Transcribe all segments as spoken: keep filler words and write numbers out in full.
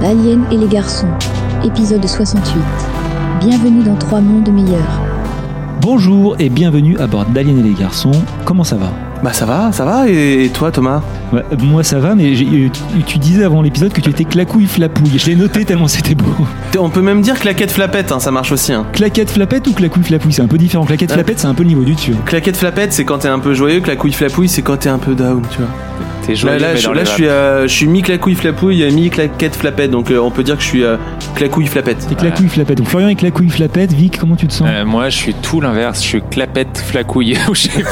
L'Alien et les garçons, épisode soixante-huit. Bienvenue dans Trois mondes meilleurs. Bonjour et bienvenue à bord d'Alien et les garçons. Comment ça va ? Bah ça va, ça va. Et, et toi, Thomas ? Ouais, moi ça va, mais j'ai, tu, tu disais avant l'épisode que tu étais clacouille flapouille. Je l'ai noté tellement c'était beau. On peut même dire claquette flapette, hein, ça marche aussi. Hein. Claquette flapette ou clacouille flapouille, c'est un peu différent. Claquette ouais. flapette, c'est un peu le niveau du dessus. Claquette flapette, c'est quand t'es un peu joyeux. Clacouille flapouille, c'est quand t'es un peu down, tu vois. T'es joyeux, là, là, je, là je suis, euh, je suis mi clacouille flapouille, mi claquette flapette, donc euh, on peut dire que je suis euh, clacouille flapette. T'es clacouille ouais. flapette. Donc Florian est clacouille flapette. Vic, comment tu te sens ? euh, Moi, je suis tout l'inverse. Je suis clapette flacouille. je sais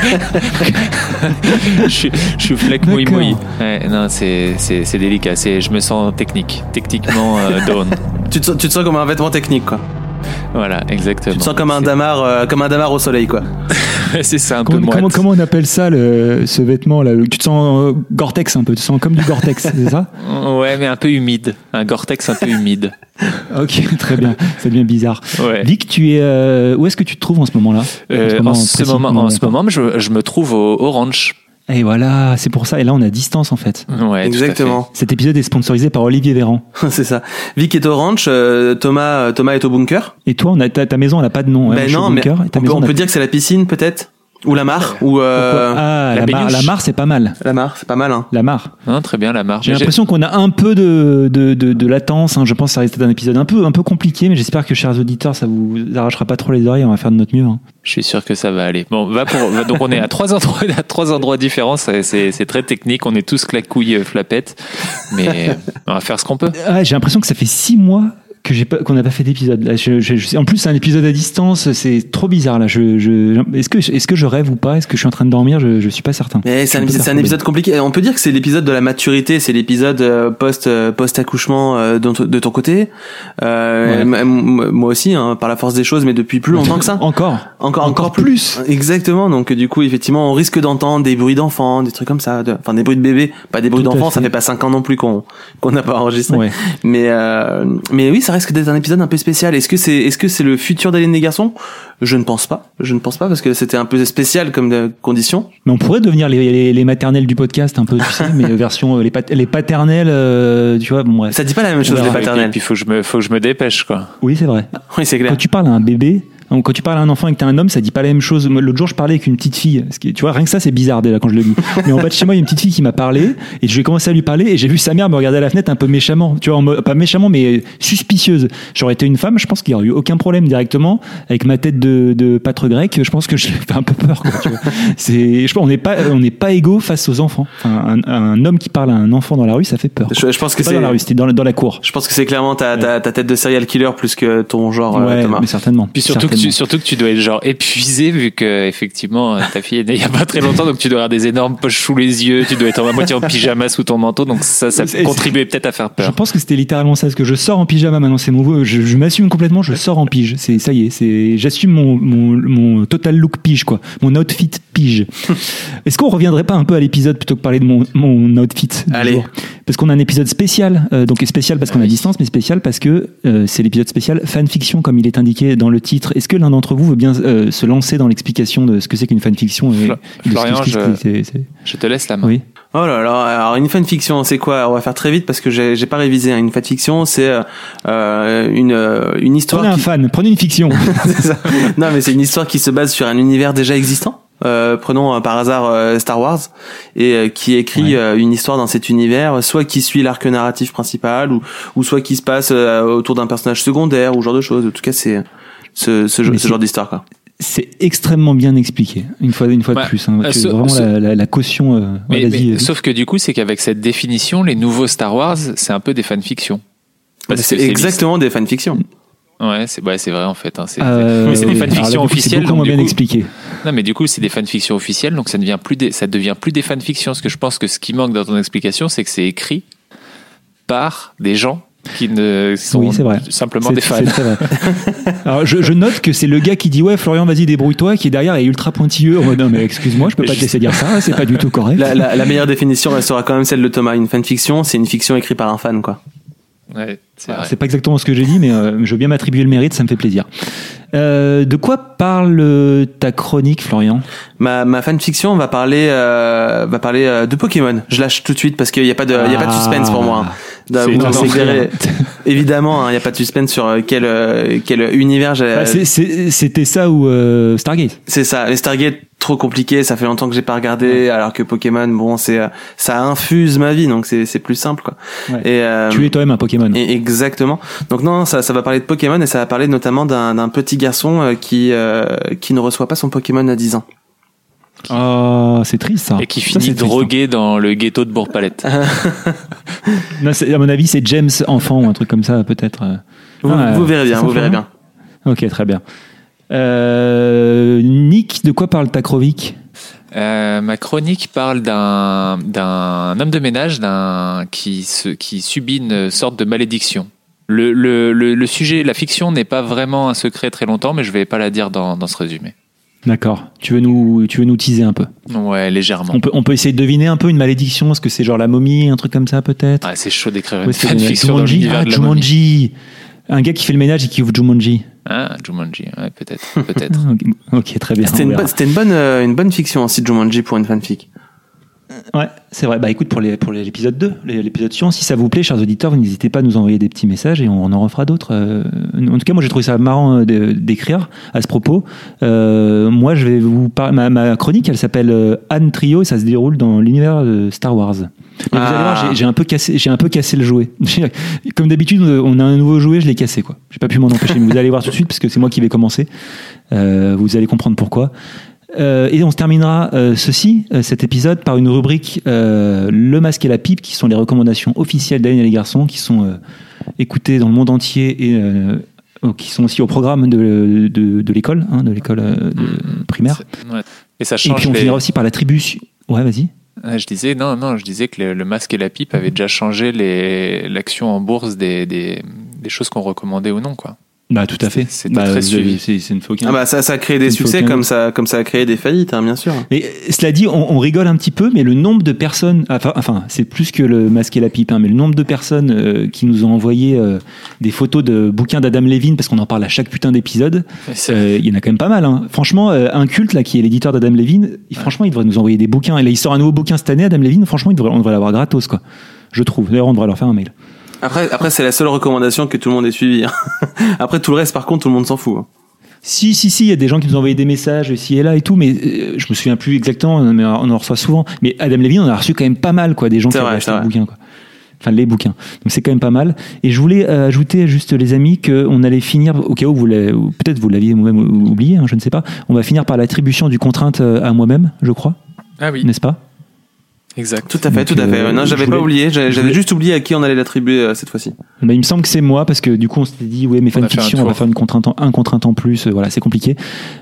je suis, je suis flac mouille mouille. Ouais, non, c'est, c'est, c'est délicat. C'est, je me sens technique, techniquement euh, down. tu, te, tu te sens comme un vêtement technique, quoi. Voilà, exactement. Tu te sens comme un c'est... damar, euh, comme un damar au soleil, quoi. C'est ça, un comment, peu moite. Comment, comment on appelle ça, le, ce vêtement-là ? Tu te sens euh, Gore-Tex un peu, tu te sens comme du Gore-Tex, c'est ça ? Ouais, mais un peu humide. Un Gore-Tex un peu humide. Ok, très bien. Ça devient bizarre. Ouais. Vic, tu es, euh, où est-ce que tu te trouves en ce moment-là ? euh, En ce moment, en ce moment, je, je me trouve au Orange. Et voilà, c'est pour ça. Et là, on est à distance, en fait. Ouais, exactement. Cet épisode est sponsorisé par Olivier Véran. C'est ça. Vic est au ranch, euh, Thomas, Thomas est au bunker. Et toi, on a, ta, ta maison, elle a pas de nom. Ben hein, non, mais bunker, on, peut, on peut dire que c'est la piscine, peut-être. Ou la mare, ou euh, ah, la, la, mar, la mare, c'est pas mal. La mare, c'est pas mal. Hein. La mare. Non, très bien, la mare. J'ai mais l'impression j'ai... qu'on a un peu de, de, de, de latence. Hein. Je pense que ça risque d'être un épisode un peu, un peu compliqué, mais j'espère que, chers auditeurs, ça vous arrachera pas trop les oreilles. On va faire de notre mieux. Hein. Je suis sûr que ça va aller. Bon, va pour. Donc, on est à trois endroits, à trois endroits différents. C'est, c'est, c'est très technique. On est tous clacouilles flapettes, mais on va faire ce qu'on peut. Ah, j'ai l'impression que ça fait six mois. Que j'ai pas, qu'on n'a pas fait d'épisode. Là, je, je, je, en plus, c'est un épisode à distance. C'est trop bizarre là. Je, je, est-ce que, est-ce que je rêve ou pas ? Est-ce que je suis en train de dormir ? Je, je suis pas certain. Mais c'est un, c'est un épisode compliqué. On peut dire que c'est l'épisode de la maturité. C'est l'épisode post, post accouchement de, de ton côté. Euh, ouais. m- moi aussi, hein, par la force des choses, mais depuis plus longtemps que ça. Encore, encore, encore, encore plus. plus. Exactement. Donc du coup, effectivement, on risque d'entendre des bruits d'enfants, des trucs comme ça. De, enfin, des bruits de bébés, pas des bruits Tout d'enfants. Fait. Ça fait pas cinq ans non plus qu'on, qu'on n'a pas enregistré. Ouais. Mais, euh, mais oui, ça risque d'être un épisode un peu spécial. Est-ce que c'est, est-ce que c'est le futur d'Alien des garçons ? Je ne pense pas. Je ne pense pas parce que c'était un peu spécial comme de condition. Mais on pourrait devenir les, les, les maternelles du podcast un peu, tu sais, mais version les, pat- les paternelles, euh, tu vois. Bon, bref. Ça dit pas la même chose les paternelles. Et puis faut que je me, faut que je me dépêche quoi. Oui, c'est vrai. Oui, c'est clair. Quand tu parles à un bébé. Donc, quand tu parles à un enfant et que t'es un homme, ça dit pas la même chose. L'autre jour, je parlais avec une petite fille. Ce qui, tu vois, rien que ça, c'est bizarre déjà quand je le dis. Mais en bas de chez moi, il y a une petite fille qui m'a parlé et je vais commencer à lui parler et j'ai vu sa mère me regarder à la fenêtre un peu méchamment. Tu vois, en mode, pas méchamment, mais suspicieuse. J'aurais été une femme, je pense qu'il y aurait eu aucun problème directement avec ma tête de, de pâtre grec. Je pense que je fait un peu peur. Quoi, tu vois. C'est, je pense, on n'est pas, on n'est pas égaux face aux enfants. Enfin, un, un homme qui parle à un enfant dans la rue, ça fait peur. Je, je pense que c'est c'est pas dans la rue, c'était dans, dans la cour. Je pense que c'est clairement ta, ta, ta tête de serial killer plus que ton genre. Ouais, euh, Thomas. Mais certainement. Puis surtout certainement. que tu, surtout que tu dois être genre épuisé vu que effectivement ta fille est née il y a pas très longtemps, donc tu dois avoir des énormes poches sous les yeux, tu dois être à moitié en pyjama sous ton manteau, donc ça ça c'est, contribuait peut-être à faire peur. Je pense que c'était littéralement ça, parce que je sors en pyjama maintenant, c'est mon je, je m'assume complètement, je sors en pige, c'est ça y est, c'est j'assume mon mon mon total look pige quoi, mon outfit pige. Est-ce qu'on reviendrait pas un peu à l'épisode plutôt que parler de mon mon outfit du Allez. jour ? Parce qu'on a un épisode spécial, euh, donc spécial parce qu'on est à distance, mais spécial parce que euh, c'est l'épisode spécial fanfiction comme il est indiqué dans le titre. Est-ce que l'un d'entre vous veut bien euh, se lancer dans l'explication de ce que c'est qu'une fanfiction et, Fl- et de Florian, ce que je, c'est, c'est... je te laisse la main. Oui. Oh là là, alors une fanfiction, c'est quoi ? On va faire très vite parce que j'ai, j'ai pas révisé. Hein. Une fanfiction, c'est euh, une une histoire. Prenez qui... un fan, prenez une fiction. C'est ça. Non, mais c'est une histoire qui se base sur un univers déjà existant. Euh, prenons euh, par hasard euh, Star Wars et euh, qui écrit ouais. euh, une histoire dans cet univers, soit qui suit l'arc narratif principal ou ou soit qui se passe euh, autour d'un personnage secondaire ou ce genre de choses. En tout cas, c'est ce ce, ce genre d'histoire quoi. C'est extrêmement bien expliqué, une fois, une fois ouais. de plus. Hein. Euh, c'est so, vraiment so, la, la, la caution. Euh, mais, ouais, mais, sauf que du coup, c'est qu'avec cette définition, les nouveaux Star Wars, c'est un peu des fanfictions. Bah, c'est, c'est exactement des fanfictions. Ouais, c'est, ouais, c'est vrai en fait. Hein, c'est, euh, mais c'est oui. des fanfictions Alors, là, officielles. C'est beaucoup moins bien coup, expliqué. Non, mais du coup, c'est des fanfictions officielles, donc ça ne devient plus des, ça devient plus des fanfictions. Parce que je pense que ce qui manque dans ton explication, c'est que c'est écrit par des gens qui ne sont oui, c'est vrai. simplement c'est, des fans. C'est très vrai. Alors, je, je note que c'est le gars qui dit ouais, Florian, vas-y, débrouille-toi, qui est derrière est ultra pointilleux. Oh, non, mais excuse-moi, je peux pas te laisser dire ça, c'est pas du tout correct. La, la, la meilleure définition restera quand même celle de Thomas. Une fanfiction, c'est une fiction écrite par un fan, quoi. Ouais, c'est, c'est pas exactement ce que j'ai dit, mais euh, je veux bien m'attribuer le mérite, ça me fait plaisir. Euh, de quoi parle ta chronique, Florian ? Ma, ma fanfiction va parler, euh, va parler euh, de Pokémon. Je lâche tout de suite parce qu'il n'y a pas de, il y a pas de suspense pour moi. Hein. Vous s'éclairez. Évidemment, il hein, n'y a pas de suspense sur quel, euh, quel univers j'ai... Bah, c'est, c'est, c'était ça ou euh, Stargate. C'est ça, les Stargate, trop compliqué, ça fait longtemps que j'ai pas regardé, ouais. Alors que Pokémon, bon, c'est, ça infuse ma vie, donc c'est, c'est plus simple, quoi. Ouais. Et, euh, tu es toi-même un Pokémon. Et exactement. Donc non, ça, ça va parler de Pokémon et ça va parler notamment d'un, d'un petit garçon qui, euh, qui ne reçoit pas son Pokémon à dix ans. Ah, oh, c'est triste ça. Et qui finit ça, drogué triste, hein. Dans le ghetto de Bourg-Palette. Non, c'est, à mon avis, c'est James enfant ou un truc comme ça, peut-être. Vous, ah, vous verrez bien, vous verrez bien. Ok, très bien. Euh, Nick, de quoi parle ta chronique ? Euh, ma chronique parle d'un, d'un homme de ménage d'un, qui, se, qui subit une sorte de malédiction. Le, le, le, le sujet, la fiction n'est pas vraiment un secret très longtemps, mais je ne vais pas la dire dans, dans ce résumé. D'accord. Tu veux nous, tu veux nous teaser un peu ? Ouais, légèrement. On peut, on peut essayer de deviner un peu une malédiction. Est-ce que c'est genre la momie, un truc comme ça peut-être ? Ah, c'est chaud d'écrire une fanfiction dans l'univers ah, de la Jumanji. Momie. Un gars qui fait le ménage et qui ouvre Jumanji. Ah, Jumanji, ouais, peut-être, peut-être. okay. ok, très bien. C'était, une, bo- c'était une bonne, euh, une bonne fiction aussi, Jumanji, pour une fanfic. Ouais, c'est vrai. Bah écoute, pour, les, pour l'épisode deux, l'épisode suivant, si ça vous plaît, chers auditeurs, vous n'hésitez pas à nous envoyer des petits messages et on en refera d'autres. Euh, en tout cas, moi j'ai trouvé ça marrant de, d'écrire à ce propos. Euh, moi, je vais vous parler. Ma, ma chronique, elle s'appelle Anne Trio et ça se déroule dans l'univers de Star Wars. Mais ah. Vous allez voir, j'ai, j'ai, un peu cassé, j'ai un peu cassé le jouet. Comme d'habitude, on a un nouveau jouet, je l'ai cassé, quoi. J'ai pas pu m'en empêcher. Mais vous allez voir tout de suite parce que c'est moi qui vais commencer. Euh, vous allez comprendre pourquoi. Euh, et on se terminera euh, ceci, euh, cet épisode, par une rubrique euh, Le Masque et la Pipe, qui sont les recommandations officielles d'Aline et les garçons, qui sont euh, écoutées dans le monde entier et euh, qui sont aussi au programme de, de, de l'école, hein, de l'école euh, de primaire. Ouais. Et ça change. Et puis on les... finira aussi par l'attribution. Ouais, vas-y. Je disais non, non, je disais que le, le Masque et la Pipe avaient déjà changé les, l'action en bourse des, des, des choses qu'on recommandait ou non, quoi. Bah tout à fait. C'est, bah, très suivi. C'est, c'est une fauquin. Ah bah ça, ça a créé des succès comme ça, comme ça a créé des faillites, hein, bien sûr. Mais cela dit, on, on rigole un petit peu, mais le nombre de personnes, enfin, enfin c'est plus que le Masque et la Pipe, hein, mais le nombre de personnes euh, qui nous ont envoyé euh, des photos de bouquins d'Adam Levine, parce qu'on en parle à chaque putain d'épisode, il euh, y en a quand même pas mal. Hein. Franchement, euh, Inculte, là, qui est l'éditeur d'Adam Levine, il, franchement, il devrait nous envoyer des bouquins. Et là, il sort un nouveau bouquin cette année, Adam Levine. Franchement, il devrait, on devrait l'avoir gratos, quoi. Je trouve. D'ailleurs, on devrait leur faire un mail. Après, après, c'est la seule recommandation que tout le monde ait suivie. Après, tout le reste, par contre, tout le monde s'en fout. Si, si, si, il y a des gens qui nous ont envoyé des messages ici et là et tout, mais euh, je me souviens plus exactement, mais on en reçoit souvent. Mais Adam Levine, on a reçu quand même pas mal, quoi, des gens c'est qui vrai, ont acheté le bouquin, quoi. Enfin, les bouquins. Donc, c'est quand même pas mal. Et je voulais euh, ajouter, juste, les amis, qu'on allait finir, au cas où vous l'avez, ou peut-être vous l'aviez vous-même oublié, hein, je ne sais pas, on va finir par l'attribution du contrainte à moi-même, je crois. Ah oui. N'est-ce pas ? Exact. Tout à fait, Donc, tout à fait. Euh, non, j'avais voulais, pas oublié. J'avais, j'avais voulais... juste oublié à qui on allait l'attribuer euh, cette fois-ci. Bah, il me semble que c'est moi parce que du coup on s'était dit ouais, mais fanfiction, on va faire une contrainte en, un contrainte en plus. Euh, voilà, c'est compliqué.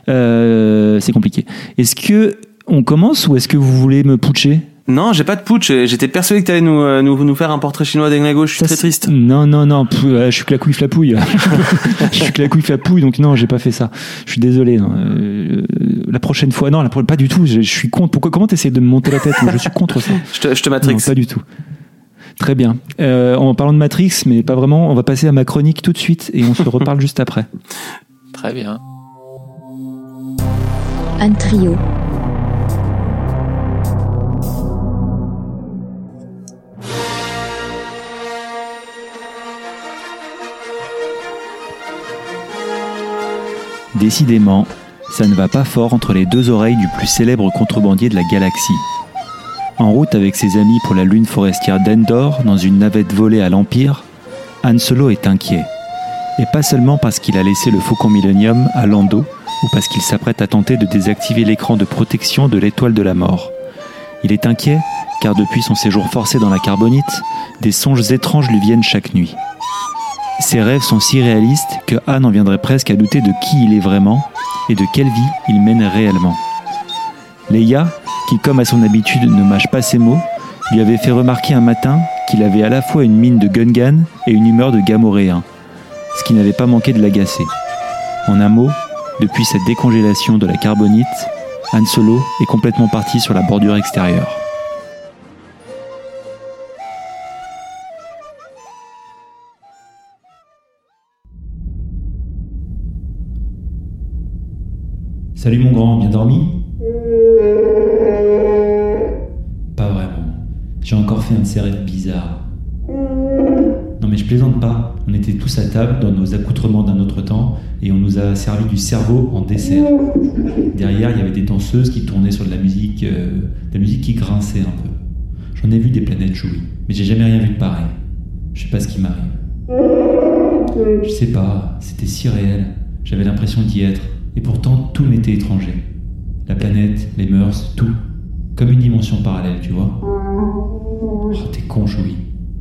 Euh, c'est compliqué. Est-ce que on commence ou est-ce que vous voulez me putcher ? Non, j'ai pas de putsch. J'étais persuadé que t'allais nous, euh, nous, nous faire un portrait chinois d'Englago. Je suis Ça, très triste. Non, non, non. Pff, euh, je suis clacouille flapouille. Je suis clacouille flapouille, donc non, j'ai pas fait ça. Je suis désolé. Non. Euh, la prochaine fois, non, la, pas du tout. Je, je suis contre. Pourquoi, comment t'essayes de me monter la tête ? Je suis contre ça. Je te, je te matrix. Non, pas du tout. Très bien. Euh, en parlant de Matrix, mais pas vraiment, on va passer à ma chronique tout de suite et on se reparle juste après. Très bien. Anne Trio. Décidément, ça ne va pas fort entre les deux oreilles du plus célèbre contrebandier de la galaxie. En route avec ses amis pour la lune forestière d'Endor, dans une navette volée à l'Empire, Han Solo est inquiet. Et pas seulement parce qu'il a laissé le Faucon Millenium à Lando, ou parce qu'il s'apprête à tenter de désactiver l'écran de protection de l'étoile de la mort. Il est inquiet car depuis son séjour forcé dans la carbonite, des songes étranges lui viennent chaque nuit. Ses rêves sont si réalistes que Han en viendrait presque à douter de qui il est vraiment et de quelle vie il mène réellement. Leia, qui comme à son habitude ne mâche pas ses mots, lui avait fait remarquer un matin qu'il avait à la fois une mine de Gungan et une humeur de Gamoréen, ce qui n'avait pas manqué de l'agacer. En un mot, depuis cette décongélation de la carbonite, Han Solo est complètement parti sur la bordure extérieure. Salut mon grand, bien dormi ? Pas vraiment. J'ai encore fait un de ces rêves bizarres. mais je plaisante pas. On était tous à table dans nos accoutrements d'un autre temps et on nous a servi du cerveau en dessert. Derrière, il y avait des danseuses qui tournaient sur de la musique, euh, de la musique qui grinçait un peu. J'en ai vu des planètes chouilles, mais j'ai jamais rien vu de pareil. Je sais pas ce qui m'arrive. Je sais pas, c'était si réel. J'avais l'impression d'y être. Et pourtant, tout m'était étranger. La planète, les mœurs, tout. Comme une dimension parallèle, tu vois. Oh, t'es con, Chouille.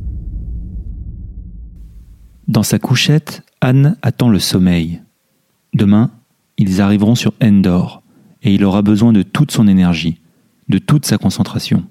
Dans sa couchette, Anne attend le sommeil. Demain, ils arriveront sur Endor, et il aura besoin de toute son énergie, de toute sa concentration.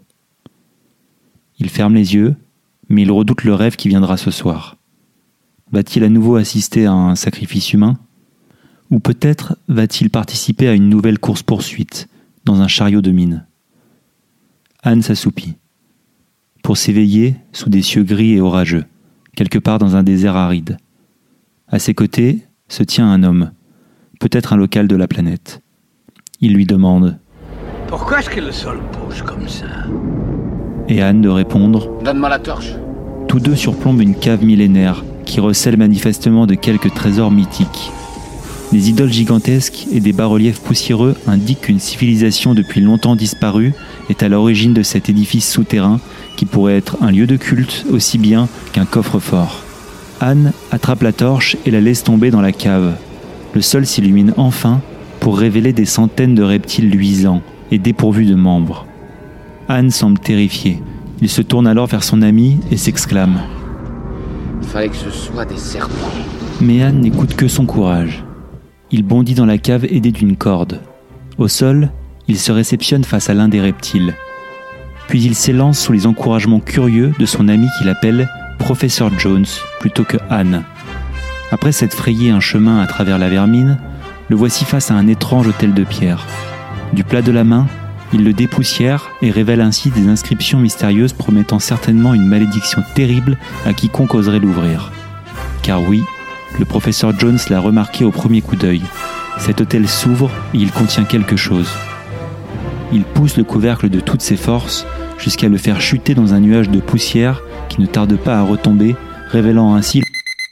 Il ferme les yeux, mais il redoute le rêve qui viendra ce soir. Va-t-il à nouveau assister à un sacrifice humain ? Ou peut-être va-t-il participer à une nouvelle course-poursuite, dans un chariot de mine ? Anne s'assoupit, pour s'éveiller sous des cieux gris et orageux, quelque part dans un désert aride. À ses côtés se tient un homme, peut-être un local de la planète. Il lui demande « Pourquoi est-ce que le sol bouge comme ça ?» Et Anne de répondre « Donne-moi la torche !» Tous deux surplombent une cave millénaire qui recèle manifestement de quelques trésors mythiques. Des idoles gigantesques et des bas-reliefs poussiéreux indiquent qu'une civilisation depuis longtemps disparue est à l'origine de cet édifice souterrain qui pourrait être un lieu de culte aussi bien qu'un coffre-fort. Anne attrape la torche et la laisse tomber dans la cave. Le sol s'illumine enfin pour révéler des centaines de reptiles luisants et dépourvus de membres. Anne semble terrifiée. Il se tourne alors vers son ami et s'exclame « Fallait que ce soit des serpents. » Mais Anne n'écoute que son courage. Il bondit dans la cave aidé d'une corde. Au sol, il se réceptionne face à l'un des reptiles. Puis il s'élance sous les encouragements curieux de son ami qu'il appelle Professeur Jones plutôt que Anne. Après s'être frayé un chemin à travers la vermine, le voici face à un étrange hôtel de pierre. Du plat de la main, il le dépoussière et révèle ainsi des inscriptions mystérieuses promettant certainement une malédiction terrible à quiconque oserait l'ouvrir. Car oui, le professeur Jones l'a remarqué au premier coup d'œil. Cet hôtel s'ouvre et il contient quelque chose. Il pousse le couvercle de toutes ses forces jusqu'à le faire chuter dans un nuage de poussière qui ne tarde pas à retomber, révélant ainsi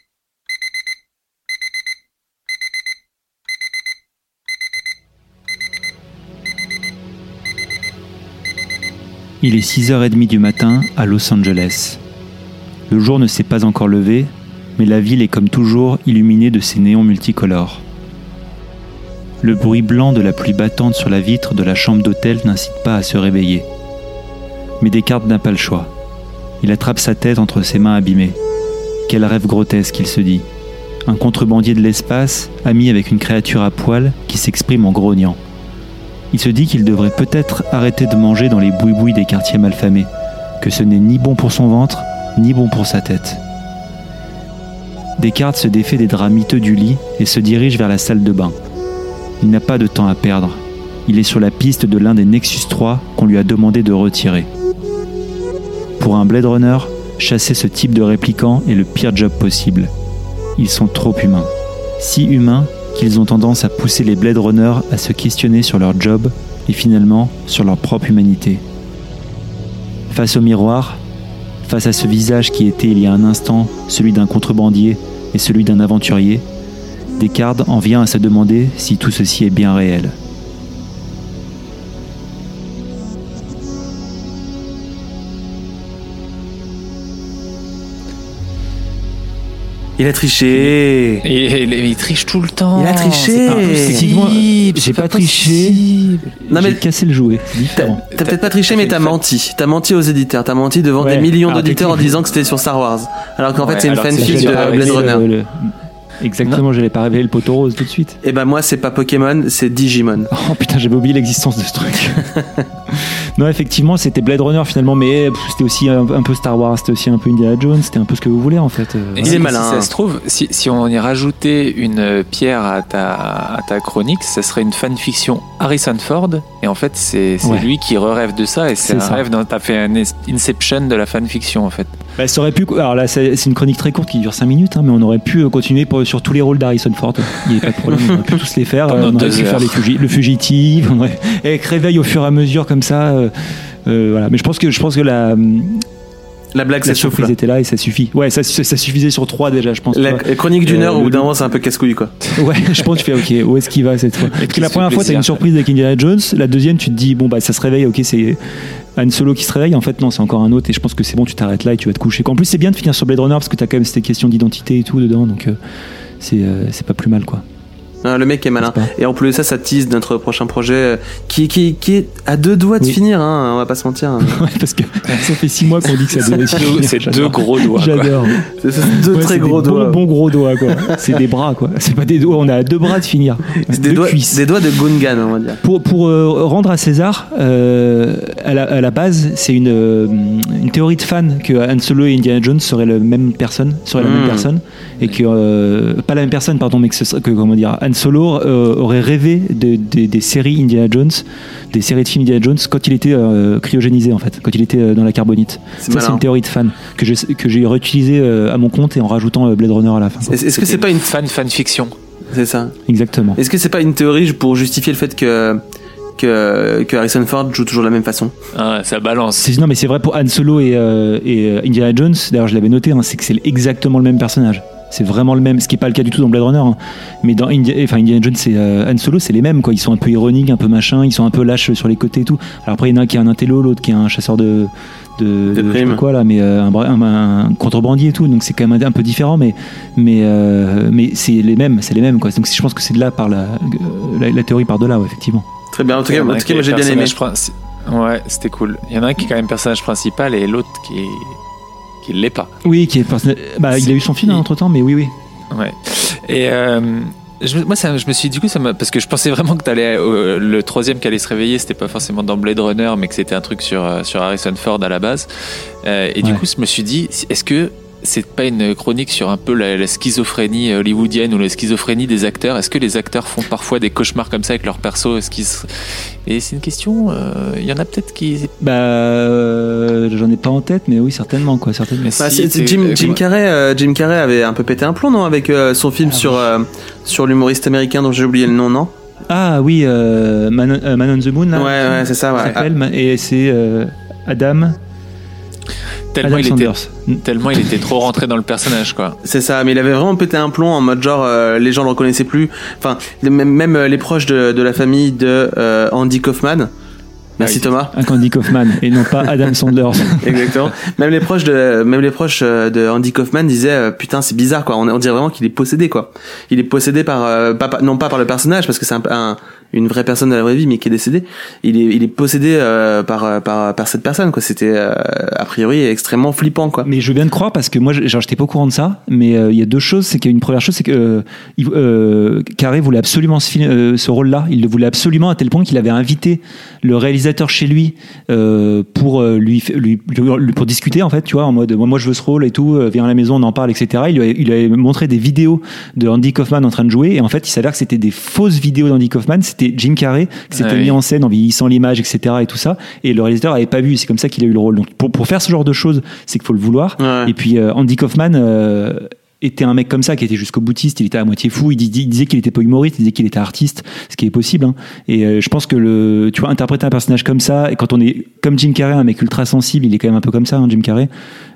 Il est six heures trente du matin à Los Angeles. Le jour ne s'est pas encore levé, mais la ville est comme toujours illuminée de ses néons multicolores. Le bruit blanc de la pluie battante sur la vitre de la chambre d'hôtel n'incite pas à se réveiller. Mais Descartes n'a pas le choix. Il attrape sa tête entre ses mains abîmées. Quel rêve grotesque, il se dit. Un contrebandier de l'espace, ami avec une créature à poil qui s'exprime en grognant. Il se dit qu'il devrait peut-être arrêter de manger dans les boui-boui des quartiers malfamés, que ce n'est ni bon pour son ventre, ni bon pour sa tête. Descartes se défait des draps miteux du lit et se dirige vers la salle de bain. Il n'a pas de temps à perdre. Il est sur la piste de l'un des Nexus trois qu'on lui a demandé de retirer. Pour un Blade Runner, chasser ce type de répliquant est le pire job possible. Ils sont trop humains. Si humains qu'ils ont tendance à pousser les Blade Runner à se questionner sur leur job et finalement sur leur propre humanité. Face au miroir, face à ce visage qui était il y a un instant celui d'un contrebandier et celui d'un aventurier, Descartes en vient à se demander si tout ceci est bien réel. Il a triché. Et, et, il triche tout le temps. Il a triché. Effectivement, j'ai pas, pas triché. Non mais j'ai cassé le jouet. C'est différent. T'as, t'as peut-être pas triché, mais t'as menti. T'as menti aux éditeurs. T'as menti devant ouais. des millions alors, d'auditeurs en disant que c'était sur Star Wars. Alors qu'en ouais, fait, c'est une fanfic de Blade Runner. Le, le... Exactement, j'allais pas révéler le poteau rose tout de suite. Et ben moi, c'est pas Pokémon, c'est Digimon. Oh putain, j'avais oublié l'existence de ce truc. Non, effectivement, c'était Blade Runner finalement, mais c'était aussi un, un peu Star Wars, c'était aussi un peu Indiana Jones, c'était un peu ce que vous voulez en fait. Et il est malin. Si ça se trouve, si, si on y rajoutait une pierre à ta, à ta chronique, ça serait une fanfiction Harrison Ford, et en fait, c'est, c'est ouais. lui qui re-rêve de ça, et c'est, c'est un ça. rêve dont t'as fait un Inception de la fanfiction en fait. Bah, ça aurait pu. Alors là, c'est, c'est une chronique très courte qui dure cinq minutes, hein, mais on aurait pu continuer pour, sur tous les rôles d'Harrison Ford. Il n'y avait pas de problème, on aurait pu tous les faire. Euh, on aurait pu faire les fugi- le fugitif, on aurait... avec réveil au fur et à mesure comme ça. Euh, euh, voilà. Mais je pense que je pense que la La blague, la c'est surprise souffle. était là et ça suffit. Ouais, ça, ça suffisait sur trois déjà, je pense. La, la chronique d'une heure, Euh, au bout d'un le- moment, c'est un peu casse-couille, quoi. Ouais, je pense que tu fais ok, où est-ce qu'il va cette fois? Parce que la fait première fois, t'as plaisir. une surprise avec Indiana Jones. La deuxième, tu te dis bon bah ça se réveille, ok, c'est Han Solo qui se réveille. En fait, non, c'est encore un autre. Et je pense que c'est bon, tu t'arrêtes là et tu vas te coucher. En plus, c'est bien de finir sur Blade Runner parce que t'as quand même ces questions d'identité et tout dedans, donc euh, c'est euh, c'est pas plus mal quoi. Non, le mec est malin. N'est-ce pas? Et en plus de ça, ça tease notre prochain projet euh, qui, qui, qui est à deux doigts de Oui. finir, hein, on va pas se mentir. hein. Ouais, parce que ça fait six mois qu'on dit que ça devait se finir. C'est deux J'adore. gros doigts. quoi. J'adore. C'est c'est deux Ouais, très c'est gros des doigts. Bons, bons gros doigts quoi. C'est des bras quoi. C'est pas des doigts. On a deux bras de finir. C'est des Deux doigts, cuisses. des doigts de Gungan, on va dire. Pour, pour euh, rendre à César, euh, à, la, à la base, c'est une, euh, une théorie de fan que Han Solo et Indiana Jones seraient la même personne, seraient la Mm. même personne, et que euh, pas la même personne, pardon, mais que, ce serait- que comment dire, Han Solo euh, aurait rêvé de, de- des séries Indiana Jones, des séries de films Indiana Jones quand il était euh, cryogénisé en fait, quand il était euh, dans la carbonite. C'est Ça, c'est malin. une théorie de fan que j'ai que j'ai réutilisée euh, à mon compte et en rajoutant euh, Blade Runner à la fin. Est-ce est-ce que c'est C'était pas une. fan fanfiction? C'est ça. Exactement. Est-ce que c'est pas une théorie pour justifier le fait que. Que, que Harrison Ford joue toujours de la même façon? Ah, ça balance. C'est- Non, mais c'est vrai pour Han Solo et, euh, et euh, Indiana Jones. D'ailleurs, je l'avais noté, hein, c'est que c'est exactement le même personnage. C'est vraiment le même, ce qui n'est pas le cas du tout dans Blade Runner. hein. Mais dans Indi- enfin, Indiana Jones et euh, Han Solo, c'est les mêmes. Quoi. Ils sont un peu ironiques, un peu machin, ils sont un peu lâches sur les côtés et tout. Alors après, il y en a un qui est un intello, l'autre qui est un chasseur de. De, De de- je sais primes. pas quoi là, mais euh, un, bra- un, un contrebandier et tout, donc c'est quand même un, un peu différent, mais mais euh, mais c'est les mêmes, c'est les mêmes quoi. Donc je pense que c'est de là par la, la, la théorie par de là, ouais, effectivement. Très bien, en tout Il y cas, en a en un tout qui cas moi est j'ai bien aimé. personnage princi- Ouais, c'était cool. Il y en a un qui est quand même personnage principal et l'autre qui est... qui l'est pas. Oui, qui est personna- bah, il a eu son film Il- entre temps, mais oui, oui. Ouais. Et euh, je, moi, ça, je me suis dit, du coup, ça m'a, parce que je pensais vraiment que t'allais, euh, le troisième qui allait se réveiller, c'était pas forcément dans Blade Runner, mais que c'était un truc sur, euh, sur Harrison Ford à la base. Euh, et du Ouais. coup, je me suis dit, est-ce que c'est pas une chronique sur un peu la, la schizophrénie hollywoodienne ou la schizophrénie des acteurs? Est-ce que les acteurs font parfois des cauchemars comme ça avec leurs persos? Est-ce qu'ils se- Et c'est une question, euh, il y en a peut-être qui... Bah, euh, j'en ai pas en tête, mais oui, certainement, quoi, certainement. Mais Bah, si, c'est- c'est t'es- Jim, euh, Jim Carrey, euh, Jim Carrey avait un peu pété un plomb, non, avec euh, son film sur euh, sur l'humoriste américain dont j'ai oublié le nom, non? Ah oui, euh, Man, on, euh, Man on the Moon, là. Ouais, ouais, c'est ça, il ouais. s'appelle, Ma- et c'est euh, Adam, tellement, Adam il était, Sanders. tellement il était trop rentré dans le personnage, quoi. C'est ça, mais il avait vraiment pété un plomb en mode genre euh, les gens le reconnaissaient plus. Enfin, les- même, même euh, les proches de, de la famille de euh, Andy Kaufman. Merci Ah oui. Thomas. Un Andy Kaufman, et non pas Adam Sanders. Exactement. Même les proches de même les proches euh, de Andy Kaufman disaient euh, putain c'est bizarre quoi. On, on dirait vraiment qu'il est possédé quoi. Il est possédé par, euh, pas, pas- non pas par le personnage parce que c'est un, un- une vraie personne de la vraie vie mais qui est décédée. Il est il est possédé euh, par euh, par par cette personne quoi. C'était euh, a priori extrêmement flippant quoi. Mais je veux bien te croire parce que moi, je- genre, j'étais pas au courant de ça. Mais euh, il y a deux choses. C'est qu'une première chose, c'est que euh, il- euh, Carré voulait absolument ce, film- euh, ce rôle-là. Il le voulait absolument à tel point qu'il avait invité le réalisateur chez lui euh, pour euh, lui, lui, lui- pour discuter en fait, tu vois, en mode moi, moi je veux ce rôle et tout. euh, Viens à la maison, on en parle, et cetera. Il lui, a, il lui avait montré des vidéos de Andy Kaufman en train de jouer et en fait, il s'avère que c'était des fausses vidéos d'Andy Kaufman. C'était Jim Carrey qui s'était Ah oui. mis en scène en vieillissant l'image, et cetera. Et tout ça. Et le réalisateur avait pas vu. C'est comme ça qu'il a eu le rôle. Donc pour, pour faire ce genre de choses, c'est qu'il faut le vouloir. Ouais. Et puis euh, Andy Kaufman euh, était un mec comme ça qui était jusqu'au boutiste, il était à moitié fou, il, dis- il disait qu'il était pas humoriste, il disait qu'il était artiste, ce qui est possible. Hein. Et euh, je pense que le, tu vois, interpréter un personnage comme ça, et quand on est comme Jim Carrey, un mec ultra sensible, il est quand même un peu comme ça, hein, Jim Carrey,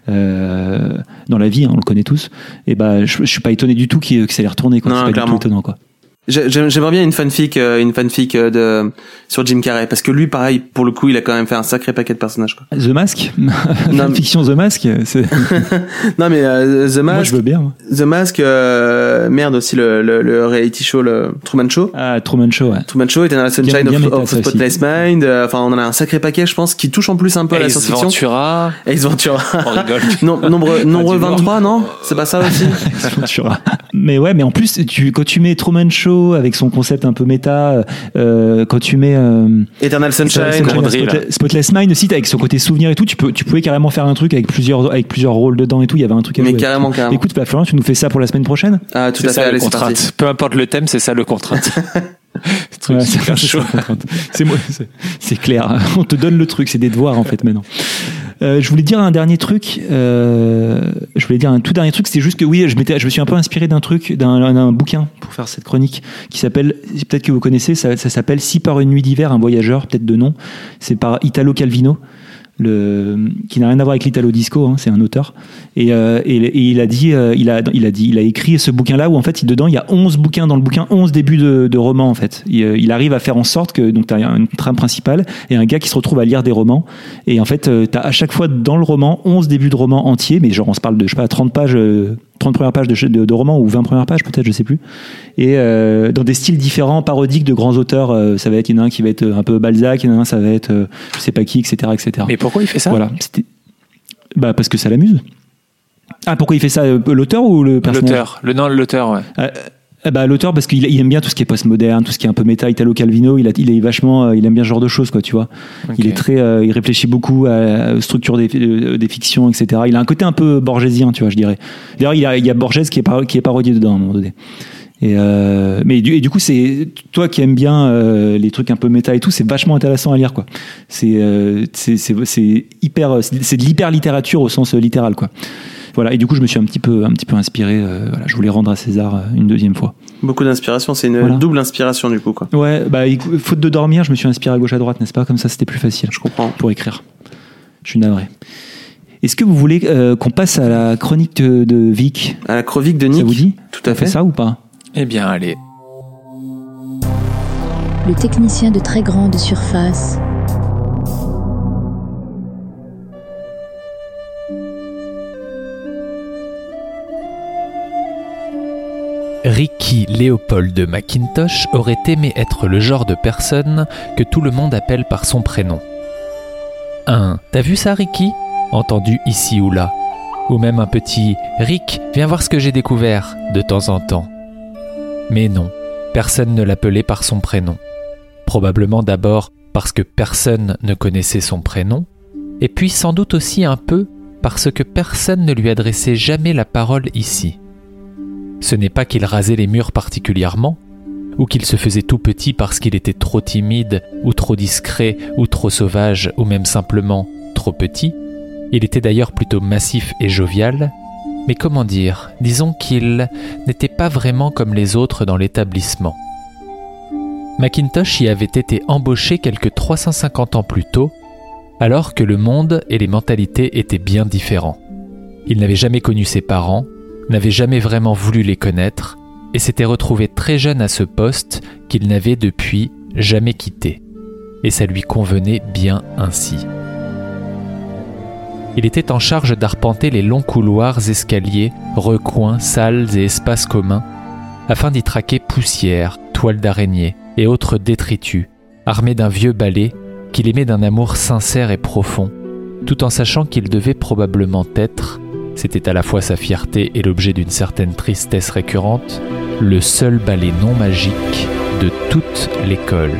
euh, dans la vie, hein, on le connaît tous. Et bah, je, je suis pas étonné du tout qu'il- que ça allait retourner, quoi. Non, C'est pas clairement. du tout étonnant, quoi. J'ai- j'ai- J'aimerais bien une fanfic, euh, une fanfic euh, de sur Jim Carrey parce que lui, pareil, pour le coup, il a quand même fait un sacré paquet de personnages. Quoi. The Mask, Non, la fiction The Mask, c'est... non mais euh, The moi je Mask, veux bien. Moi. The Mask, euh, merde aussi le, le, le reality show, le Truman Show. Ah, Truman Show, ouais. Truman Show était dans la Sunshine Bien- bien of, méta, of ça aussi. Spotless Mind. euh, Enfin, on en a un sacré paquet, je pense, qui touche en plus un peu à la Ace science-fiction. Ventura, Ace Ventura. on rigole. Non, nombre nombre du lourd. vingt-trois, non? C'est pas ça aussi? Ventura. Mais ouais, mais en plus, tu, quand tu mets Truman Show avec son concept un peu méta, euh, quand tu mets euh, Eternal Sunshine. Sunshine, Gondry, là. Spotless, Spotless Mind aussi, avec son côté souvenir et tout, tu peux, tu pouvais carrément faire un truc avec plusieurs, avec plusieurs rôles dedans et tout. Il y avait un truc à Mais jouer. carrément, carrément. Écoute, bah, Florian, tu nous fais ça pour la semaine prochaine. Ah, tout C'est à fait, ça le allez, c'est parti. contrainte. Peu importe le thème, c'est ça le contrainte. Ce truc Ouais, super c'est- chaud. c'est la contrainte. C'est moi, c'est- c'est clair. On te donne le truc, c'est des devoirs en fait maintenant. Euh, je voulais dire un dernier truc. Euh, je voulais dire un tout dernier truc. C'était juste que oui, je m'étais, je me suis un peu inspiré d'un truc, d'un, d'un bouquin pour faire cette chronique qui s'appelle, peut-être que vous connaissez, ça, ça s'appelle Si par une nuit d'hiver un voyageur, peut-être de nom. C'est par Italo Calvino. le, qui n'a rien à voir avec l'Italo Disco, hein, c'est un auteur. Et, euh, et, et il a dit, euh, il a, il a dit, il a écrit ce bouquin-là où en fait, dedans, il y a onze bouquins dans le bouquin, onze débuts de, de romans en fait. Il, il arrive à faire en sorte que donc t'as une trame principale et un gars qui se retrouve à lire des romans. Et en fait, t'as à chaque fois dans le roman onze débuts de romans entiers, mais genre on se parle de je sais pas trente pages. trente premières pages de, de, de romans ou vingt premières pages peut-être, je sais plus, et euh, dans des styles différents, parodiques de grands auteurs. Euh, ça va être, il y en a un qui va être un peu Balzac, il y en a un ça va être euh, je sais pas qui, etc., etc. Mais pourquoi il fait ça? Voilà, c'était... bah parce que ça l'amuse. Ah, pourquoi il fait ça, l'auteur ou le personnage? L'auteur, le non l'auteur, ouais. Euh, Eh bah, l'auteur, parce qu'il il aime bien tout ce qui est postmoderne, tout ce qui est un peu méta, Italo Calvino, il, a, il est vachement, il aime bien ce genre de choses, quoi, tu vois. Okay. Il est très, euh, il réfléchit beaucoup à la structure des, des fictions, et cetera. Il a un côté un peu borgésien, tu vois, je dirais. D'ailleurs, il y a, il y a Borges qui est, par, qui est parodié dedans, à un moment donné. Et, euh, mais du, et du coup, c'est, toi qui aimes bien euh, les trucs un peu méta et tout, c'est vachement intéressant à lire, quoi. C'est, euh, c'est, c'est, c'est hyper, c'est, c'est de l'hyper littérature au sens littéral, quoi. Voilà, et du coup, je me suis un petit peu, un petit peu inspiré. Euh, voilà, je voulais rendre à César euh, une deuxième fois. Beaucoup d'inspiration, c'est une voilà. double inspiration du coup, quoi. Ouais, bah, faute de dormir, je me suis inspiré à gauche à droite, n'est-ce pas? Comme ça, c'était plus facile. Je comprends. Pour écrire. Je suis navré. Est-ce que vous voulez euh, qu'on passe à la chronique de, de Vic? À la chronique de Nick? Ça vous dit? Tout à on fait. fait ça ou pas? Eh bien, allez. Le technicien de très grande surface. Ricky Léopold Mackintosh aurait aimé être le genre de personne que tout le monde appelle par son prénom. Un « T'as vu ça, Ricky ?» entendu ici ou là. Ou même un petit « Rick, viens voir ce que j'ai découvert » de temps en temps. Mais non, personne ne l'appelait par son prénom. Probablement d'abord parce que personne ne connaissait son prénom, et puis sans doute aussi un peu parce que personne ne lui adressait jamais la parole ici. Ce n'est pas qu'il rasait les murs particulièrement, ou qu'il se faisait tout petit parce qu'il était trop timide, ou trop discret, ou trop sauvage, ou même simplement trop petit. Il était d'ailleurs plutôt massif et jovial, mais comment dire, disons qu'il n'était pas vraiment comme les autres dans l'établissement. Mackintosh y avait été embauché quelques trois cent cinquante ans plus tôt, alors que le monde et les mentalités étaient bien différents. Il n'avait jamais connu ses parents, n'avait jamais vraiment voulu les connaître et s'était retrouvé très jeune à ce poste qu'il n'avait depuis jamais quitté. Et ça lui convenait bien ainsi. Il était en charge d'arpenter les longs couloirs, escaliers, recoins, salles et espaces communs afin d'y traquer poussière, toiles d'araignée et autres détritus, armé d'un vieux balai qu'il aimait d'un amour sincère et profond, tout en sachant qu'il devait probablement être, c'était à la fois sa fierté et l'objet d'une certaine tristesse récurrente, le seul balai non magique de toute l'école.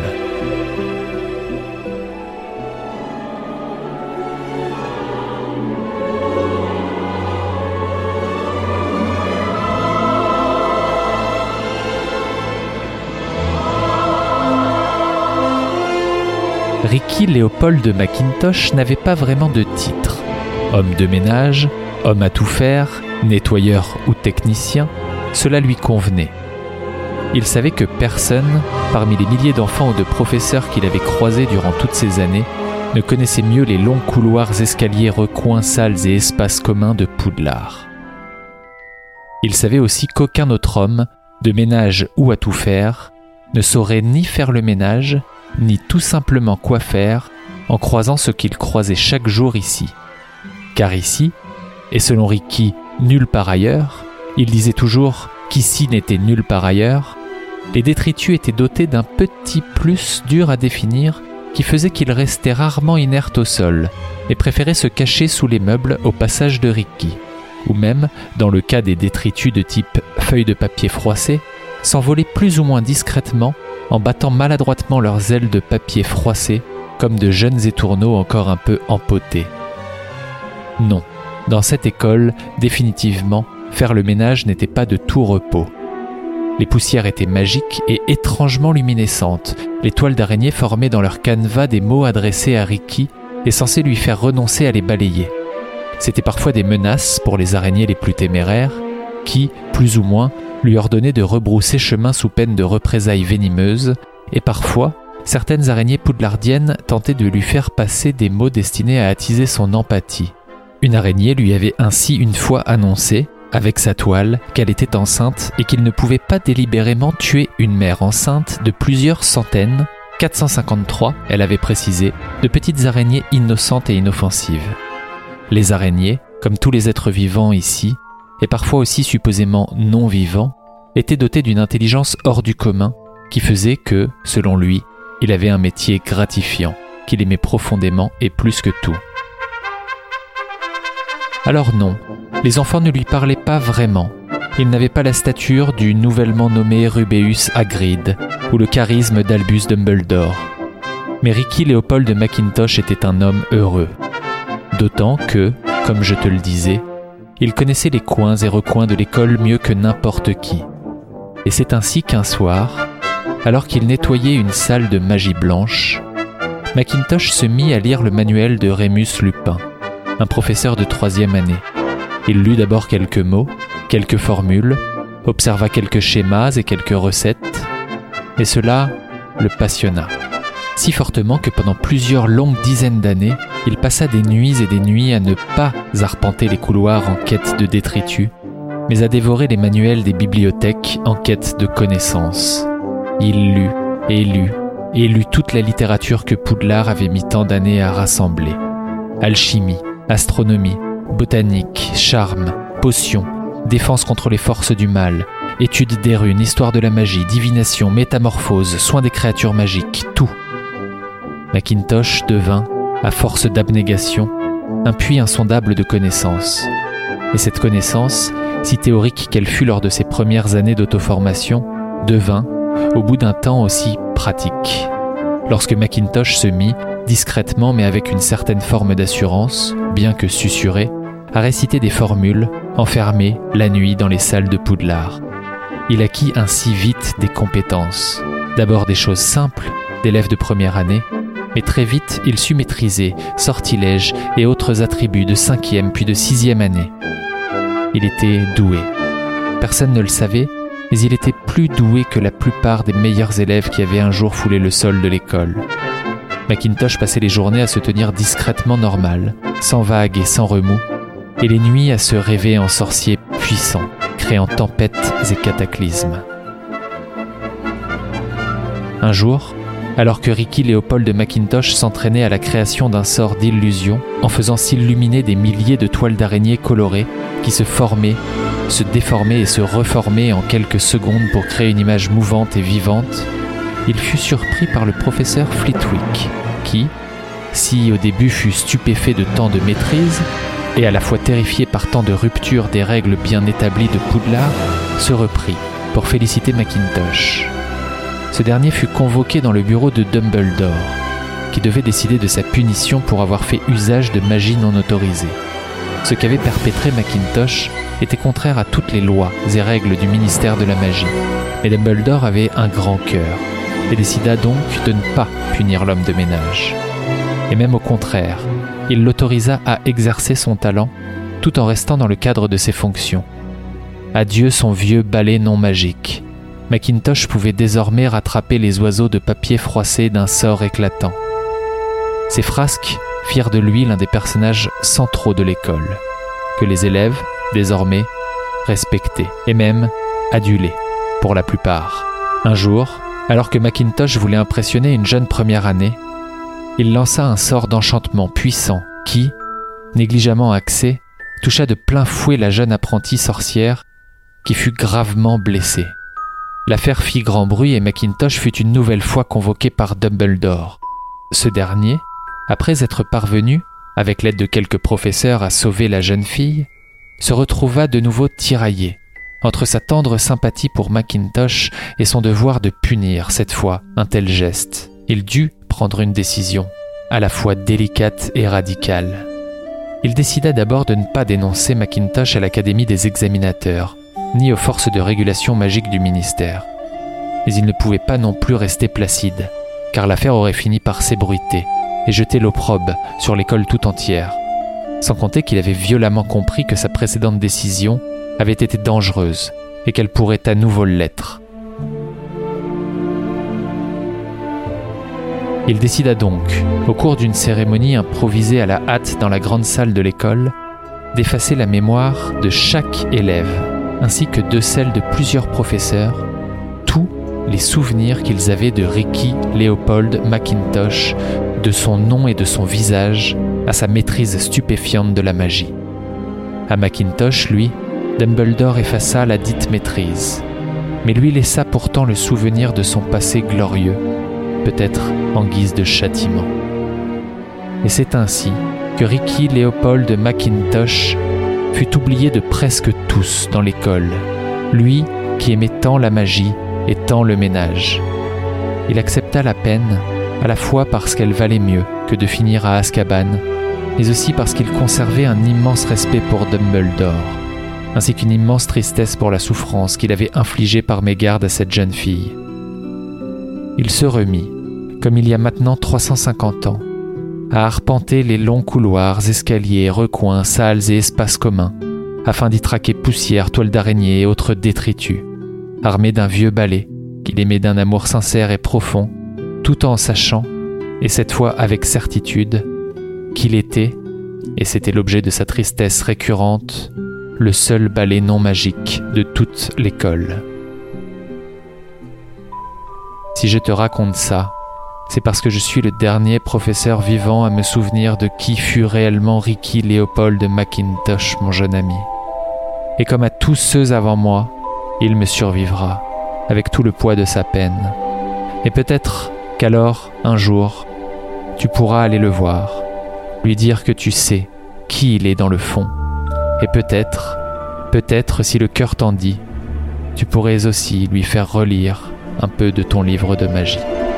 Ricky Léopold Mackintosh n'avait pas vraiment de titre. Homme de ménage, homme à tout faire, nettoyeur ou technicien, cela lui convenait. Il savait que personne, parmi les milliers d'enfants ou de professeurs qu'il avait croisés durant toutes ces années, ne connaissait mieux les longs couloirs, escaliers, recoins, salles et espaces communs de Poudlard. Il savait aussi qu'aucun autre homme, de ménage ou à tout faire, ne saurait ni faire le ménage, ni tout simplement quoi faire en croisant ce qu'il croisait chaque jour ici. Car ici, et selon Ricky, nulle part ailleurs, il disait toujours qu'ici n'était nulle part ailleurs, les détritus étaient dotés d'un petit plus dur à définir qui faisait qu'ils restaient rarement inertes au sol et préféraient se cacher sous les meubles au passage de Ricky, ou même, dans le cas des détritus de type feuilles de papier froissées, s'envoler plus ou moins discrètement en battant maladroitement leurs ailes de papier froissé comme de jeunes étourneaux encore un peu empotés. Non, dans cette école, définitivement, faire le ménage n'était pas de tout repos. Les poussières étaient magiques et étrangement luminescentes. Les toiles d'araignée formaient dans leur canevas des mots adressés à Ricky et censés lui faire renoncer à les balayer. C'étaient parfois des menaces pour les araignées les plus téméraires qui, plus ou moins, lui ordonnaient de rebrousser chemin sous peine de représailles venimeuses, et parfois, certaines araignées poudlardiennes tentaient de lui faire passer des mots destinés à attiser son empathie. Une araignée lui avait ainsi une fois annoncé, avec sa toile, qu'elle était enceinte et qu'il ne pouvait pas délibérément tuer une mère enceinte de plusieurs centaines, quatre cent cinquante-trois, elle avait précisé, de petites araignées innocentes et inoffensives. Les araignées, comme tous les êtres vivants ici, et parfois aussi supposément non vivants, étaient dotées d'une intelligence hors du commun qui faisait que, selon lui, il avait un métier gratifiant, qu'il aimait profondément et plus que tout. Alors non, les enfants ne lui parlaient pas vraiment. Il n'avait pas la stature du nouvellement nommé Rubeus Hagrid ou le charisme d'Albus Dumbledore. Mais Ricky Léopold Mackintosh était un homme heureux. D'autant que, comme je te le disais, il connaissait les coins et recoins de l'école mieux que n'importe qui. Et c'est ainsi qu'un soir, alors qu'il nettoyait une salle de magie blanche, Mackintosh se mit à lire le manuel de Rémus Lupin, un professeur de troisième année. Il lut d'abord quelques mots, quelques formules, observa quelques schémas et quelques recettes, et cela le passionna. Si fortement que pendant plusieurs longues dizaines d'années, il passa des nuits et des nuits à ne pas arpenter les couloirs en quête de détritus, mais à dévorer les manuels des bibliothèques en quête de connaissances. Il lut et lut et lut toute la littérature que Poudlard avait mis tant d'années à rassembler. Alchimie, astronomie, botanique, charme, potions, défense contre les forces du mal, étude des runes, histoire de la magie, divination, métamorphose, soins des créatures magiques, tout. Mackintosh devint, à force d'abnégation, un puits insondable de connaissances. Et cette connaissance, si théorique qu'elle fut lors de ses premières années d'auto-formation, devint, au bout d'un temps aussi pratique. Lorsque Mackintosh se mit, discrètement mais avec une certaine forme d'assurance, bien que susurrée, à réciter des formules, enfermées la nuit dans les salles de Poudlard. Il acquit ainsi vite des compétences. D'abord des choses simples, d'élèves de première année, mais très vite il sut maîtriser sortilèges et autres attributs de cinquième puis de sixième année. Il était doué. Personne ne le savait, mais il était plus doué que la plupart des meilleurs élèves qui avaient un jour foulé le sol de l'école. Mackintosh passait les journées à se tenir discrètement normal, sans vagues et sans remous, et les nuits à se rêver en sorcier puissant, créant tempêtes et cataclysmes. Un jour, alors que Ricky Léopold Mackintosh s'entraînait à la création d'un sort d'illusion en faisant s'illuminer des milliers de toiles d'araignées colorées qui se formaient, se déformaient et se reformaient en quelques secondes pour créer une image mouvante et vivante, il fut surpris par le professeur Flitwick qui, si au début fut stupéfait de tant de maîtrise et à la fois terrifié par tant de rupture des règles bien établies de Poudlard, se reprit pour féliciter Mackintosh. Ce dernier fut convoqué dans le bureau de Dumbledore, qui devait décider de sa punition pour avoir fait usage de magie non autorisée. Ce qu'avait perpétré Mackintosh était contraire à toutes les lois et règles du ministère de la magie, mais Dumbledore avait un grand cœur et décida donc de ne pas punir l'homme de ménage. Et même au contraire, il l'autorisa à exercer son talent tout en restant dans le cadre de ses fonctions. Adieu son vieux balai non magique. Mackintosh pouvait désormais rattraper les oiseaux de papier froissé d'un sort éclatant. Ces frasques firent de lui l'un des personnages centraux de l'école, que les élèves, désormais, respectaient et même adulaient, pour la plupart. Un jour, alors que Mackintosh voulait impressionner une jeune première année, il lança un sort d'enchantement puissant qui, négligemment axé, toucha de plein fouet la jeune apprentie sorcière qui fut gravement blessée. L'affaire fit grand bruit et Mackintosh fut une nouvelle fois convoqué par Dumbledore. Ce dernier, après être parvenu, avec l'aide de quelques professeurs, à sauver la jeune fille, se retrouva de nouveau tiraillé entre sa tendre sympathie pour Mackintosh et son devoir de punir, cette fois, un tel geste. Il dut prendre une décision, à la fois délicate et radicale. Il décida d'abord de ne pas dénoncer Mackintosh à l'Académie des examinateurs, ni aux forces de régulation magique du ministère. Mais il ne pouvait pas non plus rester placide, car l'affaire aurait fini par s'ébruiter et jeter l'opprobre sur l'école tout entière, sans compter qu'il avait violemment compris que sa précédente décision avait été dangereuse et qu'elle pourrait à nouveau l'être. Il décida donc, au cours d'une cérémonie improvisée à la hâte dans la grande salle de l'école, d'effacer la mémoire de chaque élève, ainsi que de celle de plusieurs professeurs, tous les souvenirs qu'ils avaient de Ricky Leopold McIntosh, de son nom et de son visage, à sa maîtrise stupéfiante de la magie. À McIntosh, lui, Dumbledore effaça la dite maîtrise, mais lui laissa pourtant le souvenir de son passé glorieux, peut-être en guise de châtiment. Et c'est ainsi que Ricky Leopold McIntosh fut oublié de presque tous dans l'école, lui qui aimait tant la magie et tant le ménage. Il accepta la peine, à la fois parce qu'elle valait mieux que de finir à Azkaban, mais aussi parce qu'il conservait un immense respect pour Dumbledore, ainsi qu'une immense tristesse pour la souffrance qu'il avait infligée par mégarde à cette jeune fille. Il se remit, comme il y a maintenant trois cent cinquante ans, à arpenter les longs couloirs, escaliers, recoins, salles et espaces communs, afin d'y traquer poussière, toiles d'araignée et autres détritus, armé d'un vieux balai qu'il aimait d'un amour sincère et profond, tout en sachant, et cette fois avec certitude, qu'il était, et c'était l'objet de sa tristesse récurrente, le seul balai non magique de toute l'école. Si je te raconte ça, c'est parce que je suis le dernier professeur vivant à me souvenir de qui fut réellement Ricky Leopold McIntosh, mon jeune ami. Et comme à tous ceux avant moi, il me survivra, avec tout le poids de sa peine. Et peut-être qu'alors, un jour, tu pourras aller le voir, lui dire que tu sais qui il est dans le fond. Et peut-être, peut-être si le cœur t'en dit, tu pourrais aussi lui faire relire un peu de ton livre de magie.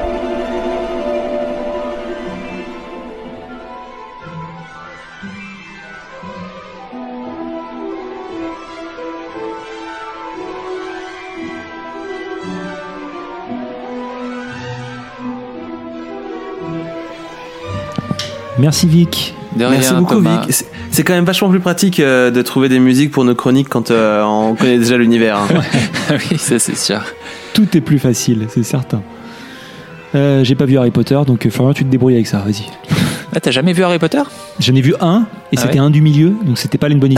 Merci Vic. De Merci rien, beaucoup Thomas. Vic. C'est, c'est quand même vachement plus pratique euh, de trouver des musiques pour nos chroniques quand euh, on connaît déjà l'univers. Hein. Oui, ça c'est sûr. Tout est plus facile, c'est certain. Euh, j'ai pas vu Harry Potter, donc Florian, tu te débrouilles avec ça, vas-y. Ah, t'as jamais vu Harry Potter ? J'en ai vu un, et ah c'était ouais un du milieu, donc c'était pas une bonne idée.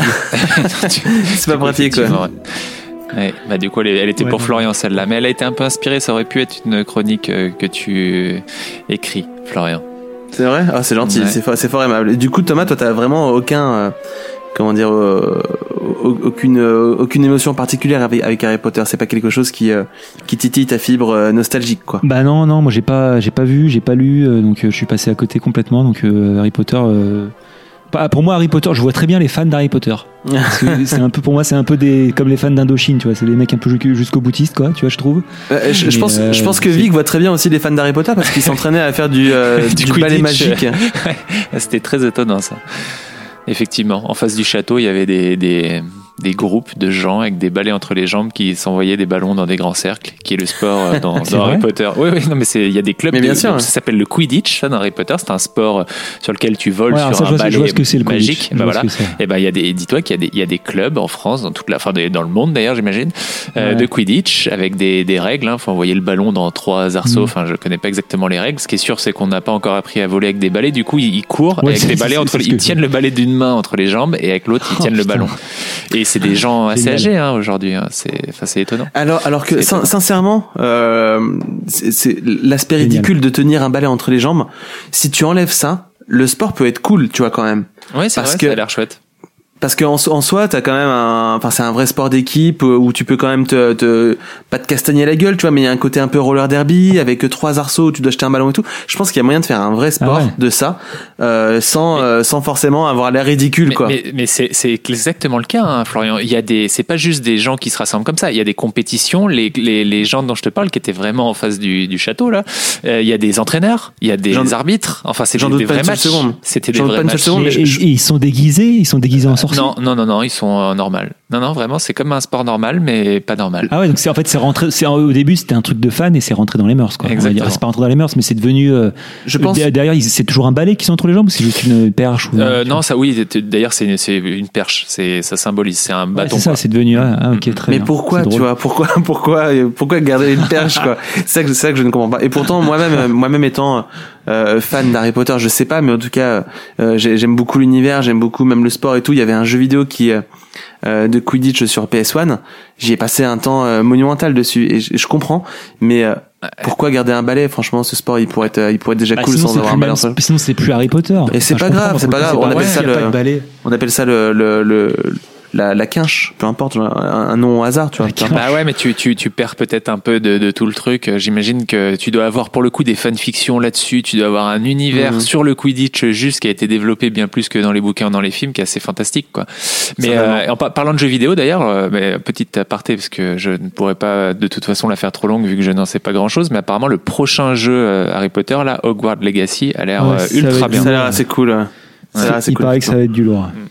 C'est pas pratique, quoi. Ouais. Ouais, bah du coup elle, elle était ouais, pour ouais. Florian celle-là, mais elle a été un peu inspirée, ça aurait pu être une chronique euh, que tu écris, Florian. C'est vrai ? Ah, c'est gentil, ouais. c'est, fort, c'est fort aimable. Et du coup, Thomas, toi, t'as vraiment aucun, euh, comment dire, euh, aucune, euh, aucune émotion particulière avec, avec Harry Potter. C'est pas quelque chose qui, euh, qui titille ta fibre euh, nostalgique, quoi. Bah non, non, moi j'ai pas, j'ai pas vu, j'ai pas lu, euh, donc euh, je suis passé à côté complètement. Donc euh, Harry Potter. Euh, Pour moi, Harry Potter, je vois très bien les fans d'Harry Potter. Parce que c'est un peu, pour moi, c'est un peu des, comme les fans d'Indochine, tu vois. C'est des mecs un peu jusqu'au boutiste, quoi, tu vois, je trouve. Euh, je, je, pense, euh, je pense que Vic voit très bien aussi les fans d'Harry Potter parce qu'il s'entraînait à faire du, euh, du, du ballet magique. C'était très étonnant, ça. Effectivement, en face du château, il y avait des, des, des groupes de gens avec des balais entre les jambes qui s'envoyaient des ballons dans des grands cercles, qui est le sport dans, dans Harry Potter. Oui, oui, non, mais c'est, il y a des clubs. Mais bien de, sûr, de, ça s'appelle le Quidditch, ça, dans Harry Potter. C'est un sport sur lequel tu voles ouais, sur ça, un balai magique. Bah, voilà. Et ben, il y a des, dis-toi qu'il y a des, il y a des clubs en France, dans toute la, enfin, dans le monde d'ailleurs, j'imagine, euh, ouais. de Quidditch avec des, des règles. Hein. Faut envoyer le ballon dans trois arceaux. Enfin, mmh. je connais pas exactement les règles. Ce qui est sûr, c'est qu'on n'a pas encore appris à voler avec des balais. Du coup, ils, ils courent ouais, avec des balais entre, ils tiennent le balai d'une main entre les jambes et avec l'autre, ils tiennent oh, le ballon. Et c'est des gens assez âgés hein, aujourd'hui. Hein. C'est, enfin, c'est étonnant. Alors, alors que sin- sincèrement, euh, c'est, c'est l'aspect ridicule de tenir un balai entre les jambes. Si tu enlèves ça, le sport peut être cool, tu vois quand même. Ouais, c'est parce vrai, que, ça a l'air chouette. Parce qu'en en soi, t'as quand même un, enfin c'est un vrai sport d'équipe où tu peux quand même te, te pas te castagner la gueule, tu vois, mais il y a un côté un peu roller derby avec trois arceaux où tu dois jeter un ballon et tout. Je pense qu'il y a moyen de faire un vrai sport ah ouais. de ça, euh, sans mais, euh, sans forcément avoir l'air ridicule, mais, quoi. Mais, mais c'est c'est exactement le cas, hein, Florian. Il y a des, c'est pas juste des gens qui se rassemblent comme ça. Il y a des compétitions. Les les les gens dont je te parle, qui étaient vraiment en face du du château là, euh, il y a des entraîneurs, il y a des J'en... arbitres. Enfin, c'est des, des vrais matchs. Seconde. C'était des J'en vrais matchs. Et, et, et ils sont déguisés, ils sont déguisés en sorciers. Non, non, non, non. Ils sont euh, normales. Non, non, vraiment, c'est comme un sport normal, mais pas normal. Ah ouais, donc c'est en fait c'est rentré. C'est au début c'était un truc de fan et c'est rentré dans les mœurs, quoi. Exactement. C'est pas rentré dans les mœurs, mais c'est devenu. Euh, Je pense. Derrière, c'est toujours un balai qui sont entre les jambes ou c'est juste une perche ou Euh, non, ça, oui. D'ailleurs, c'est une, c'est une perche. C'est, ça symbolise. C'est un bâton. Ouais, c'est ça. C'est devenu. Ah, ah, ok, très Mais bien. pourquoi, tu vois, pourquoi, pourquoi, pourquoi garder une perche, quoi? C'est ça que, c'est ça que je ne comprends pas. Et pourtant, moi-même, moi-même étant euh, fan d'Harry Potter, je sais pas, mais en tout cas, euh, j'aime beaucoup l'univers, j'aime beaucoup même le sport et tout. Il y avait un jeu vidéo qui euh, de Quidditch sur P S un. J'y ai passé un temps euh, monumental dessus et je, je comprends, mais euh, pourquoi garder un balai? Franchement, ce sport, il pourrait être, il pourrait être déjà bah, cool sans avoir un balai. Même, sinon, c'est plus Harry Potter. Et c'est enfin, pas grave, c'est pas grave. On appelle ça le, on appelle ça le, le, le La, la quinche, peu importe, un, un nom au hasard, tu vois. Bah ouais, mais tu, tu, tu perds peut-être un peu de, de tout le truc. J'imagine que tu dois avoir pour le coup des fanfictions là-dessus. Tu dois avoir un univers mmh. sur le Quidditch juste qui a été développé bien plus que dans les bouquins, dans les films, qui est assez fantastique, quoi. Mais euh, en parlant de jeux vidéo d'ailleurs, euh, mais petite aparté parce que je ne pourrais pas de toute façon la faire trop longue vu que je n'en sais pas grand-chose. Mais apparemment le prochain jeu euh, Harry Potter, là, Hogwarts Legacy, a l'air ouais, euh, ultra bien. Ça a l'air assez cool. Ouais. Ça a l'air assez Il cool. paraît que ça va être du lourd. Mmh.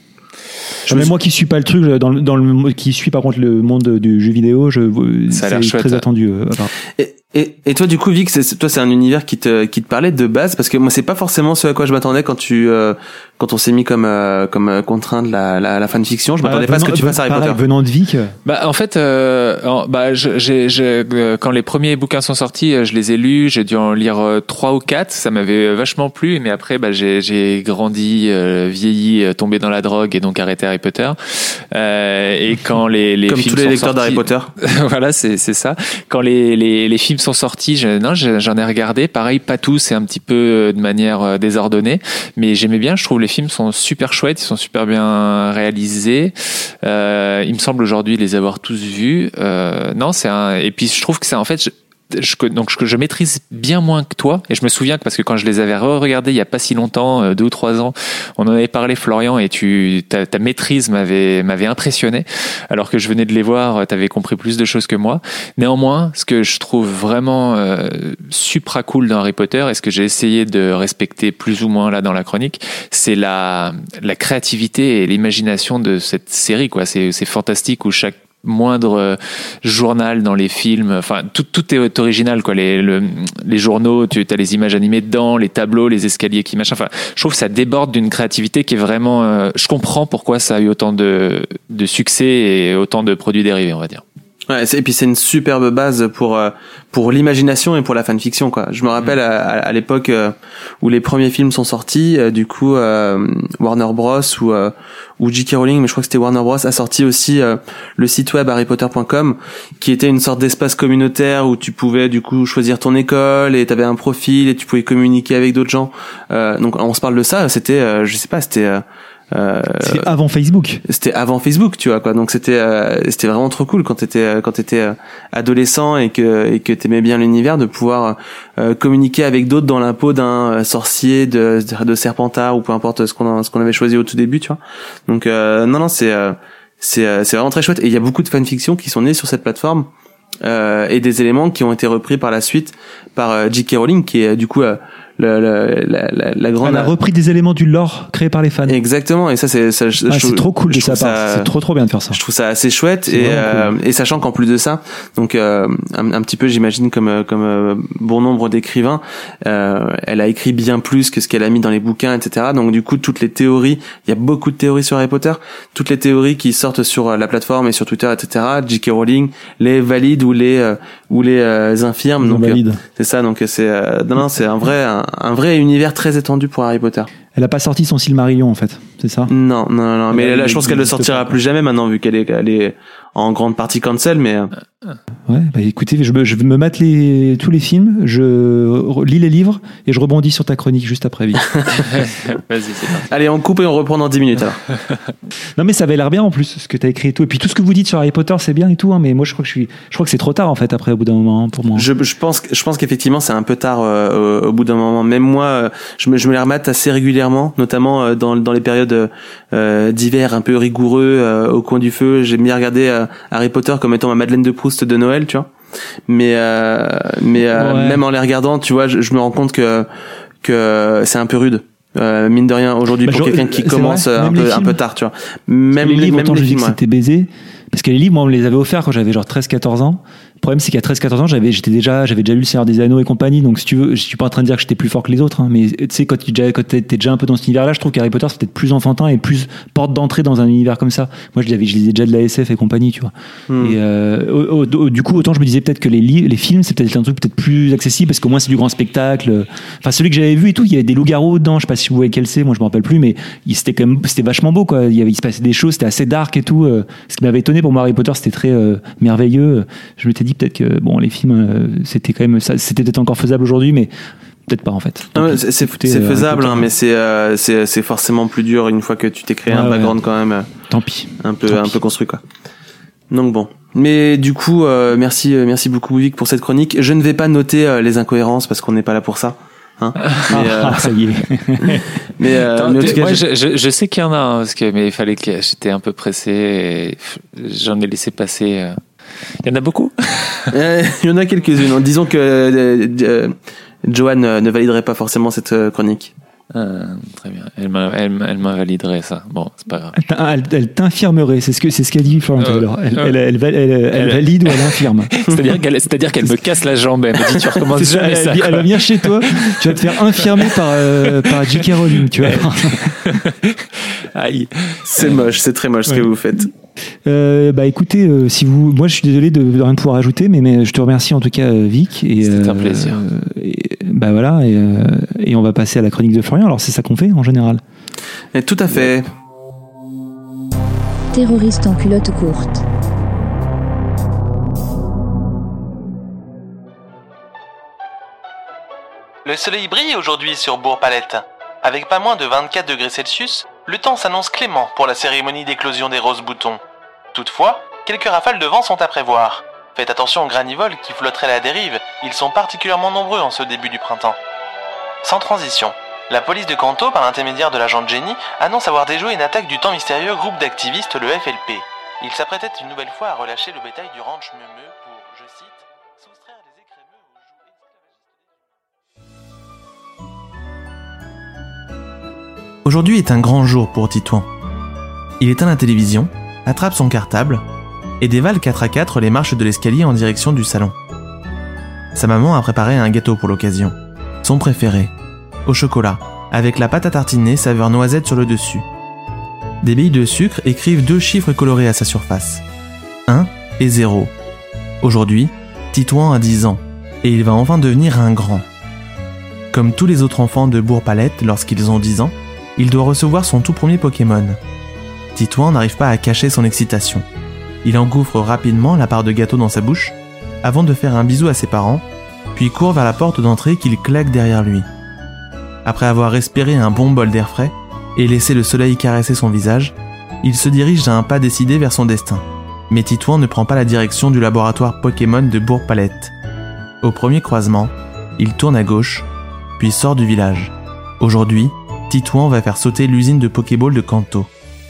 Je mais moi qui suis pas le truc dans le, dans le qui suis par contre le monde du jeu vidéo, je ça a l'air c'est chouette, très ça. attendu. Euh, et, et et toi du coup Vic, c'est, toi c'est un univers qui te qui te parlait de base parce que moi c'est pas forcément ce à quoi je m'attendais quand tu euh, quand on s'est mis comme euh, comme contrainte la la, la fanfiction, je m'attendais bah, pas venant, à ce que tu fasses Harry Potter. Venant de Vic. Bah en fait euh, bah j'ai j'ai quand les premiers bouquins sont sortis, je les ai lus, j'ai dû en lire trois ou quatre, ça m'avait vachement plu, mais après bah j'ai j'ai grandi, euh, vieilli, tombé dans la drogue et donc arrêté Harry Potter. Euh, et quand les les comme films tous les sont lecteurs sortis, d'Harry Potter. voilà, c'est c'est ça. Quand les les les films sont sortis, je, non, j'en ai regardé, pareil, pas tous, c'est un petit peu de manière désordonnée, mais j'aimais bien, je trouve les films sont super chouettes, ils sont super bien réalisés. Euh, il me semble aujourd'hui les avoir tous vus. Euh, non, c'est un et puis je trouve que c'est en fait je, Je, donc je, je maîtrise bien moins que toi et je me souviens que parce que quand je les avais re-regardés il y a pas si longtemps, deux ou trois ans, on en avait parlé Florian et tu ta, ta maîtrise m'avait m'avait impressionné alors que je venais de les voir, t'avais compris plus de choses que moi. Néanmoins, ce que je trouve vraiment euh, supra cool dans Harry Potter et ce que j'ai essayé de respecter plus ou moins là dans la chronique, c'est la la créativité et l'imagination de cette série, quoi. C'est c'est fantastique où chaque moindre journal dans les films, enfin tout tout est original, quoi. Les le, les journaux, tu as les images animées dedans, les tableaux, les escaliers qui machin. Enfin, je trouve que ça déborde d'une créativité qui est vraiment. Euh, je comprends pourquoi ça a eu autant de de succès et autant de produits dérivés, on va dire. Ouais, et puis c'est une superbe base pour pour l'imagination et pour la fanfiction, quoi. Je me rappelle à, à l'époque où les premiers films sont sortis, du coup euh, Warner Bros ou euh, ou J K Rowling, mais je crois que c'était Warner Bros, a sorti aussi euh, le site web harry potter point com qui était une sorte d'espace communautaire où tu pouvais du coup choisir ton école et t'avais un profil et tu pouvais communiquer avec d'autres gens. Euh, donc on se parle de ça, c'était euh, je sais pas, c'était euh, Euh, c'était avant Facebook. C'était avant Facebook, tu vois, quoi. Donc c'était euh, c'était vraiment trop cool quand t'étais quand t'étais euh, adolescent et que et que t'aimais bien l'univers, de pouvoir euh, communiquer avec d'autres dans la peau d'un sorcier, de de Serpentard ou peu importe ce qu'on ce qu'on avait choisi au tout début, tu vois. Donc euh, non non c'est euh, c'est euh, c'est vraiment très chouette et il y a beaucoup de fanfictions qui sont nées sur cette plateforme euh, et des éléments qui ont été repris par la suite par euh, J K Rowling qui est du coup euh, Le, le, la, la, la grande. Elle a repris des éléments du lore créé par les fans. Exactement, et ça c'est ça, je, ah, je, c'est trop cool de sa part. C'est trop trop bien de faire ça. Je trouve ça assez chouette et euh, cool. Et sachant qu'en plus de ça, donc euh, un, un petit peu, j'imagine comme comme euh, bon nombre d'écrivains, euh, elle a écrit bien plus que ce qu'elle a mis dans les bouquins, et cetera. Donc du coup, toutes les théories, il y a beaucoup de théories sur Harry Potter, toutes les théories qui sortent sur la plateforme et sur Twitter, et cetera. J K Rowling les valide ou les euh, ou les euh, infirme. Donc euh, c'est ça. Donc c'est euh, non non, c'est un vrai un, un vrai univers très étendu pour Harry Potter. Elle a pas sorti son Silmarillion en fait, c'est ça? Non, non, non. Mais là, je pense qu'elle ne sortira plus jamais maintenant vu qu'elle est, elle est en grande partie cancel. Mais ouais, bah écoutez, je me, je me mate les tous les films, je lis les livres et je rebondis sur ta chronique juste après. Vas-y, c'est parti. Allez, on coupe et on reprend dans dix minutes alors. Non, mais ça avait l'air bien en plus ce que t'as écrit et tout. Et puis tout ce que vous dites sur Harry Potter, c'est bien et tout. Hein, mais moi, je crois que je suis, je crois que c'est trop tard en fait après au bout d'un moment pour moi. Je, je pense, je pense qu'effectivement c'est un peu tard euh, au, au bout d'un moment. Même moi, euh, je me, je me les remate assez régulièrement, notamment euh, dans dans les périodes euh, d'hiver un peu rigoureux euh, au coin du feu. J'aime bien regarder euh, Harry Potter comme étant ma Madeleine de Proust de Noël, tu vois. Mais euh, mais euh, ouais. Même en les regardant, tu vois, je, je me rends compte que que c'est un peu rude. Euh, mine de rien, aujourd'hui, bah, pour quelqu'un qui commence vrai, un peu, un peu tard, tu vois. Même les livres, même autant les je dis films, que ouais. c'était baisé. Parce que les livres, moi, on me les avait offerts quand j'avais genre treize quatorze ans. Le problème, c'est qu'à treize quatorze ans, j'avais, j'étais déjà, j'avais déjà lu Le Seigneur des Anneaux et compagnie. Donc, si tu veux, je suis pas en train de dire que j'étais plus fort que les autres, hein, mais tu sais, quand tu déjà, quand t'es déjà un peu dans cet univers-là, je trouve qu'Harry Potter, c'est peut-être plus enfantin et plus porte d'entrée dans un univers comme ça. Moi, je l'avais, je lisais déjà de la S F et compagnie, tu vois. Mm. Et, euh, au, au, au, du coup, autant je me disais peut-être que les livres, les films, c'est peut-être un truc peut-être plus accessible parce qu'au moins c'est du grand spectacle. Enfin, celui que j'avais vu et tout, il y avait des loups-garous dedans. Je sais pas si vous voyez quel c'est, moi je me rappelle plus, mais il, c'était quand même, c'était vachement beau, quoi. Il y avait, il se passait des choses, c'était assez dark et tout. Euh, ce qui m'avait étonné pour moi, Harry Potter, c'était très euh, merveilleux. Je m'étais dit peut-être que bon, les films, euh, c'était quand même ça, c'était peut-être encore faisable aujourd'hui, mais peut-être pas en fait. Non, c'est, c'est, c'est euh, faisable, hein, mais c'est, euh, c'est c'est forcément plus dur une fois que tu t'es créé ouais, un background ouais. quand même. Euh, Tant pis. Un peu Tant un pis. peu construit, quoi. Donc bon. Mais du coup, euh, merci merci beaucoup Vic pour cette chronique. Je ne vais pas noter euh, les incohérences parce qu'on n'est pas là pour ça. Hein, mais, euh, ah, ça y est. mais, euh, Attends, mais en tout cas, moi, je, je, je sais qu'il y en a, hein, parce que mais il fallait que j'étais un peu pressé. Et j'en ai laissé passer. Euh... Il y en a beaucoup. Il y en a quelques-unes. Disons que euh, euh, Joanne euh, ne validerait pas forcément cette euh, chronique. Euh, très bien. Elle, m'a, elle, elle m'invaliderait ça. Bon, c'est pas grave. Elle, elle t'infirmerait. C'est ce que c'est ce qu'a dit Florian euh, alors. Elle, euh, elle, elle, elle, elle, elle valide ou elle infirme. C'est-à-dire qu'elle, c'est-à-dire qu'elle me casse la jambe. Elle me dit tu recommences c'est jamais ça. ça. Elle, elle va venir chez toi. Tu vas te faire infirmer par euh, par J K Rowling. Tu vois. Aïe. C'est moche. C'est très moche ce ouais. que vous faites. Euh, bah écoutez, euh, si vous, moi je suis désolé de, de rien pouvoir ajouter, mais, mais je te remercie en tout cas Vic. Et, C'était euh, un plaisir. Et, bah voilà, et, euh, et on va passer à la chronique de Florian. Alors c'est ça qu'on fait en général. Et tout à fait. Terroriste en culotte courte. Le soleil brille aujourd'hui sur Bourg-Palette. Avec pas moins de vingt-quatre degrés Celsius, le temps s'annonce clément pour la cérémonie d'éclosion des roses boutons. Toutefois, quelques rafales de vent sont à prévoir. Faites attention aux granivoles qui flotteraient à la dérive, ils sont particulièrement nombreux en ce début du printemps. Sans transition, la police de Canto, par l'intermédiaire de l'agent Jenny, annonce avoir déjoué une attaque du temps mystérieux groupe d'activistes, le F L P. Ils s'apprêtaient une nouvelle fois à relâcher le bétail du ranch Meumeux pour, je cite, soustraire les écrémeux aux joues esclavagistes. Aujourd'hui est un grand jour pour Titouan. Il éteint la télévision, attrape son cartable et dévale quatre à quatre les marches de l'escalier en direction du salon. Sa maman a préparé un gâteau pour l'occasion, son préféré, au chocolat, avec la pâte à tartiner saveur noisette sur le dessus. Des billes de sucre écrivent deux chiffres colorés à sa surface, un et zéro. Aujourd'hui, Titouan a dix ans et il va enfin devenir un grand. Comme tous les autres enfants de Bourg-Palette lorsqu'ils ont dix ans, il doit recevoir son tout premier Pokémon. Titouan n'arrive pas à cacher son excitation. Il engouffre rapidement la part de gâteau dans sa bouche, avant de faire un bisou à ses parents, puis court vers la porte d'entrée qu'il claque derrière lui. Après avoir respiré un bon bol d'air frais et laissé le soleil caresser son visage, il se dirige d'un pas décidé vers son destin. Mais Titouan ne prend pas la direction du laboratoire Pokémon de Bourg-Palette. Au premier croisement, il tourne à gauche, puis sort du village. Aujourd'hui, Titouan va faire sauter l'usine de Pokéball de Kanto.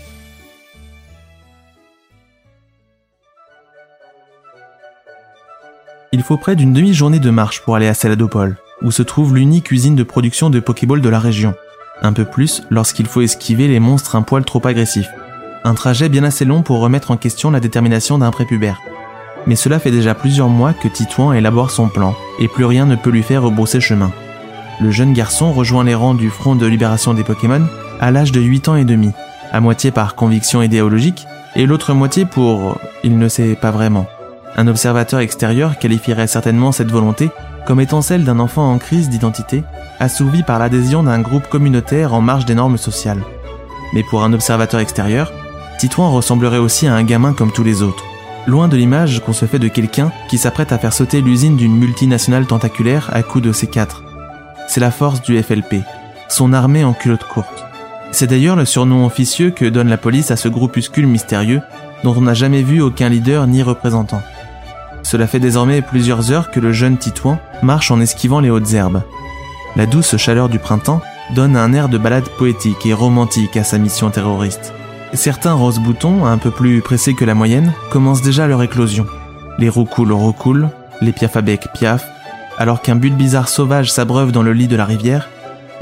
Il faut près d'une demi-journée de marche pour aller à Céladopol, où se trouve l'unique usine de production de Pokéball de la région. Un peu plus lorsqu'il faut esquiver les monstres un poil trop agressifs. Un trajet bien assez long pour remettre en question la détermination d'un prépubère. Mais cela fait déjà plusieurs mois que Titouan élabore son plan, et plus rien ne peut lui faire rebrousser chemin. Le jeune garçon rejoint les rangs du Front de libération des Pokémon à l'âge de huit ans et demi, à moitié par conviction idéologique, et l'autre moitié pour... il ne sait pas vraiment. Un observateur extérieur qualifierait certainement cette volonté comme étant celle d'un enfant en crise d'identité, assouvi par l'adhésion d'un groupe communautaire en marge des normes sociales. Mais pour un observateur extérieur, Titouan ressemblerait aussi à un gamin comme tous les autres, loin de l'image qu'on se fait de quelqu'un qui s'apprête à faire sauter l'usine d'une multinationale tentaculaire à coups de C quatre. C'est la force du F L P, son armée en culotte courte. C'est d'ailleurs le surnom officieux que donne la police à ce groupuscule mystérieux dont on n'a jamais vu aucun leader ni représentant. Cela fait désormais plusieurs heures que le jeune Titouan marche en esquivant les hautes herbes. La douce chaleur du printemps donne un air de balade poétique et romantique à sa mission terroriste. Certains rose-boutons, un peu plus pressés que la moyenne, commencent déjà leur éclosion. Les roucoules roucoulent, les piafs à bec piaffent, alors qu'un bulbizarre sauvage s'abreuve dans le lit de la rivière,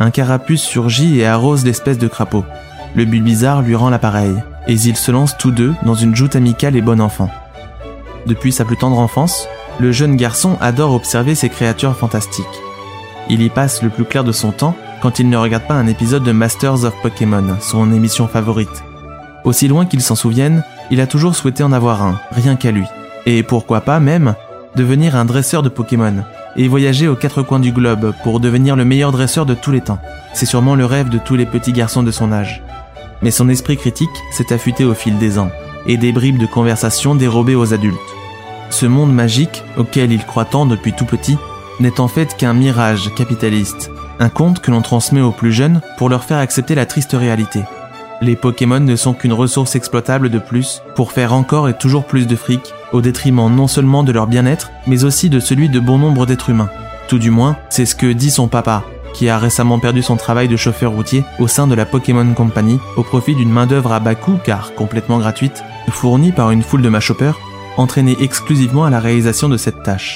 un carapuce surgit et arrose l'espèce de crapaud. Le Bulbizarre lui rend l'appareil, et ils se lancent tous deux dans une joute amicale et bon enfant. Depuis sa plus tendre enfance, le jeune garçon adore observer ces créatures fantastiques. Il y passe le plus clair de son temps quand il ne regarde pas un épisode de Masters of Pokémon, son émission favorite. Aussi loin qu'il s'en souvienne, il a toujours souhaité en avoir un, rien qu'à lui. Et pourquoi pas même, devenir un dresseur de Pokémon, et voyager aux quatre coins du globe pour devenir le meilleur dresseur de tous les temps. C'est sûrement le rêve de tous les petits garçons de son âge. Mais son esprit critique s'est affûté au fil des ans, et des bribes de conversation dérobées aux adultes. Ce monde magique, auquel il croit tant depuis tout petit, n'est en fait qu'un mirage capitaliste, un conte que l'on transmet aux plus jeunes pour leur faire accepter la triste réalité. Les Pokémon ne sont qu'une ressource exploitable de plus pour faire encore et toujours plus de fric, au détriment non seulement de leur bien-être, mais aussi de celui de bon nombre d'êtres humains. Tout du moins, c'est ce que dit son papa, qui a récemment perdu son travail de chauffeur routier au sein de la Pokémon Company au profit d'une main-d'œuvre à bas coût, car complètement gratuite, fournie par une foule de machoppers, entraînés exclusivement à la réalisation de cette tâche.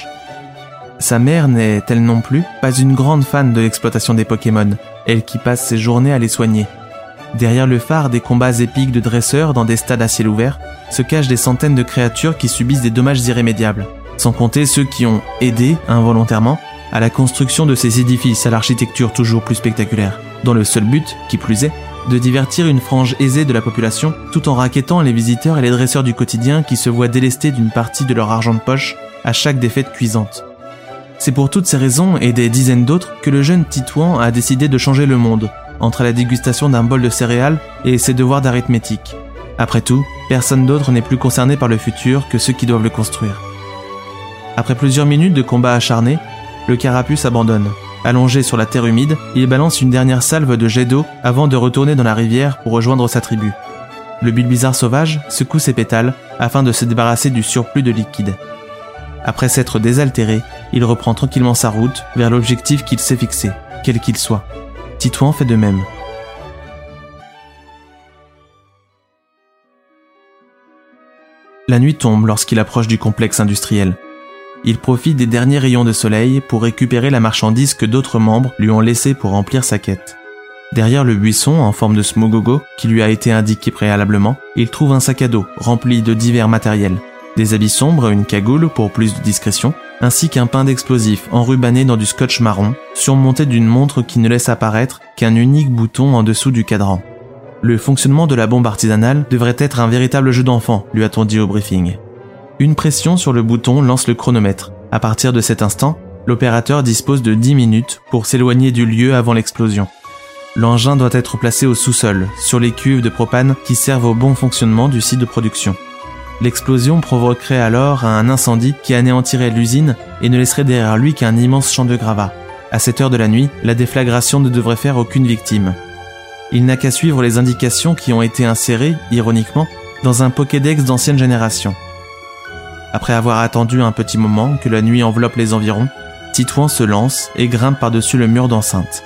Sa mère n'est, elle non plus, pas une grande fan de l'exploitation des Pokémon, elle qui passe ses journées à les soigner. Derrière le phare des combats épiques de dresseurs dans des stades à ciel ouvert, se cachent des centaines de créatures qui subissent des dommages irrémédiables, sans compter ceux qui ont aidé, involontairement, à la construction de ces édifices à l'architecture toujours plus spectaculaire, dans le seul but, qui plus est, de divertir une frange aisée de la population, tout en rackettant les visiteurs et les dresseurs du quotidien qui se voient délestés d'une partie de leur argent de poche à chaque défaite cuisante. C'est pour toutes ces raisons et des dizaines d'autres que le jeune Titouan a décidé de changer le monde, entre la dégustation d'un bol de céréales et ses devoirs d'arithmétique. Après tout, personne d'autre n'est plus concerné par le futur que ceux qui doivent le construire. Après plusieurs minutes de combat acharné, le carapuce abandonne. Allongé sur la terre humide, il balance une dernière salve de jets d'eau avant de retourner dans la rivière pour rejoindre sa tribu. Le Bulbizarre sauvage secoue ses pétales afin de se débarrasser du surplus de liquide. Après s'être désaltéré, il reprend tranquillement sa route vers l'objectif qu'il s'est fixé, quel qu'il soit. Titouan fait de même. La nuit tombe lorsqu'il approche du complexe industriel. Il profite des derniers rayons de soleil pour récupérer la marchandise que d'autres membres lui ont laissée pour remplir sa quête. Derrière le buisson en forme de Smogogo, qui lui a été indiqué préalablement, il trouve un sac à dos rempli de divers matériels. Des habits sombres, une cagoule pour plus de discrétion, ainsi qu'un pain d'explosifs enrubanné dans du scotch marron, surmonté d'une montre qui ne laisse apparaître qu'un unique bouton en dessous du cadran. Le fonctionnement de la bombe artisanale devrait être un véritable jeu d'enfant, lui a-t-on dit au briefing. Une pression sur le bouton lance le chronomètre. À partir de cet instant, l'opérateur dispose de dix minutes pour s'éloigner du lieu avant l'explosion. L'engin doit être placé au sous-sol, sur les cuves de propane qui servent au bon fonctionnement du site de production. L'explosion provoquerait alors un incendie qui anéantirait l'usine et ne laisserait derrière lui qu'un immense champ de gravats. À cette heure de la nuit, la déflagration ne devrait faire aucune victime. Il n'a qu'à suivre les indications qui ont été insérées, ironiquement, dans un Pokédex d'ancienne génération. Après avoir attendu un petit moment que la nuit enveloppe les environs, Titouan se lance et grimpe par-dessus le mur d'enceinte.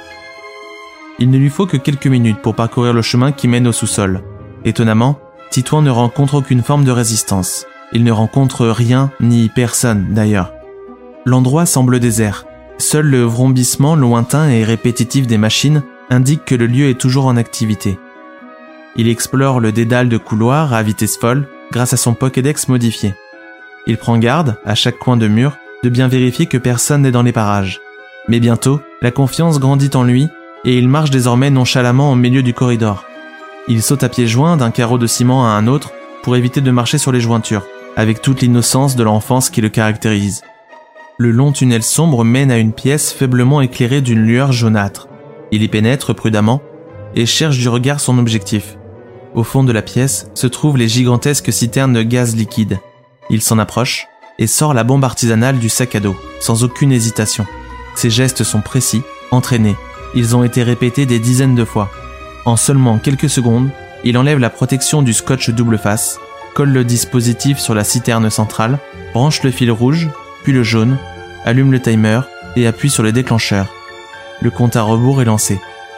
Il ne lui faut que quelques minutes pour parcourir le chemin qui mène au sous-sol. Étonnamment, Titouan ne rencontre aucune forme de résistance. Il ne rencontre rien ni personne d'ailleurs. L'endroit semble désert. Seul le vrombissement lointain et répétitif des machines indique que le lieu est toujours en activité. Il explore le dédale de couloirs à vitesse folle grâce à son Pokédex modifié. Il prend garde, à chaque coin de mur, de bien vérifier que personne n'est dans les parages. Mais bientôt, la confiance grandit en lui et il marche désormais nonchalamment au milieu du corridor. Il saute à pieds joints d'un carreau de ciment à un autre pour éviter de marcher sur les jointures, avec toute l'innocence de l'enfance qui le caractérise. Le long tunnel sombre mène à une pièce faiblement éclairée d'une lueur jaunâtre. Il y pénètre prudemment et cherche du regard son objectif. Au fond de la pièce se trouvent les gigantesques citernes de gaz liquide. Il s'en approche et sort la bombe artisanale du sac à dos, sans aucune hésitation. Ses gestes sont précis, entraînés. Ils ont été répétés des dizaines de fois. En seulement quelques secondes, il enlève la protection du scotch double face, colle le dispositif sur la citerne centrale, branche le fil rouge, puis le jaune, allume le timer et appuie sur le déclencheur. Le compte à rebours est lancé.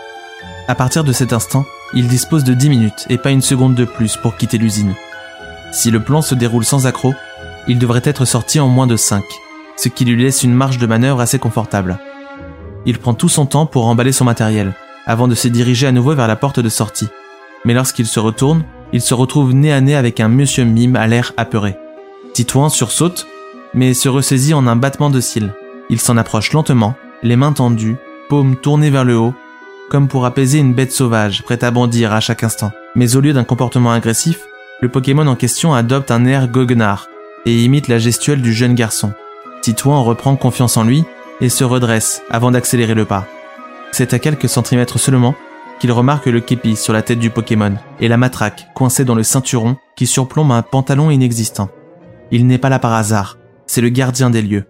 À partir de cet instant, il dispose de dix minutes et pas une seconde de plus pour quitter l'usine. Si le plan se déroule sans accroc, il devrait être sorti en moins de cinq, ce qui lui laisse une marge de manœuvre assez confortable. Il prend tout son temps pour emballer son matériel, avant de se diriger à nouveau vers la porte de sortie. Mais lorsqu'il se retourne, il se retrouve nez à nez avec un monsieur mime à l'air apeuré. Titouan sursaute, mais se ressaisit en un battement de cils. Il s'en approche lentement, les mains tendues, paumes tournées vers le haut, comme pour apaiser une bête sauvage, prête à bondir à chaque instant. Mais au lieu d'un comportement agressif, le Pokémon en question adopte un air goguenard et imite la gestuelle du jeune garçon. Titouan reprend confiance en lui et se redresse avant d'accélérer le pas. C'est à quelques centimètres seulement qu'il remarque le képi sur la tête du Pokémon et la matraque coincée dans le ceinturon qui surplombe un pantalon inexistant. Il n'est pas là par hasard, c'est le gardien des lieux.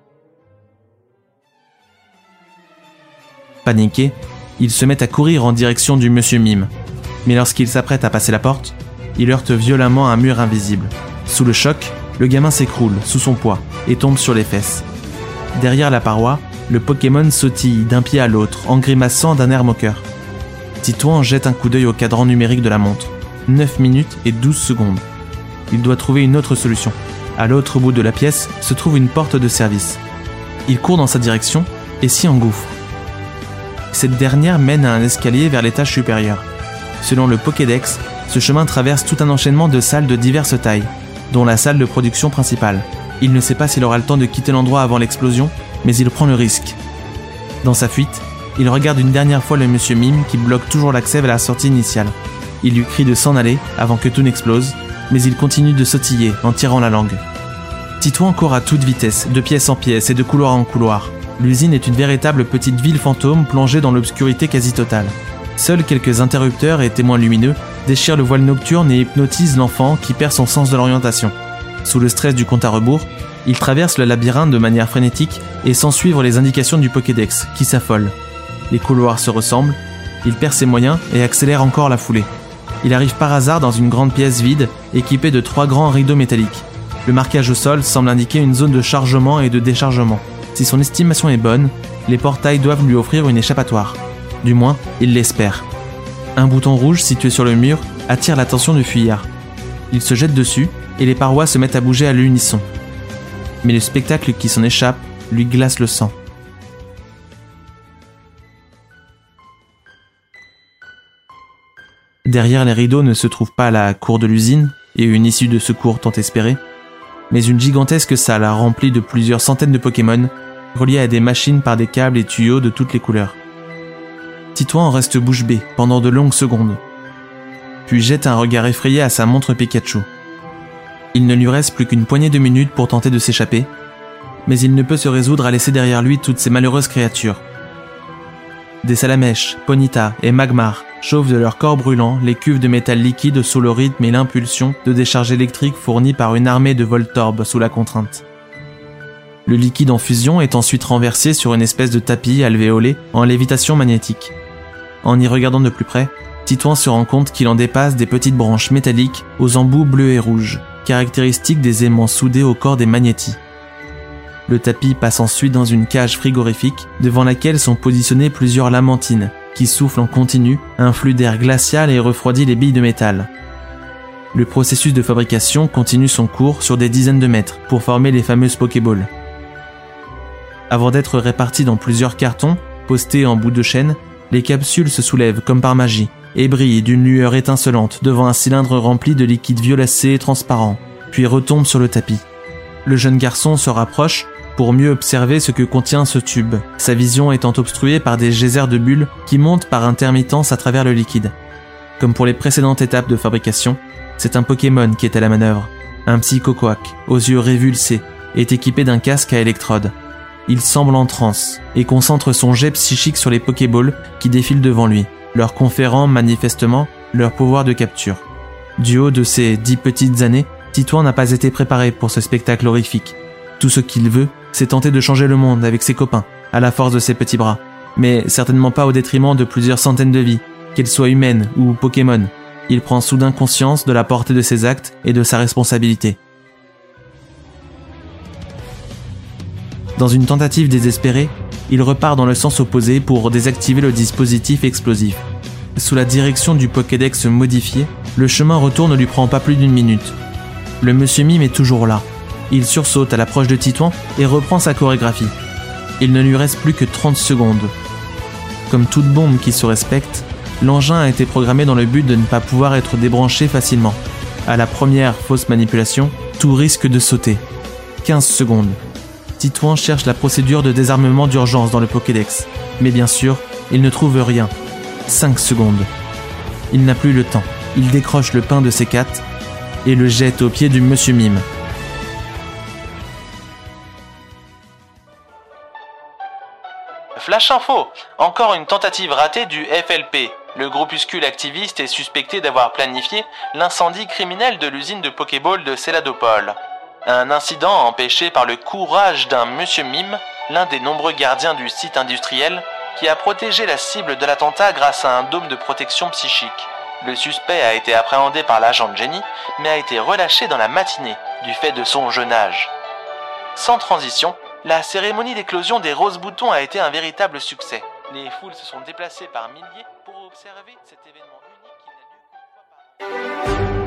Paniqué, il se met à courir en direction du monsieur mime. Mais lorsqu'il s'apprête à passer la porte, il heurte violemment un mur invisible. Sous le choc, le gamin s'écroule sous son poids et tombe sur les fesses. Derrière la paroi, le Pokémon sautille d'un pied à l'autre en grimaçant d'un air moqueur. Titouan jette un coup d'œil au cadran numérique de la montre. neuf minutes et douze secondes. Il doit trouver une autre solution. À l'autre bout de la pièce se trouve une porte de service. Il court dans sa direction et s'y engouffre. Cette dernière mène à un escalier vers l'étage supérieur. Selon le Pokédex, ce chemin traverse tout un enchaînement de salles de diverses tailles, dont la salle de production principale. Il ne sait pas s'il aura le temps de quitter l'endroit avant l'explosion, mais il prend le risque. Dans sa fuite, il regarde une dernière fois le monsieur mime qui bloque toujours l'accès vers la sortie initiale. Il lui crie de s'en aller avant que tout n'explose, mais il continue de sautiller en tirant la langue. Titouan court à toute vitesse, de pièce en pièce et de couloir en couloir. L'usine est une véritable petite ville fantôme plongée dans l'obscurité quasi totale. Seuls quelques interrupteurs et témoins lumineux déchirent le voile nocturne et hypnotisent l'enfant qui perd son sens de l'orientation. Sous le stress du compte à rebours, il traverse le labyrinthe de manière frénétique et sans suivre les indications du Pokédex, qui s'affole. Les couloirs se ressemblent, il perd ses moyens et accélère encore la foulée. Il arrive par hasard dans une grande pièce vide, équipée de trois grands rideaux métalliques. Le marquage au sol semble indiquer une zone de chargement et de déchargement. Si son estimation est bonne, les portails doivent lui offrir une échappatoire. Du moins, il l'espère. Un bouton rouge situé sur le mur attire l'attention du fuyard. Il se jette dessus et les parois se mettent à bouger à l'unisson. Mais le spectacle qui s'en échappe lui glace le sang. Derrière les rideaux ne se trouve pas la cour de l'usine et une issue de secours tant espérée, mais une gigantesque salle remplie de plusieurs centaines de Pokémon, reliés à des machines par des câbles et tuyaux de toutes les couleurs. Titouan en reste bouche bée pendant de longues secondes, puis jette un regard effrayé à sa montre Pikachu. Il ne lui reste plus qu'une poignée de minutes pour tenter de s'échapper, mais il ne peut se résoudre à laisser derrière lui toutes ces malheureuses créatures. Des Salamèches, Ponyta et Magmar chauffent de leur corps brûlant les cuves de métal liquide sous le rythme et l'impulsion de décharges électriques fournies par une armée de Voltorb sous la contrainte. Le liquide en fusion est ensuite renversé sur une espèce de tapis alvéolé en lévitation magnétique. En y regardant de plus près, Titouan se rend compte qu'il en dépasse des petites branches métalliques aux embouts bleus et rouges, caractéristiques des aimants soudés au corps des magnétis. Le tapis passe ensuite dans une cage frigorifique devant laquelle sont positionnées plusieurs lamantines qui soufflent en continu un flux d'air glacial et refroidit les billes de métal. Le processus de fabrication continue son cours sur des dizaines de mètres pour former les fameuses Pokéballs. Avant d'être réparties dans plusieurs cartons, postés en bout de chaîne, les capsules se soulèvent comme par magie et brillent d'une lueur étincelante devant un cylindre rempli de liquide violacé et transparent, puis retombent sur le tapis. Le jeune garçon se rapproche pour mieux observer ce que contient ce tube, sa vision étant obstruée par des geysers de bulles qui montent par intermittence à travers le liquide. Comme pour les précédentes étapes de fabrication, c'est un Pokémon qui est à la manœuvre. Un Psychoquack, aux yeux révulsés, est équipé d'un casque à électrodes. Il semble en transe et concentre son jet psychique sur les Pokéballs qui défilent devant lui, leur conférant manifestement leur pouvoir de capture. Du haut de ses dix petites années, Titouan n'a pas été préparé pour ce spectacle horrifique. Tout ce qu'il veut, c'est tenter de changer le monde avec ses copains, à la force de ses petits bras, mais certainement pas au détriment de plusieurs centaines de vies, qu'elles soient humaines ou Pokémon. Il prend soudain conscience de la portée de ses actes et de sa responsabilité. Dans une tentative désespérée, il repart dans le sens opposé pour désactiver le dispositif explosif. Sous la direction du Pokédex modifié, le chemin retour ne lui prend pas plus d'une minute. Le monsieur mime est toujours là. Il sursaute à l'approche de Titouan et reprend sa chorégraphie. Il ne lui reste plus que trente secondes. Comme toute bombe qui se respecte, l'engin a été programmé dans le but de ne pas pouvoir être débranché facilement. À la première fausse manipulation, tout risque de sauter. quinze secondes. Titouan cherche la procédure de désarmement d'urgence dans le Pokédex, mais bien sûr, il ne trouve rien. cinq secondes. Il n'a plus le temps. Il décroche le pain de ses quatre et le jette aux pieds du Monsieur Mime. Flash info, encore une tentative ratée du F L P. Le groupuscule activiste est suspecté d'avoir planifié l'incendie criminel de l'usine de Pokéball de Céladopol. Un incident empêché par le courage d'un Monsieur Mime, l'un des nombreux gardiens du site industriel, qui a protégé la cible de l'attentat grâce à un dôme de protection psychique. Le suspect a été appréhendé par l'agent Jenny, mais a été relâché dans la matinée, du fait de son jeune âge. Sans transition, la cérémonie d'éclosion des roses boutons a été un véritable succès. Les foules se sont déplacées par milliers pour observer cet événement unique qui n'a lieu qu'une fois par an.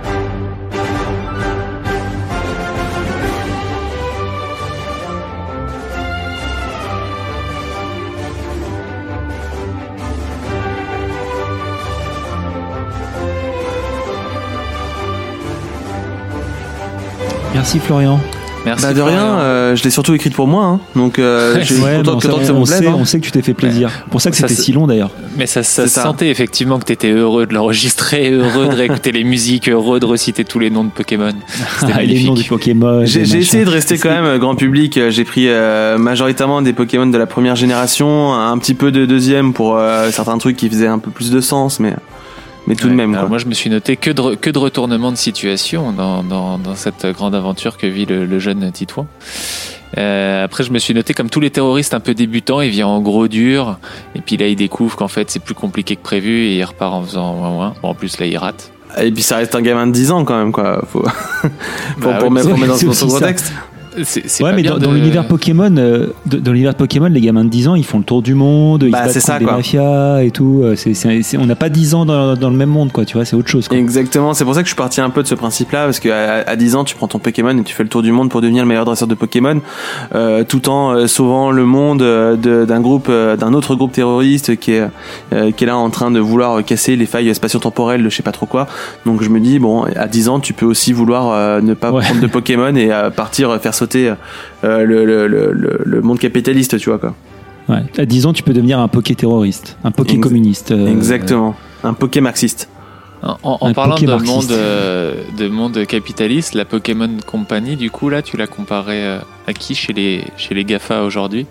Merci Florian. Merci. Bah de Florian. rien, euh, je l'ai surtout écrite pour moi, hein. Donc euh, je suis Ouais, content mais on, que, sait, tant que ça on, vous sait, plaise. hein. on sait que tu t'es fait plaisir. Pour ça que Ça, c'était c'est- si long d'ailleurs. Mais ça, ça C'est se ça. sentait effectivement que t'étais heureux de l'enregistrer, heureux de réécouter les musiques, heureux de reciter tous les noms de Pokémon. C'était Ah, les noms des magnifique. Pokémon. J'ai des j'ai machins. essayé de rester quand même euh, grand public. J'ai pris euh, majoritairement des Pokémon de la première génération, un petit peu de deuxième pour euh, certains trucs qui faisaient un peu plus de sens, mais mais tout de Ouais. même. Alors Quoi. moi, je me suis noté que de, re- que de retournements de situation dans, dans, dans cette grande aventure que vit le, le jeune Titouan. Euh, après, je me suis noté comme tous les terroristes un peu débutants, il vient en gros dur, et puis là, il découvre qu'en fait, c'est plus compliqué que prévu, et il repart en faisant ouin ouin. Bon, en plus, là, il rate. Et puis ça reste un gamin de dix ans quand même, quoi. Faut... pour, Bah pour oui, mettre, pour c'est- mettre dans c'est son- son aussi ça. contexte. C'est, c'est Ouais, pas mais bien dans, de- dans l'univers Pokémon, euh, de- dans l'univers Pokémon, les gamins de dix ans, ils font le tour du monde, ils Bah, se battent c'est contre ça, des quoi. mafias et tout. euh, C'est, c'est, c'est- on n'a pas dix ans dans, dans le même monde, quoi. Tu vois, c'est autre chose. Quoi. Exactement, c'est pour ça que je suis parti un peu de ce principe-là, parce qu'à à dix ans, tu prends ton Pokémon et tu fais le tour du monde pour devenir le meilleur dresseur de Pokémon, euh, tout en euh, sauvant le monde euh, de- d'un groupe, euh, d'un autre groupe terroriste qui est, euh, qui est là en train de vouloir casser les failles spatio-temporelles de je sais pas trop quoi. Donc je me dis, bon, à dix ans, tu peux aussi vouloir euh, ne pas Ouais. prendre de Pokémon et euh, partir euh, faire sauter euh, le, le, le, le, le monde capitaliste, tu vois, quoi. Ouais. À dix ans, tu peux devenir un Poké terroriste, un Poké Ex- communiste. euh, Exactement. Un Poké marxiste. En, en- en Un parlant de Poké-marxiste. monde, euh, de monde capitaliste, la Pokémon Company, du coup, là, tu l'as comparé euh, à qui chez les, chez les GAFA aujourd'hui?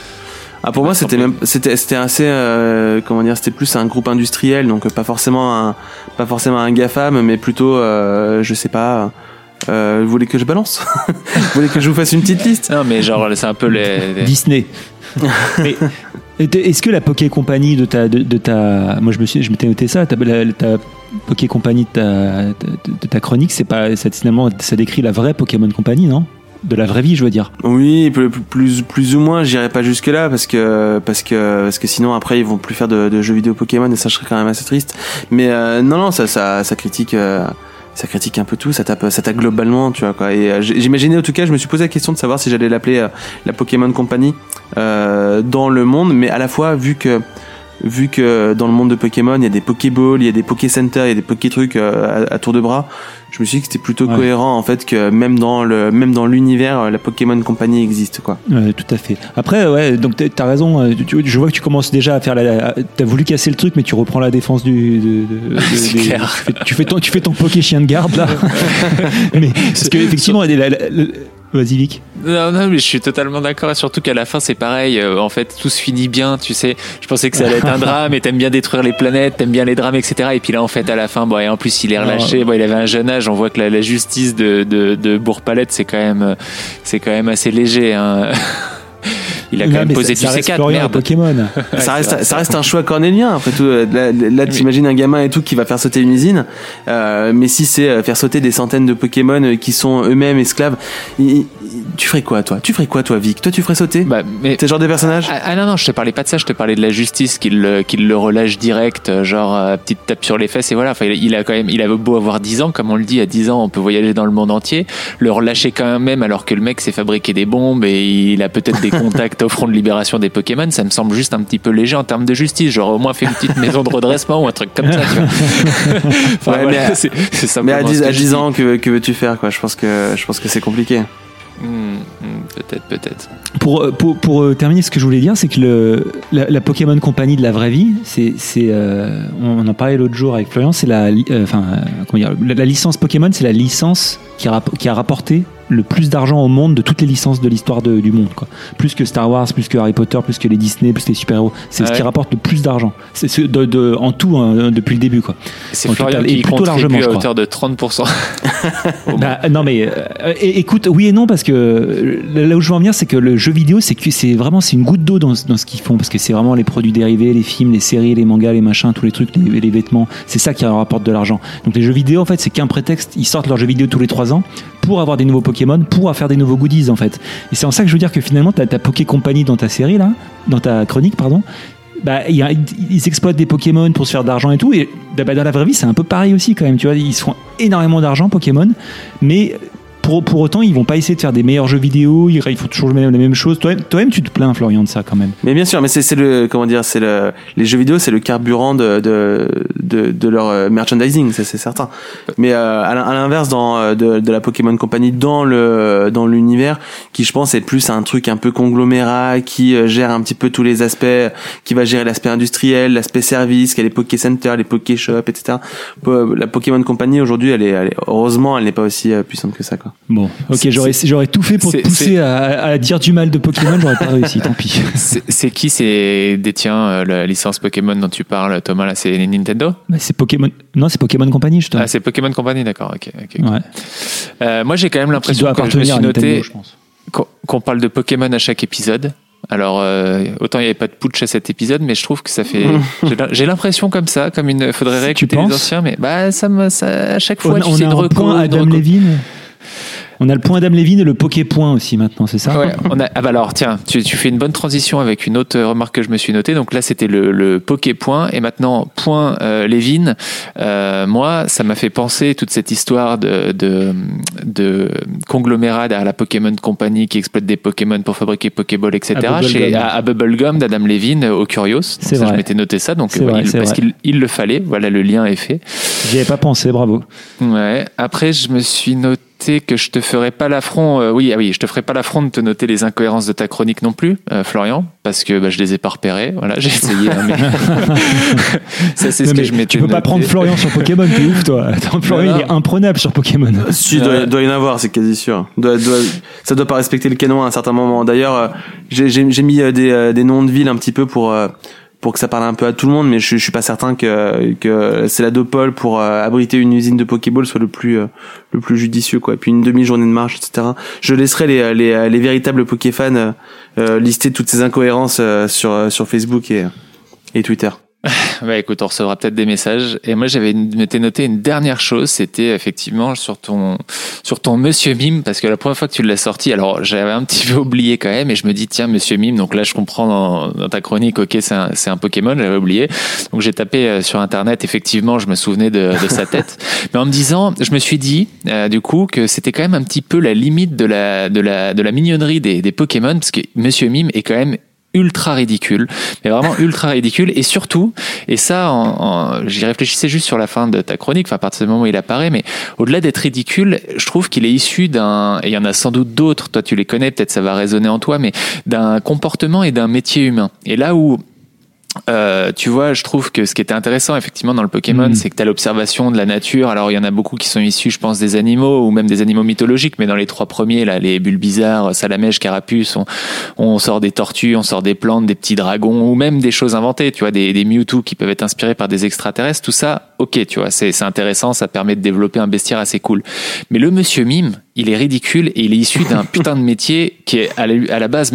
Ah, pour moi, c'était même, c'était, c'était assez, euh, comment dire, c'était plus un groupe industriel, donc euh, pas forcément un, pas forcément un GAFAM, mais plutôt, euh, je sais pas, euh, vous voulez que je balance? Vous voulez que je vous fasse une petite liste? Non, mais genre, c'est un peu les. les- Disney. Mais est-ce que la Poké Company de ta, de, de ta, moi je me suis, je m'étais noté ça, ta, la, ta Poké Company de ta, de, de ta chronique, c'est pas, ça, finalement, ça décrit la vraie Pokémon Company, non? De la vraie vie, je veux dire. Oui, plus, plus, plus ou moins, j'irai pas jusque là parce que, parce que, parce que sinon après ils vont plus faire de, de jeux vidéo Pokémon et ça je serais quand même assez triste. Mais euh, non, non, ça, ça, ça critique. Euh, ça critique un peu tout, ça tape, ça tape globalement, tu vois, quoi. Et euh, j'imaginais, en tout cas, je me suis posé la question de savoir si j'allais l'appeler euh, la Pokémon Company euh, dans le monde, mais à la fois, vu que, vu que dans le monde de Pokémon, il y a des Pokéballs, il y a des Poké Center, il y a des Poké trucs euh, à, à tour de bras, je me suis dit que c'était plutôt Ouais. cohérent, en fait, que même dans le, même dans l'univers, la Pokémon Company existe, quoi. Ouais, tout à fait. Après, ouais, donc t'as- t'as raison. euh, tu- Je vois que tu commences déjà à faire la. la- T'as voulu casser le truc, mais tu reprends la défense du. de- de- de- C'est des- clair. Tu fais, tu fais ton, tu fais ton Poké chien de garde là. mais parce que effectivement, la- la- la- la- vas-y Vic. Non, non, mais je suis totalement d'accord. Et surtout qu'à la fin, c'est pareil. Euh, en fait, tout se finit bien. Tu sais, je pensais que ça allait être un drame. Et t'aimes bien détruire les planètes, t'aimes bien les drames, et cetera. Et puis là, en fait, à la fin, bon, et en plus, il est relâché. Bon, il avait un jeune âge. On voit que la, la justice de, de, de Bourg-Palette, c'est quand même, c'est quand même assez léger. Hein. Il a quand Non, même mais posé ça, du ça C reste quatre, Florian merde. Pokémon. ça reste, c'est vrai, ça reste un choix cornélien. Après tout, là, là t'imagines un gamin et tout qui va faire sauter une usine. Euh, mais si c'est euh, faire sauter des centaines de Pokémon euh, qui sont eux-mêmes esclaves, il, tu ferais quoi, toi? Tu ferais quoi, toi, Vic? Toi, tu ferais sauter? Bah, mais T'es le genre de personnage? Ah, ah non non, je te parlais pas de ça, je te parlais de la justice, qu'il le, qu'il le relâche direct, genre euh, petite tape sur les fesses et voilà. Enfin, il, il a quand même, il avait beau avoir dix ans, comme on le dit, à dix ans, on peut voyager dans le monde entier, le relâcher quand même alors que le mec s'est fabriqué des bombes et il a peut-être des contacts au front de libération des Pokémon, ça me semble juste un petit peu léger en termes de justice. Genre au moins fait une petite maison de redressement ou un truc comme ça. Tu vois. Enfin, ouais, voilà, mais, c'est, c'est mais à dix, à dix ans, que, que veux-tu faire, quoi? Je pense que, je pense que c'est compliqué. Mmh, mmh, peut-être, peut-être. Pour, pour, pour terminer, ce que je voulais dire, c'est que le, la, la Pokémon Company de la vraie vie, c'est, c'est, euh, on en parlait l'autre jour avec Florian, c'est la, euh, enfin, comment dire, la, la licence Pokémon, c'est la licence qui a, qui a rapporté le plus d'argent au monde de toutes les licences de l'histoire de, du monde, quoi. Plus que Star Wars, plus que Harry Potter, plus que les Disney, plus que les super-héros. C'est ah ce ouais. qui rapporte le plus d'argent. C'est ce, de, de, en tout, hein, depuis le début, quoi. C'est en Florian total, qui contribue à hauteur de trente pour cent. Bah, non, mais euh, écoute, oui et non, parce que là où je veux en venir, c'est que le jeu vidéo, c'est que c'est vraiment c'est une goutte d'eau dans, dans ce qu'ils font, parce que c'est vraiment les produits dérivés, les films, les séries, les mangas, les machins, tous les trucs, les, les vêtements. C'est ça qui leur rapporte de l'argent. Donc les jeux vidéo, en fait, c'est qu'un prétexte. Ils sortent leurs jeux vidéo tous les trois ans pour avoir des nouveaux Pokémon, pour faire des nouveaux goodies, en fait. Et c'est en ça que je veux dire que finalement, t'as ta Poké Company dans ta série, là, dans ta chronique, pardon. Bah, y a, ils exploitent des Pokémon pour se faire d'argent et tout. Et bah, dans la vraie vie, c'est un peu pareil aussi, quand même. Tu vois, ils se font énormément d'argent, Pokémon. Mais pour, pour autant, ils vont pas essayer de faire des meilleurs jeux vidéo. Il faut toujours jouer les mêmes choses. Toi-même, toi-même, tu te plains, Florian, de ça, quand même. Mais bien sûr, mais c'est, c'est le, comment dire, c'est le, les jeux vidéo, c'est le carburant de, de, de, de leur merchandising, ça, c'est certain. Mais euh, à l'inverse, dans de, de la Pokémon Company, dans le, dans l'univers, qui je pense est plus un truc un peu conglomérat, qui gère un petit peu tous les aspects, qui va gérer l'aspect industriel, l'aspect service, qui a les Poké Center, les Poké Shop, et cetera. La Pokémon Company aujourd'hui, elle est, elle est, heureusement, elle n'est pas aussi puissante que ça, quoi. Bon, ok, c'est, j'aurais, c'est, j'aurais tout fait pour te pousser à, à dire du mal de Pokémon, j'aurais pas réussi, tant pis. C'est, c'est qui c'est détient la licence Pokémon dont tu parles, Thomas, là, c'est Nintendo? Bah, c'est Pokémon. Non, c'est Pokémon Company, je te. Ah, c'est Pokémon Company, d'accord, ok. okay, okay. Ouais. Euh, moi, j'ai quand même l'impression que je me suis noté qu'on, qu'on parle de Pokémon à chaque épisode. Alors, euh, autant il n'y avait pas de putsch à cet épisode, mais je trouve que ça fait. j'ai, j'ai l'impression comme ça, comme une. Faudrait réécouter les anciens, mais bah, ça me, ça, à chaque fois, on, tu on sais, a de un recours. Point Adam Levine. On a le point Adam Levine et le Poké Point aussi maintenant, c'est ça? Ouais, on a, ah bah alors tiens, tu, tu fais une bonne transition avec une autre remarque que je me suis notée. Donc là, c'était le, le Poké Point et maintenant Point euh, Levine. Euh, moi, ça m'a fait penser toute cette histoire de, de, de conglomérat derrière la Pokémon Company qui exploite des Pokémon pour fabriquer Pokéball, et cetera. À Chez, à, à Bubblegum d'Adam Levine au Curios. C'est ça, vrai. Je m'étais noté ça, donc c'est ouais, vrai, il, c'est parce vrai. qu'il il le fallait. Voilà, le lien est fait. J'y avais pas pensé, bravo. Ouais. Après, je me suis noté que je te ferai pas l'affront. Euh, oui, ah oui, je te ferai pas l'affront de te noter les incohérences de ta chronique non plus, euh, Florian, parce que bah, je les ai pas repérées. Voilà, j'ai essayé. Hein, mais... ça, c'est ce mais que je m'étais Tu peux noté. Pas prendre Florian sur Pokémon, t'es ouf, toi. Attends, Florian, non, non. il est imprenable sur Pokémon. Si, doit, euh... doit y en avoir, c'est quasi sûr. Doit, doit, ça doit pas respecter le canon à un certain moment. D'ailleurs, euh, j'ai, j'ai, j'ai mis euh, des, euh, des noms de villes un petit peu pour. Euh, pour que ça parle un peu à tout le monde, mais je, je suis pas certain que que c'est la Dopole pour euh, abriter une usine de Pokéball soit le plus euh, le plus judicieux, quoi. Et puis une demi-journée de marche, et cetera. Je laisserai les les les véritables Pokéfans euh, euh, lister toutes ces incohérences euh, sur sur Facebook et et Twitter. Bah écoute, on recevra peut-être des messages. Et moi, j'avais m'étais noté une dernière chose, c'était effectivement sur ton sur ton Monsieur Mime, parce que la première fois que tu l'as sorti, alors j'avais un petit peu oublié quand même, et je me dis tiens Monsieur Mime, donc là je comprends dans, dans ta chronique, ok c'est un c'est un Pokémon, j'avais oublié, donc j'ai tapé sur internet, effectivement je me souvenais de, de sa tête, mais en me disant, je me suis dit euh, du coup que c'était quand même un petit peu la limite de la de la de la mignonnerie des des Pokémon, parce que Monsieur Mime est quand même ultra ridicule, mais vraiment ultra ridicule, et surtout, et ça, en, en, j'y réfléchissais juste sur la fin de ta chronique, enfin à partir du moment où il apparaît, mais au-delà d'être ridicule, je trouve qu'il est issu d'un, et il y en a sans doute d'autres, toi tu les connais, peut-être ça va résonner en toi, mais d'un comportement et d'un métier humain. Et là où Euh, tu vois, je trouve que ce qui était intéressant effectivement dans le Pokémon, mmh. c'est que tu as l'observation de la nature. Alors il y en a beaucoup qui sont issus, je pense, des animaux ou même des animaux mythologiques, mais dans les trois premiers, là, les Bulbizarre, Salamèche, Carapuce, on, on sort des tortues, on sort des plantes, des petits dragons ou même des choses inventées. Tu vois, des, des Mewtwo qui peuvent être inspirés par des extraterrestres. Tout ça, ok, tu vois, c'est, c'est intéressant, ça permet de développer un bestiaire assez cool. Mais le Monsieur Mime, il est ridicule et il est issu d'un putain de métier qui est à la, à la base même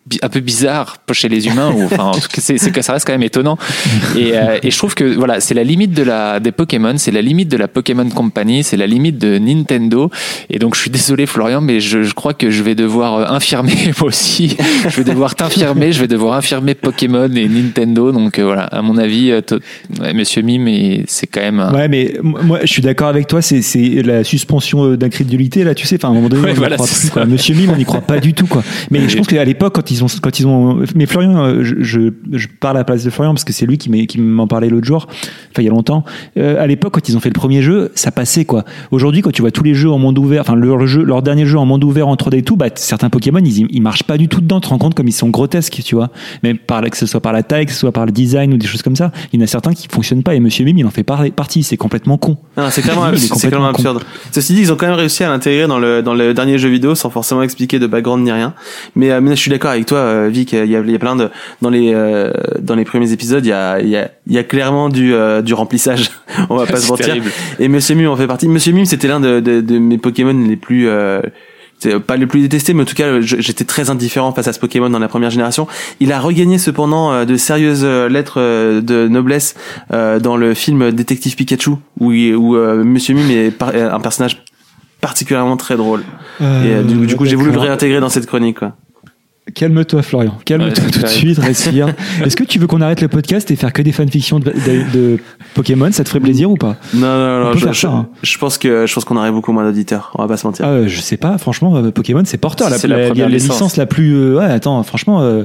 un peu bizarre chez les humains, ou enfin en tout cas c'est, c'est que ça reste quand même étonnant. Et, euh, et je trouve que voilà, c'est la limite de la des Pokémon, c'est la limite de la Pokémon Company, c'est la limite de Nintendo. Et donc je suis désolé Florian, mais je, je crois que je vais devoir infirmer moi aussi. Je vais devoir t'infirmer, je vais devoir infirmer Pokémon et Nintendo. Donc euh, voilà, à mon avis, euh, ouais, Monsieur Mime, et c'est quand même. Un... Ouais, mais moi je suis d'accord avec toi. C'est c'est la suspension d'incrédulité là, tu sais. Enfin à un moment donné, ouais, on voilà, n'y croit plus, quoi. Monsieur Mime, on n'y croit pas du tout, quoi. Mais oui. Je pense qu'à l'époque, quand ils ont, quand ils ont, mais Florian, je, je, je parle à la place de Florian parce que c'est lui qui m'est, qui m'en parlait l'autre jour, enfin il y a longtemps. Euh, à l'époque, quand ils ont fait le premier jeu, ça passait, quoi. Aujourd'hui, quand tu vois tous les jeux en monde ouvert, enfin leur jeu, leur dernier jeu en monde ouvert en trois D et tout, bah certains Pokémon, ils, ils marchent pas du tout dedans. Tu te rends compte comme ils sont grotesques, tu vois. Même par que ce soit par la taille, que ce soit par le design ou des choses comme ça, il y en a certains qui fonctionnent pas. Et Monsieur Mime, il en fait partie. C'est complètement con. Non, c'est clairement, c'est complètement absurde. Ceci dit, ils ont quand même réussi à l'intégrer dans le dans le dernier jeu vidéo sans forcément expliquer de background ni rien. Mais, euh, mais je suis d'accord avec toi, euh, Vic. Il y a, il y a plein de dans les euh, dans les premiers épisodes, il y a il y a il y a clairement du euh, du remplissage. On va pas se mentir. Terrible. Et Monsieur Mime en fait partie. Monsieur Mime, c'était l'un de, de de mes Pokémon les plus euh, c'est pas les plus détestés, mais en tout cas, j'étais très indifférent face à ce Pokémon dans la première génération. Il a regagné cependant de sérieuses lettres de noblesse dans le film Détective Pikachu, où, il, où Monsieur Mime est un personnage particulièrement très drôle. Euh, Et du, du coup, j'ai voulu le réintégrer dans cette chronique, quoi. Calme-toi, Florian. Calme-toi ouais, tout de suite, respire. Est-ce que tu veux qu'on arrête le podcast et faire que des fanfictions de, de, de Pokémon? Ça te ferait plaisir ou pas? Non, non, non. Je, je, hein. je pense que je pense qu'on aurait beaucoup moins d'auditeurs. On va pas se mentir. Ah, je sais pas. Franchement, Pokémon, c'est porteur. C'est la, la, la, la licence. licence la plus. Euh, ouais, attends. Franchement. Euh,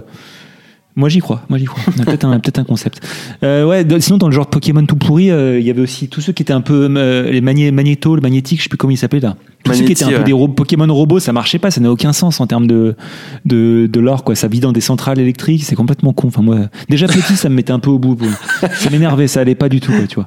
Moi j'y crois, moi j'y crois. On a peut-être un peut-être un concept. Euh, ouais, sinon dans le genre de Pokémon tout pourri, il euh, y avait aussi tous ceux qui étaient un peu euh, les magné- magnéto, le magnétique, je sais plus comment ils s'appelaient là. Tous Magnéti, ceux qui étaient un ouais. peu des ro- Pokémon robots, ça marchait pas, ça n'a aucun sens en termes de de de lore quoi. Ça vit dans des centrales électriques, c'est complètement con. Enfin moi, déjà petit, ça me mettait un peu au bout. Ça m'énervait, ça allait pas du tout quoi, tu vois.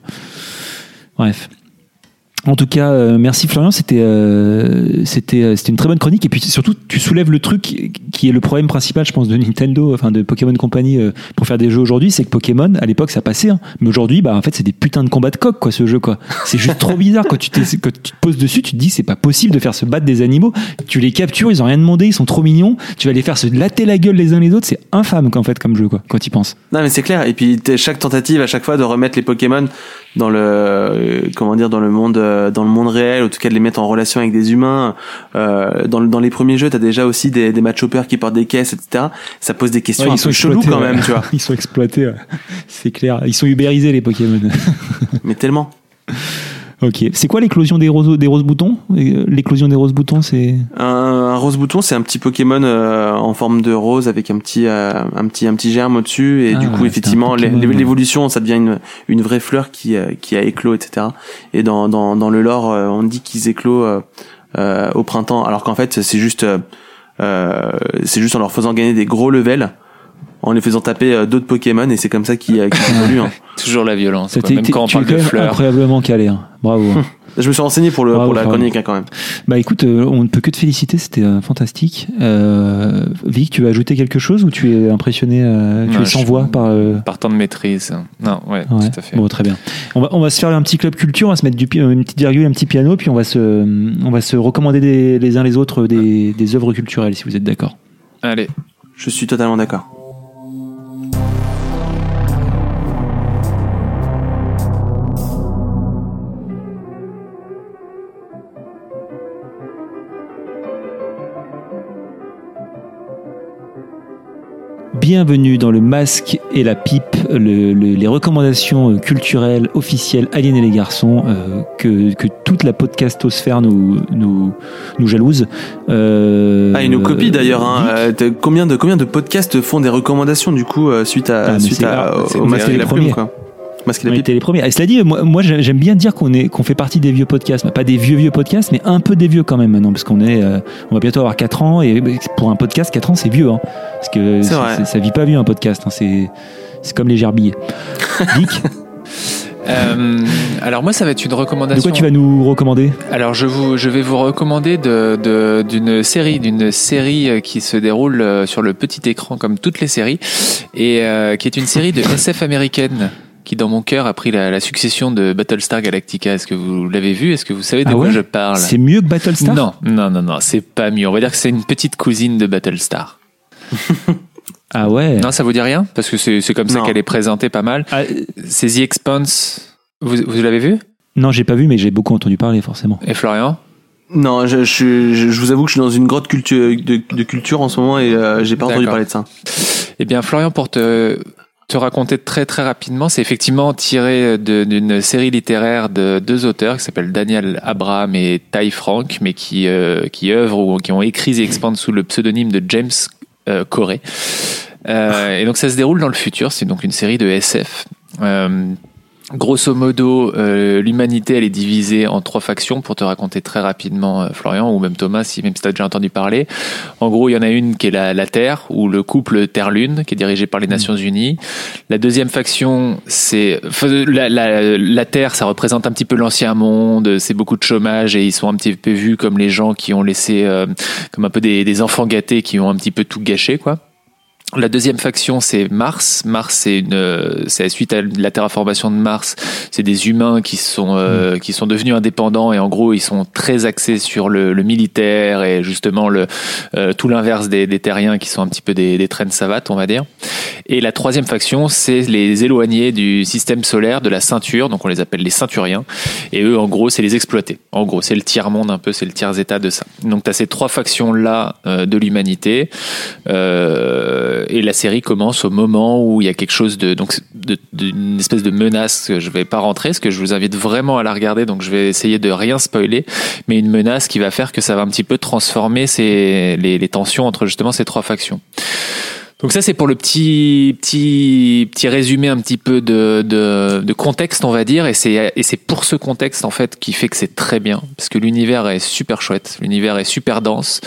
Bref. En tout cas, euh, merci Florian, c'était euh, c'était euh, c'était une très bonne chronique et puis surtout tu soulèves le truc qui est le problème principal, je pense, de Nintendo, enfin de Pokémon Company euh, pour faire des jeux aujourd'hui, c'est que Pokémon à l'époque ça passait, hein, mais aujourd'hui bah en fait c'est des putains de combats de coq quoi ce jeu quoi. C'est juste trop bizarre quand tu, quand tu te poses dessus, tu te dis c'est pas possible de faire se battre des animaux, tu les captures, ils ont rien demandé, ils sont trop mignons, tu vas les faire se latter la gueule les uns les autres, c'est infâme en fait comme jeu quoi quand tu y penses. Non mais c'est clair et puis chaque tentative à chaque fois de remettre les Pokémon dans le euh, comment dire dans le monde euh, dans le monde réel, en tout cas de les mettre en relation avec des humains. Euh, dans dans les premiers jeux, t'as déjà aussi des des match-hoppers qui portent des caisses, et cetera. Ça pose des questions ouais, un peu cheloues quand même, ouais. tu vois. Ils sont exploités, ouais. C'est clair. Ils sont ubérisés les Pokémon. Mais tellement. Ok. C'est quoi l'éclosion des roses, des roses boutons? L'éclosion des roses boutons, c'est un, un rose bouton, c'est un petit Pokémon euh, en forme de rose avec un petit, euh, un petit, un petit germe au-dessus et ah, du coup ouais, effectivement l'évolution, ça devient une, une vraie fleur qui, euh, qui a éclos, et cetera. Et dans, dans, dans le lore, euh, on dit qu'ils éclosent euh, euh, au printemps, alors qu'en fait c'est juste, euh, c'est juste en leur faisant gagner des gros levels, en les faisant taper euh, d'autres Pokémon et c'est comme ça qu'ils, euh, qu'ils évoluent. Hein. Toujours la violence. Quoi. Même quand on parle de fleurs. Incroyablement calé. Hein. Bravo. Je me suis renseigné pour le Bravo, pour la chronique hein, quand même. Bah écoute, euh, on ne peut que te féliciter, c'était euh, fantastique. Euh, Vic, tu veux ajouter quelque chose ou tu es impressionné, euh, tu non, es sans voix par euh... par temps de maîtrise. Non, ouais, ouais, tout à fait. Bon, très bien. On va on va se faire un petit club culture, on va se mettre du, une petite virgule, un petit piano, puis on va se on va se recommander des, les uns les autres des des œuvres culturelles, si vous êtes d'accord. Allez, je suis totalement d'accord. Bienvenue dans le masque et la pipe, le, le, les recommandations culturelles officielles aliéner les garçons euh, que, que toute la podcastosphère nous, nous, nous jalouse. Euh, ah, ils nous copient d'ailleurs. Hein. Euh, combien, de, combien de podcasts font des recommandations du coup euh, suite, à, ah, suite à, ah, au masque et la plume quoi. On était les premiers. Et cela dit, moi, moi j'aime bien dire qu'on est qu'on fait partie des vieux podcasts, pas des vieux vieux podcasts, mais un peu des vieux quand même maintenant, parce qu'on est, euh, on va bientôt avoir quatre ans et pour un podcast, quatre ans c'est vieux, hein, parce que c'est c'est, c'est, ça vit pas vieux un podcast, hein, c'est c'est comme les gerbilles. Vic. Euh, alors moi ça va être une recommandation. De quoi tu vas nous recommander? Alors je vous je vais vous recommander de, de d'une série d'une série qui se déroule sur le petit écran comme toutes les séries et euh, qui est une série de S F américaine qui dans mon cœur a pris la, la succession de Battlestar Galactica. Est-ce que vous l'avez vu? Est-ce que vous savez de ah quoi ouais je parle? C'est mieux que Battlestar? Non, non, non, non, c'est pas mieux. On va dire que c'est une petite cousine de Battlestar. Ah ouais. Non, ça vous dit rien? Parce que c'est, c'est comme ça Non. qu'elle est présentée pas mal. Ah, C'est The Expanse. Vous, vous l'avez vu? non, j'ai pas vu, mais j'ai beaucoup entendu parler, forcément. Et Florian? Non, je, je, je, je vous avoue que je suis dans une grotte culture, de, de culture en ce moment et euh, j'ai pas entendu D'accord. parler de ça. Eh bien, Florian, pour te, te raconter très très rapidement, c'est effectivement tiré de, d'une série littéraire de deux auteurs qui s'appellent Daniel Abraham et Ty Frank, mais qui, euh, qui œuvrent ou qui ont écrit The Expanse sous le pseudonyme de James euh, Corey. Euh, et donc ça se déroule dans le futur, c'est donc une série de S F. Euh, Grosso modo, euh, l'humanité elle est divisée en trois factions pour te raconter très rapidement, euh, Florian, ou même Thomas, si même si t'as déjà entendu parler. En gros, il y en a une qui est la, la Terre, ou le couple Terre-Lune, qui est dirigé par les Nations Unies. La deuxième faction, c'est enfin, la, la, la Terre, ça représente un petit peu l'ancien monde. C'est beaucoup de chômage et ils sont un petit peu vus comme les gens qui ont laissé, euh, comme un peu des, des enfants gâtés qui ont un petit peu tout gâché, quoi. La deuxième faction, c'est Mars. Mars, c'est une, c'est suite à la terraformation de Mars. C'est des humains qui sont, euh, mmh. qui sont devenus indépendants et en gros, ils sont très axés sur le, le militaire et justement le, euh, tout l'inverse des, des terriens qui sont un petit peu des, des traînes savates, on va dire. Et la troisième faction, c'est les éloignés du système solaire, de la ceinture. Donc, on les appelle les ceinturiens. Et eux, en gros, c'est les exploités. En gros, c'est le tiers-monde un peu, c'est le tiers-état de ça. Donc, tu as ces trois factions-là euh, de l'humanité. Euh, et la série commence au moment où il y a quelque chose de donc de, de, d'une espèce de menace que je vais pas rentrer, parce que je vous invite vraiment à la regarder, donc je vais essayer de rien spoiler, mais une menace qui va faire que ça va un petit peu transformer ces, les, les tensions entre justement ces trois factions. Donc ça c'est pour le petit petit petit résumé un petit peu de de, de contexte, on va dire, et c'est et c'est pour ce contexte en fait qui fait que c'est très bien, parce que l'univers est super chouette, l'univers est super dense.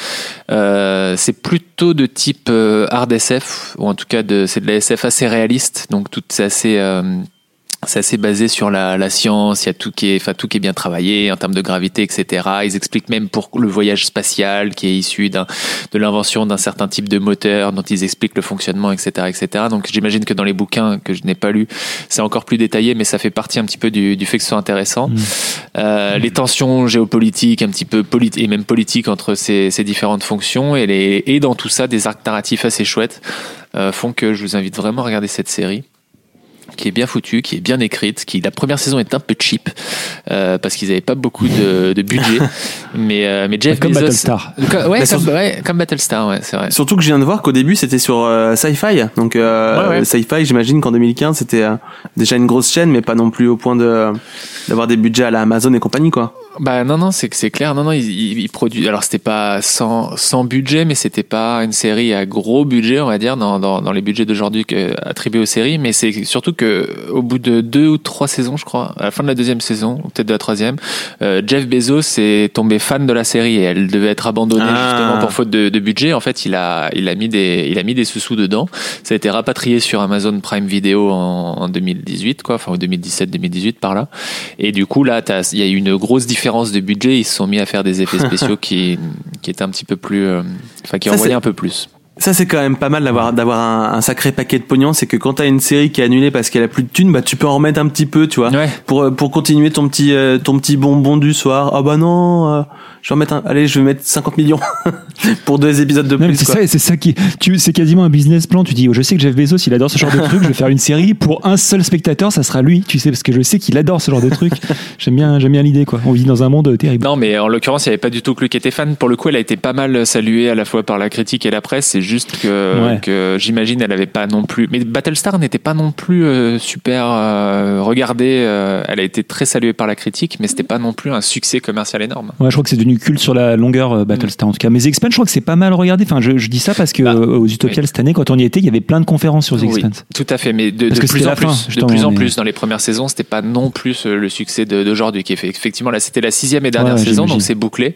Euh, c'est plutôt de type euh, hard S F, ou en tout cas de c'est de la S F assez réaliste, donc tout c'est assez euh, c'est assez basé sur la, la science, il y a tout qui est, enfin tout qui est bien travaillé en termes de gravité, et cetera. Ils expliquent même pour le voyage spatial qui est issu d'un, de l'invention d'un certain type de moteur dont ils expliquent le fonctionnement, et cetera, et cetera. Donc j'imagine que dans les bouquins que je n'ai pas lus, c'est encore plus détaillé, mais ça fait partie un petit peu du, du fait que ce soit intéressant. Mmh. Euh, les tensions géopolitiques, un petit peu politiques et même politiques entre ces, ces différentes fonctions et les et dans tout ça des arcs narratifs assez chouettes euh, font que je vous invite vraiment à regarder cette série, qui est bien foutue, qui est bien écrite, qui la première saison est un peu cheap euh, parce qu'ils n'avaient pas beaucoup de, de budget, mais euh, mais Jeff comme Bezos, Battlestar. Comme, ouais, Mais comme, sur... ouais, comme Battlestar, ouais, c'est vrai. Surtout que je viens de voir qu'au début c'était sur euh, Sci-Fi, donc euh, ouais, ouais. Sci-Fi, j'imagine qu'en deux mille quinze c'était euh, déjà une grosse chaîne, mais pas non plus au point de d'avoir des budgets à la Amazon et compagnie, quoi. Bah non non c'est c'est clair, non non il, il, il produit, alors c'était pas sans sans budget, mais c'était pas une série à gros budget, on va dire, dans dans, dans les budgets d'aujourd'hui que, attribués aux séries, mais c'est surtout que au bout de deux ou trois saisons, je crois, à la fin de la deuxième saison ou peut-être de la troisième, euh, Jeff Bezos est tombé fan de la série et elle devait être abandonnée ah. justement pour faute de, de budget. En fait, il a il a mis des il a mis des sous-sous dedans. Ça a été rapatrié sur Amazon Prime Video en, en deux mille dix-huit, quoi, enfin deux mille dix-sept deux mille dix-huit par là. Et du coup là, t'as il y a eu une grosse différence de budget, ils se sont mis à faire des effets spéciaux qui qui étaient un petit peu plus euh, enfin qui envoyaient un peu plus. Ça c'est quand même pas mal d'avoir d'avoir un, un sacré paquet de pognon, c'est que quand t'as une série qui est annulée parce qu'elle a plus de thunes, bah tu peux en remettre un petit peu, tu vois, ouais. pour pour continuer ton petit euh, ton petit bonbon du soir. Ah bah non, euh, je vais mettre un, allez, je vais mettre cinquante millions pour deux épisodes de plus. Non, c'est quoi. ça, c'est ça qui tu c'est quasiment un business plan, tu dis oh, je sais que Jeff Bezos, il adore ce genre de truc, je vais faire une série pour un seul spectateur, ça sera lui, tu sais, parce que je sais qu'il adore ce genre de truc. J'aime bien j'aime bien l'idée, quoi. On vit dans un monde terrible. Non, mais en l'occurrence, il y avait pas du tout que lui qui était fan. Pour le coup, elle a été pas mal saluée à la fois par la critique et la presse, c'est juste que ouais. que j'imagine elle avait pas non plus, mais Battlestar n'était pas non plus euh, super euh, regardée, euh, elle a été très saluée par la critique, mais c'était pas non plus un succès commercial énorme. Ouais, je crois que c'est devenu culte sur la longueur euh, Battlestar mmh. en tout cas. Mais The Expanse, je crois que c'est pas mal regardé. Enfin, je, je dis ça parce que bah, euh, aux Utopiales oui. cette année, quand on y était, il y avait plein de conférences sur The Expanse. Oui, tout à fait, mais de, de plus en plus, fin, de plus en mais... plus dans les premières saisons, c'était pas non plus le succès de, d'aujourd'hui qui est fait. Effectivement, là, c'était la sixième et dernière ouais, saison, j'imagine. Donc c'est bouclé.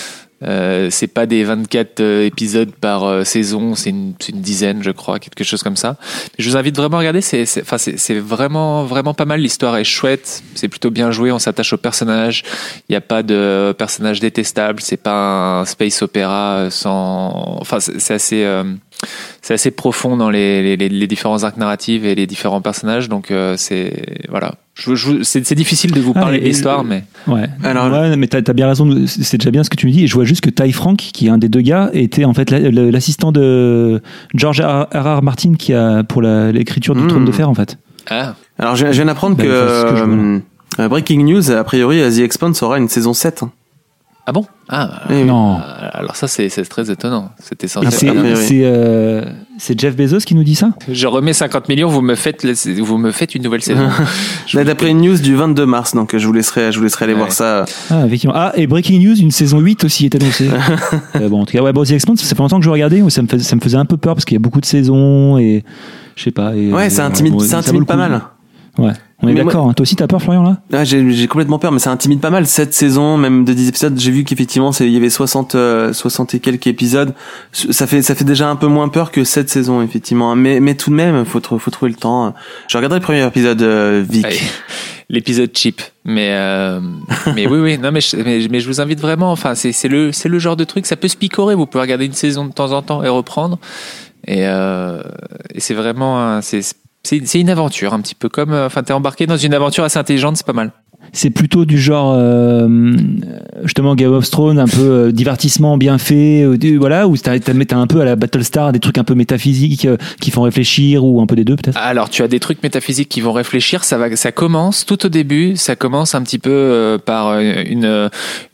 Euh, c'est pas des vingt-quatre euh, épisodes par euh, saison, c'est une, c'est une dizaine, je crois, quelque chose comme ça. Mais je vous invite vraiment à regarder. C'est, c'est, enfin, c'est, c'est vraiment, vraiment pas mal. L'histoire est chouette, c'est plutôt bien joué. On s'attache aux personnages. Il n'y a pas de personnages détestables. C'est pas un space opéra sans. Enfin, c'est, c'est assez. Euh... c'est assez profond dans les, les, les différents arcs narratifs et les différents personnages, donc euh, c'est voilà. Je, je, c'est, c'est difficile de vous parler ah, de l'histoire, mais ouais. Alors, ouais, mais t'as, t'as bien raison. C'est déjà bien ce que tu me dis. Et je vois juste que Ty Frank, qui est un des deux gars, était en fait l'assistant de George R R. Martin, qui a pour la, l'écriture du mmh. Trône de Fer, en fait. Ah. Alors, je, je viens d'apprendre bah, que, que euh, Breaking News, a priori, The Expanse aura une saison sept. Ah bon? Ah oui, non. Alors ça c'est, c'est très étonnant. C'était censé. C'est, c'est, euh, c'est Jeff Bezos qui nous dit ça. Je remets cinquante millions, vous me faites vous me faites une nouvelle saison. Là, d'après une news du vingt-deux mars, donc je vous laisserai je vous laisserai aller ouais. voir ça. Ah effectivement. Ah et Breaking News, une saison huit aussi est annoncée. euh, bon en tout cas ouais, bon, The Expanse, ça fait longtemps que je regardais, ça me faisait, ça me faisait un peu peur parce qu'il y a beaucoup de saisons et je sais pas. Et, ouais, ça intimide, ça intimide pas mal. Ouais. On est mais d'accord, moi... hein. Toi aussi t'as peur, Florian, là? Ah, j'ai, j'ai complètement peur, mais ça intimide pas mal. Cette saison, même de dix épisodes, j'ai vu qu'effectivement, c'est, il y avait soixante, euh, soixante et quelques épisodes. Ça fait, ça fait déjà un peu moins peur que cette saison, effectivement. Mais, mais tout de même, faut, faut trouver le temps. Je regarderai le premier épisode, euh, Vic. Allez, l'épisode cheap. Mais, euh, mais oui, oui, non, mais je, mais, mais je vous invite vraiment, enfin, c'est, c'est le, c'est le genre de truc, ça peut se picorer. Vous pouvez regarder une saison de temps en temps et reprendre. Et, euh, et c'est vraiment, un, c'est, C'est, c'est une aventure, un petit peu comme... Enfin, t'es embarqué dans une aventure assez intelligente, c'est pas mal. C'est plutôt du genre, euh, justement, Game of Thrones, un peu euh, divertissement bien fait, euh, voilà, ou t'as, t'as, t'as un peu à la Battlestar des trucs un peu métaphysiques euh, qui font réfléchir, ou un peu des deux, peut-être. Alors, tu as des trucs métaphysiques qui vont réfléchir, ça, va, ça commence tout au début, ça commence un petit peu euh, par une, un,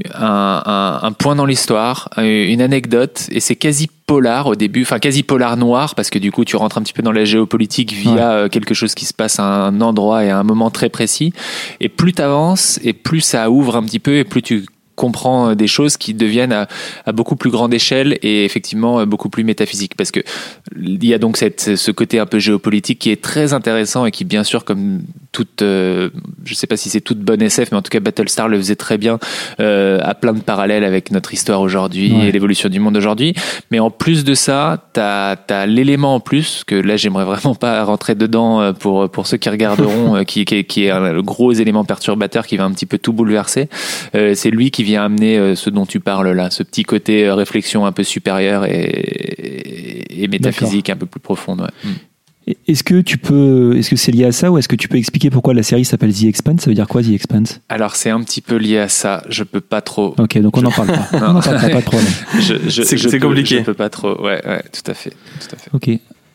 un, un point dans l'histoire, une anecdote, et c'est quasi polar au début, enfin quasi polar noir, parce que du coup tu rentres un petit peu dans la géopolitique via ouais. quelque chose qui se passe à un endroit et à un moment très précis, et plus t'avances et plus ça ouvre un petit peu et plus tu comprends des choses qui deviennent à, à beaucoup plus grande échelle et effectivement beaucoup plus métaphysique, parce que il y a donc cette, ce côté un peu géopolitique qui est très intéressant et qui, bien sûr, comme toute, euh, je sais pas si c'est toute bonne S F, mais en tout cas Battlestar le faisait très bien, euh, à plein de parallèles avec notre histoire aujourd'hui ouais. et l'évolution du monde aujourd'hui. Mais en plus de ça, t'as, t'as l'élément en plus que là j'aimerais vraiment pas rentrer dedans pour pour ceux qui regarderont, qui, qui, qui est un gros élément perturbateur qui va un petit peu tout bouleverser. Euh, c'est lui qui vient amener euh, ce dont tu parles là, ce petit côté euh, réflexion un peu supérieure et, et, et métaphysique D'accord. un peu plus profonde. Ouais. Mm. Est-ce que tu peux, est-ce que c'est lié à ça, ou est-ce que tu peux expliquer pourquoi la série s'appelle The Expanse? Ça veut dire quoi, The Expanse? Alors c'est un petit peu lié à ça. Je peux pas trop. Ok, donc on n'en parle pas. on n'en parle pas, pas trop. je, je, c'est je c'est peux, compliqué. Je peux pas trop. Ouais, ouais, tout à fait, tout à fait. Ok.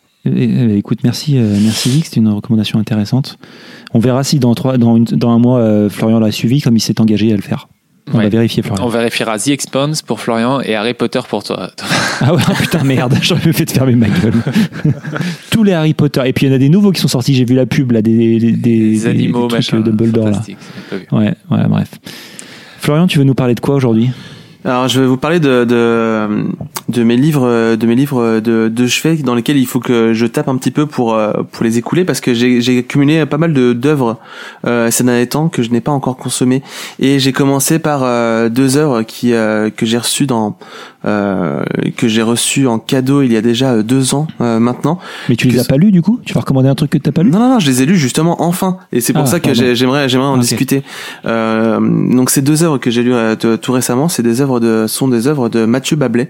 Eh, écoute, merci, euh, merci Vic, c'est une recommandation intéressante. On verra si dans trois, dans, une, dans un mois, euh, Florian l'a suivi, comme il s'est engagé à le faire. On ouais. va vérifier, Florian. On vérifiera The Expanse pour Florian et Harry Potter pour toi. Ah ouais, putain, merde, j'aurais fait de fermer ma gueule. Tous les Harry Potter. Et puis il y en a des nouveaux qui sont sortis, j'ai vu la pub là, des, des, des, des animaux, des machin. De Dumbledore là. Ouais, ouais, bref. Florian, tu veux nous parler de quoi aujourd'hui? Alors, je vais vous parler de, de, de mes livres, de mes livres de, de chevet dans lesquels il faut que je tape un petit peu pour, pour les écouler, parce que j'ai, j'ai accumulé pas mal de, d'œuvres, euh, ces derniers temps que je n'ai pas encore consommées. Et j'ai commencé par, euh, deux œuvres qui, euh, que j'ai reçues dans, euh, que j'ai reçues en cadeau il y a déjà deux ans, euh, maintenant. Mais tu les as pas lus, du coup? Tu vas recommander un truc que t'as pas lu? Non, non, non, je les ai lus justement, enfin. Et c'est pour ah, ça que j'ai, j'aimerais, j'aimerais en okay. discuter. Euh, donc ces deux œuvres que j'ai lues euh, tout récemment, c'est des œuvres de, sont des œuvres de Mathieu Bablet.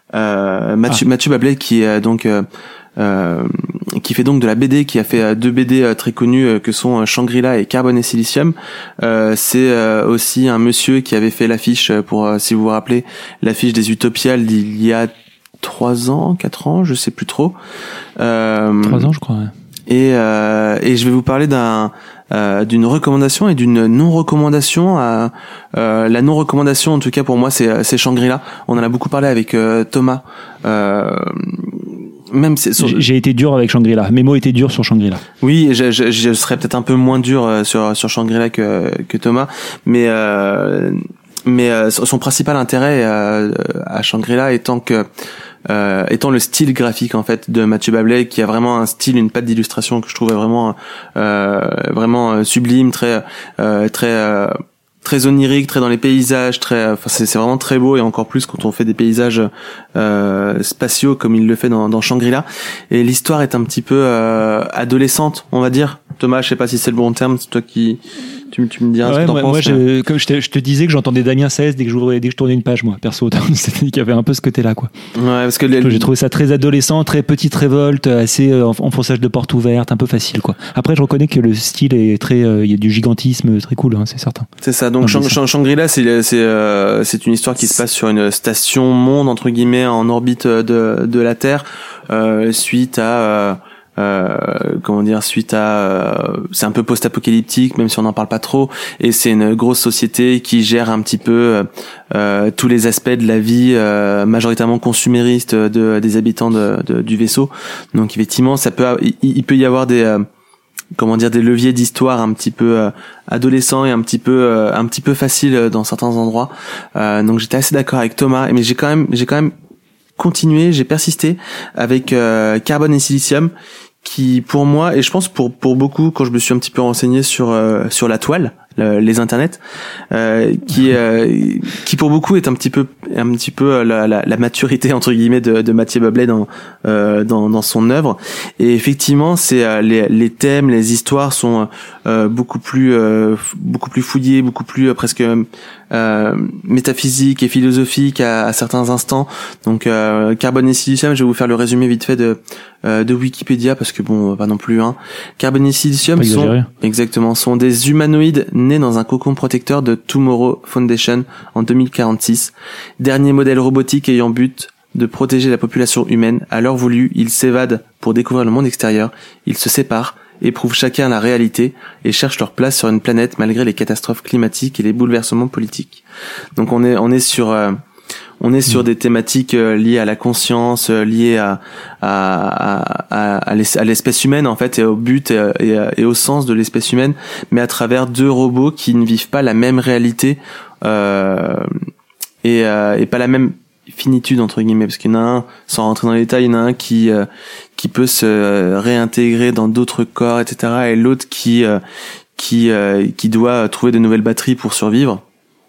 Euh, Mathieu, ah. Mathieu Bablet qui est donc euh, euh, qui fait donc de la B D, qui a fait deux B D très connus que sont Shangri-La et Carbone et Silicium. Euh, c'est euh, aussi un monsieur qui avait fait l'affiche, pour euh, si vous vous rappelez, l'affiche des Utopiales d'il y a trois ans, quatre ans, je sais plus trop. Euh, trois ans, je crois. Ouais. Et euh, et je vais vous parler d'un Euh, d'une recommandation et d'une non-recommandation. À, euh, la non-recommandation, en tout cas pour moi, c'est, c'est Shangri-La. On en a beaucoup parlé avec euh, Thomas. Euh, même c'est, sur... J'ai été dur avec Shangri-La. Mes mots étaient durs sur Shangri-La. Oui, je, je, je serais peut-être un peu moins dur sur sur Shangri-La que que Thomas, mais euh, mais euh, son principal intérêt euh, à Shangri-La étant que Euh, étant le style graphique en fait de Mathieu Bablet, qui a vraiment un style, une patte d'illustration que je trouvais vraiment euh, vraiment sublime, très euh, très euh, très onirique, très dans les paysages, très enfin c'est, c'est vraiment très beau, et encore plus quand on fait des paysages euh, spatiaux comme il le fait dans, dans Shangri-La. Et l'histoire est un petit peu euh, adolescente, on va dire. Thomas, je sais pas si c'est le bon terme, c'est toi qui tu, tu me diras ouais, ce que t'en moi, penses. Moi, je, comme je, te, je te disais que j'entendais Damien Saez dès que je, dès que je tournais une page, moi, perso. C'était qu'il y avait un peu ce côté-là, quoi. Ouais, parce que les... j'ai trouvé ça très adolescent, très petite révolte, assez euh, enfonçage de porte ouverte, un peu facile, quoi. Après, je reconnais que le style est très, il euh, y a du gigantisme très cool, hein, c'est certain. C'est ça. Donc Shang- Shang- Shangri-La, c'est c'est euh, c'est une histoire qui se passe sur une station monde entre guillemets en orbite de de la Terre, euh, suite à euh, Euh, comment dire, suite à euh, c'est un peu post-apocalyptique même si on n'en parle pas trop, et c'est une grosse société qui gère un petit peu euh, tous les aspects de la vie euh, majoritairement consumériste de, des habitants de, de, du vaisseau. Donc effectivement ça peut il, il peut y avoir des euh, comment dire des leviers d'histoire un petit peu euh, adolescents et un petit peu euh, un petit peu faciles dans certains endroits. Euh, donc j'étais assez d'accord avec Thomas, mais j'ai quand même j'ai quand même continué, j'ai persisté avec euh, Carbone et Silicium, qui pour moi, et je pense pour pour beaucoup quand je me suis un petit peu renseigné sur euh, sur la toile, le, les internets, euh, qui euh, qui pour beaucoup est un petit peu un petit peu la, la, la maturité entre guillemets de, de Mathieu Bablet dans euh, dans dans son œuvre. Et effectivement, c'est euh, les les thèmes, les histoires sont euh, beaucoup plus euh, beaucoup plus fouillés, beaucoup plus euh, presque euh, métaphysiques et philosophiques à, à certains instants. Donc euh, Carbone et Silicium, je vais vous faire le résumé vite fait de euh, de Wikipédia parce que bon, pas non plus hein. Carbone et Silicium sont exactement sont des humanoïdes nés dans un cocon protecteur de Tomorrow Foundation en deux mille quarante-six. Dernier modèle robotique ayant but de protéger la population humaine. À l'heure voulue, ils s'évadent pour découvrir le monde extérieur. Ils se séparent, éprouvent chacun la réalité et cherchent leur place sur une planète malgré les catastrophes climatiques et les bouleversements politiques. Donc on est on est sur euh, on est sur mmh. des thématiques euh, liées à la conscience, euh, liées à à à, à, à l'espèce humaine en fait, et au but et, et, et au sens de l'espèce humaine, mais à travers deux robots qui ne vivent pas la même réalité euh, et euh, et pas la même finitude entre guillemets, parce qu'il y en a un, sans rentrer dans les détails, il y en a un qui euh, qui peut se réintégrer dans d'autres corps, et cetera, et l'autre qui euh, qui euh, qui doit trouver de nouvelles batteries pour survivre.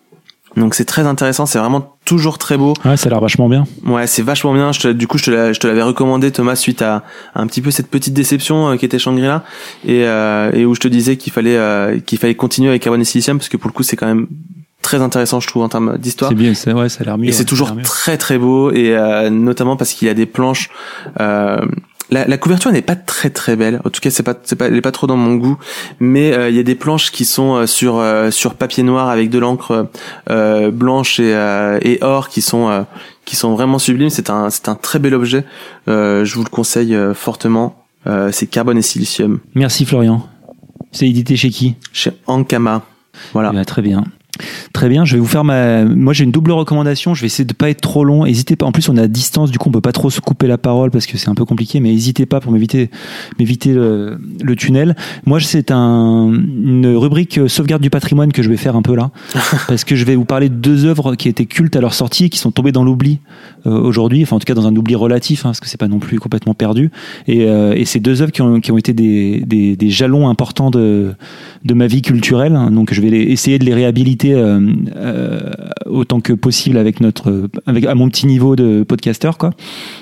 Donc c'est très intéressant, c'est vraiment toujours très beau. Ouais, ça a l'air vachement bien. Ouais, c'est vachement bien. Je te, du coup, je te, la, je te l'avais recommandé, Thomas, suite à, à un petit peu cette petite déception euh, qui était Shangri-La, et, euh, et où je te disais qu'il fallait euh, qu'il fallait continuer avec Carbone et Silicium, parce que pour le coup, c'est quand même très intéressant, je trouve, en termes d'histoire. C'est bien, c'est, ouais, ça a l'air mieux. Et c'est ouais, toujours très très beau, et euh, notamment parce qu'il y a des planches. Euh, La, la couverture n'est pas très très belle. En tout cas, c'est pas, c'est pas, elle est pas trop dans mon goût. Mais euh, il y a des planches qui sont euh, sur euh, sur papier noir avec de l'encre euh, blanche et, euh, et or qui sont euh, qui sont vraiment sublimes. C'est un c'est un très bel objet. Euh, je vous le conseille euh, fortement. Euh, c'est Carbone et Silicium. Merci Florian. C'est édité chez qui? Chez Ankama. Voilà. Bah, très bien. Très bien, je vais vous faire ma. Moi, j'ai une double recommandation. Je vais essayer de pas être trop long. N'hésitez pas. En plus, on est à distance, du coup, on peut pas trop se couper la parole parce que c'est un peu compliqué. Mais n'hésitez pas pour m'éviter, m'éviter le, le tunnel. Moi, c'est un, une rubrique sauvegarde du patrimoine que je vais faire un peu là, parce que je vais vous parler de deux œuvres qui étaient cultes à leur sortie et qui sont tombées dans l'oubli euh, aujourd'hui. Enfin, en tout cas, dans un oubli relatif, hein, parce que c'est pas non plus complètement perdu. Et, euh, et ces deux œuvres qui ont, qui ont été des, des, des jalons importants de, de ma vie culturelle. Donc, je vais les, essayer de les réhabiliter. Euh, euh, autant que possible avec notre, avec à mon petit niveau de podcasteur, quoi.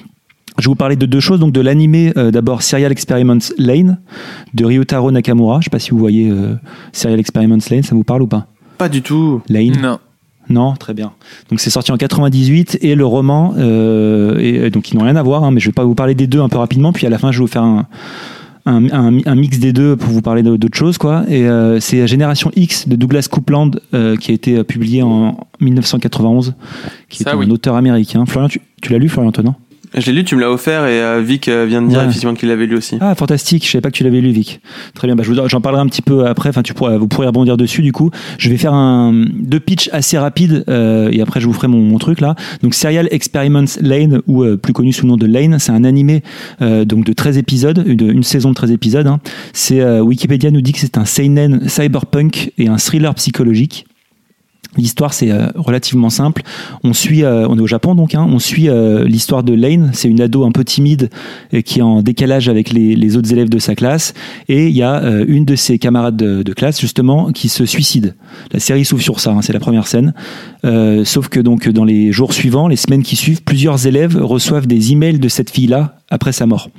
Je vais vous parler de deux choses, donc de l'animé euh, d'abord Serial Experiments Lain de Ryotaro Nakamura. Je sais pas si vous voyez euh, Serial Experiments Lain, ça vous parle ou pas? Pas du tout. Lain. Non. Non, très bien. Donc c'est sorti en quatre-vingt-dix-huit et le roman, euh, et, donc ils n'ont rien à voir, hein, mais je vais pas vous parler des deux un peu rapidement, puis à la fin je vais vous faire un Un, un, un mix des deux pour vous parler d'autres choses, quoi. Et euh, c'est Génération X de Douglas Coupland euh, qui a été publié en dix-neuf cent quatre-vingt-onze, qui Ça, est un oui. auteur américain. Florian, tu, tu l'as lu, Florian, toi, non? Je l'ai lu, tu me l'as offert, et euh, Vic euh, vient de dire Ouais. effectivement qu'il l'avait lu aussi. Ah, fantastique. Je savais pas que tu l'avais lu, Vic. Très bien. Bah, je vous, j'en parlerai un petit peu après. Enfin, tu pourras, vous pourrez rebondir dessus, du coup. Je vais faire un, deux pitchs assez rapides, euh, et après, je vous ferai mon, mon truc, là. Donc, Serial Experiments Lain, ou euh, plus connu sous le nom de Lain, c'est un animé, euh, donc de treize épisodes, une, une saison de treize épisodes, hein. C'est, euh, Wikipédia nous dit que c'est un seinen cyberpunk et un thriller psychologique. L'histoire, c'est euh, relativement simple. On suit, euh, on est au Japon donc, hein, on suit euh, l'histoire de Lain. C'est une ado un peu timide et qui est en décalage avec les, les autres élèves de sa classe. Et il y a euh, une de ses camarades de, de classe justement qui se suicide. La série s'ouvre sur ça, hein, c'est la première scène. Euh, sauf que donc dans les jours suivants, les semaines qui suivent, plusieurs élèves reçoivent des emails de cette fille-là après sa mort.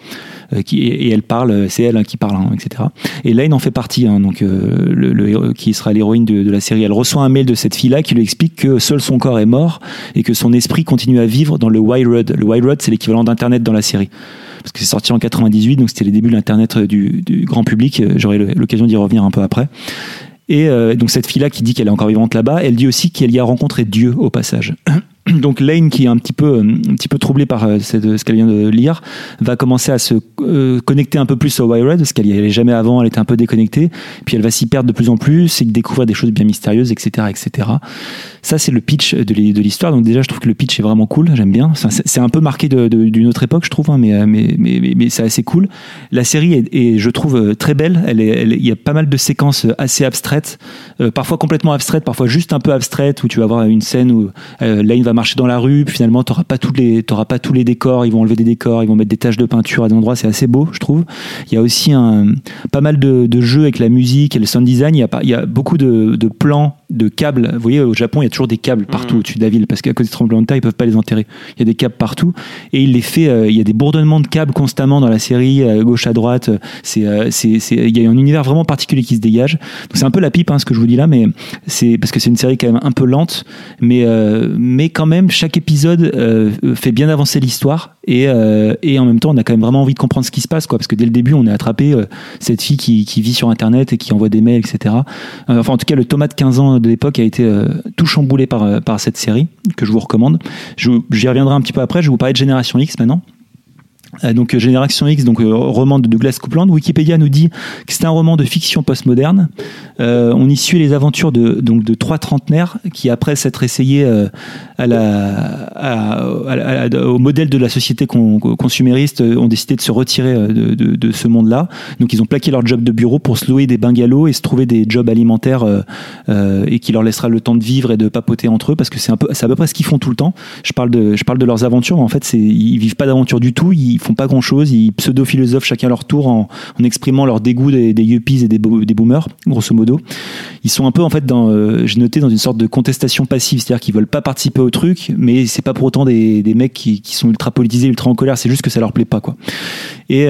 euh, qui, et elle parle, c'est elle hein, qui parle, hein, et cetera. Et Lane en fait partie, hein, donc euh, le, le, qui sera l'héroïne de, de la série. Elle reçoit un mail de cette fille-là qui lui explique que seul son corps est mort et que son esprit continue à vivre dans le Wild Road. Le Wild Road, c'est l'équivalent d'Internet dans la série. Parce que c'est sorti en quatre-vingt-dix-huit, donc c'était les débuts de l'Internet du, du grand public. J'aurai l'occasion d'y revenir un peu après. Et euh, donc cette fille-là qui dit qu'elle est encore vivante là-bas, elle dit aussi qu'elle y a rencontré Dieu au passage. Donc Lane, qui est un petit peu, un petit peu troublée par cette, ce qu'elle vient de lire, va commencer à se euh, connecter un peu plus au Wild Road, parce qu'elle n'y allait jamais avant, elle était un peu déconnectée. Puis elle va s'y perdre de plus en plus et découvrir des choses bien mystérieuses, et cetera, et cetera. Ça, c'est le pitch de l'histoire. Donc déjà, je trouve que le pitch est vraiment cool. J'aime bien. C'est un peu marqué de, de, d'une autre époque, je trouve, hein, mais, mais, mais, mais, mais c'est assez cool. La série est, est je trouve, très belle. Elle est, elle, il y a pas mal de séquences assez abstraites, euh, parfois complètement abstraites, parfois juste un peu abstraites, où tu vas avoir une scène où euh, Lane va marcher dans la rue, puis finalement t'auras pas tous les t'auras pas tous les décors, ils vont enlever des décors, ils vont mettre des taches de peinture à des endroits, c'est assez beau, je trouve. Il y a aussi un pas mal de, de jeux avec la musique et le sound design. Il y a pas il y a beaucoup de, de plans de câbles. Vous voyez, au Japon il y a toujours des câbles partout mmh. au-dessus de la ville, parce qu'à cause des tremblements de terre ils peuvent pas les enterrer. Il y a des câbles partout et il les fait. Euh, il y a des bourdonnements de câbles constamment dans la série, à gauche à droite. C'est c'est c'est il y a un univers vraiment particulier qui se dégage. Donc c'est un peu la pipe hein, ce que je vous dis là, mais c'est parce que c'est une série quand même un peu lente, mais euh, mais quand même chaque épisode euh, fait bien avancer l'histoire et, euh, et en même temps on a quand même vraiment envie de comprendre ce qui se passe quoi, parce que dès le début on est attrapé euh, cette fille qui, qui vit sur internet et qui envoie des mails, etc. Euh, enfin en tout cas le Thomas de quinze ans de l'époque a été euh, tout chamboulé par, par cette série que je vous recommande. Je, j'y reviendrai un petit peu après. Je vais vous parler de Génération X maintenant. Euh, donc Génération X, donc euh, roman de Douglas Coupland. Wikipédia nous dit que c'est un roman de fiction postmoderne. Euh, on y suit les aventures de donc de trois trentenaires qui, après s'être essayés euh, à la, à, à, à, à, au modèle de la société con, consumériste, ont décidé de se retirer de, de, de ce monde-là. Donc ils ont plaqué leur job de bureau pour se louer des bungalows et se trouver des jobs alimentaires euh, euh, et qui leur laissera le temps de vivre et de papoter entre eux, parce que c'est un peu, c'est à peu près ce qu'ils font tout le temps. Je parle de, je parle de leurs aventures, mais en fait, c'est, ils vivent pas d'aventure du tout. Ils font pas grand chose, ils pseudo-philosophent chacun à leur tour en, en exprimant leur dégoût des, des yuppies et des, bo- des boomers, grosso modo. Ils sont un peu en fait dans, euh, j'ai noté, dans une sorte de contestation passive, c'est-à-dire qu'ils veulent pas participer au truc, mais c'est pas pour autant des, des mecs qui, qui sont ultra politisés, ultra en colère, c'est juste que ça leur plaît pas quoi. Et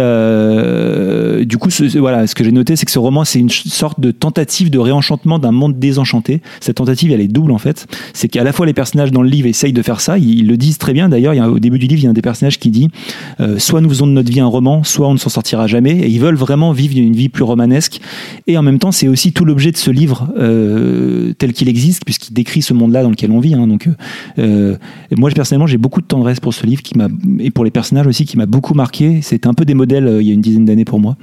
euh, du coup, ce, voilà, ce que j'ai noté, c'est que ce roman, c'est une sorte de tentative de réenchantement d'un monde désenchanté. Cette tentative, elle est double en fait. C'est qu'à la fois les personnages dans le livre essayent de faire ça, ils, ils le disent très bien. D'ailleurs, il y a, au début du livre, il y a un des personnages qui dit euh, soit nous faisons de notre vie un roman, soit on ne s'en sortira jamais. Et ils veulent vraiment vivre une vie plus romanesque. Et en même temps, c'est aussi tout l'objet de ce livre euh, tel qu'il existe, puisqu'il décrit ce monde-là dans lequel on vit. Hein. Donc, euh, moi personnellement, j'ai beaucoup de tendresse pour ce livre qui m'a, et pour les personnages aussi, qui m'a beaucoup marqué. C'était un peu des modèles euh, il y a une dizaine d'années pour moi.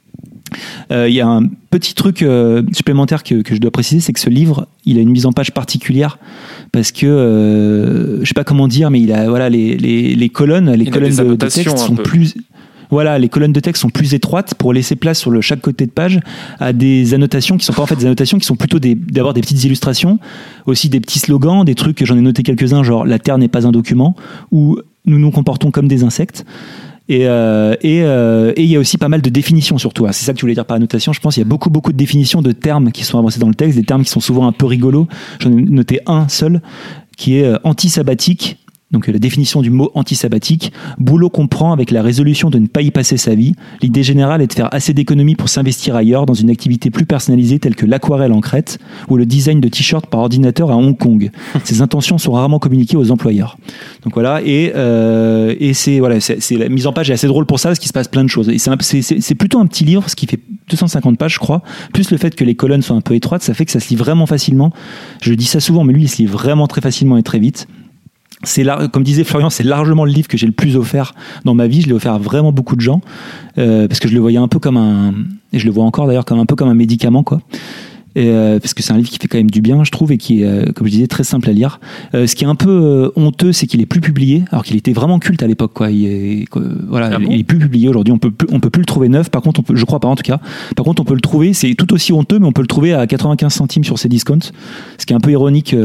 Il euh, y a un petit truc euh, supplémentaire que, que je dois préciser, c'est que ce livre, il a une mise en page particulière parce que euh, je sais pas comment dire, mais il a voilà les les, les colonnes, les il colonnes de, de texte sont plus Voilà, les colonnes de texte sont plus étroites pour laisser place sur le, chaque côté de page à des annotations qui sont pas en fait des annotations, qui sont plutôt des, d'avoir des petites illustrations, aussi des petits slogans, des trucs que j'en ai noté quelques-uns, genre la Terre n'est pas un document, ou nous nous comportons comme des insectes. Et euh, et euh, et il y a aussi pas mal de définitions surtout. C'est ça que tu voulais dire par annotation. Je pense il y a beaucoup beaucoup de définitions de termes qui sont avancés dans le texte, des termes qui sont souvent un peu rigolos. J'en ai noté un seul qui est euh, anti-sabbatique. Donc la définition du mot anti-sabbatique, boulot qu'on prend avec la résolution de ne pas y passer sa vie. L'idée générale est de faire assez d'économies pour s'investir ailleurs dans une activité plus personnalisée telle que l'aquarelle en Crète ou le design de t-shirts par ordinateur à Hong Kong. Ces intentions sont rarement communiquées aux employeurs. Donc voilà, et euh, et c'est voilà, c'est, c'est la mise en page est assez drôle pour ça parce qu'il se passe plein de choses. Et c'est, un, c'est, c'est, c'est plutôt un petit livre, ce qui fait deux cent cinquante pages, je crois. Plus le fait que les colonnes soient un peu étroites, ça fait que ça se lit vraiment facilement. Je dis ça souvent, mais lui, il se lit vraiment très facilement et très vite. C'est là, comme disait Florian, c'est largement le livre que j'ai le plus offert dans ma vie. Je l'ai offert à vraiment beaucoup de gens euh, parce que je le voyais un peu comme un, et je le vois encore d'ailleurs comme un peu comme un médicament quoi. Et euh, parce que c'est un livre qui fait quand même du bien, je trouve, et qui est, euh, comme je disais, très simple à lire. Euh, ce qui est un peu euh, honteux, c'est qu'il est plus publié, alors qu'il était vraiment culte à l'époque, quoi. Il est, euh, voilà, ah bon il est plus publié aujourd'hui. On peut plus, on peut plus le trouver neuf. Par contre, on peut, je crois pas en tout cas. Par contre, on peut le trouver. C'est tout aussi honteux, mais on peut le trouver à quatre-vingt-quinze centimes sur Cdiscount, ce qui est un peu ironique. Euh,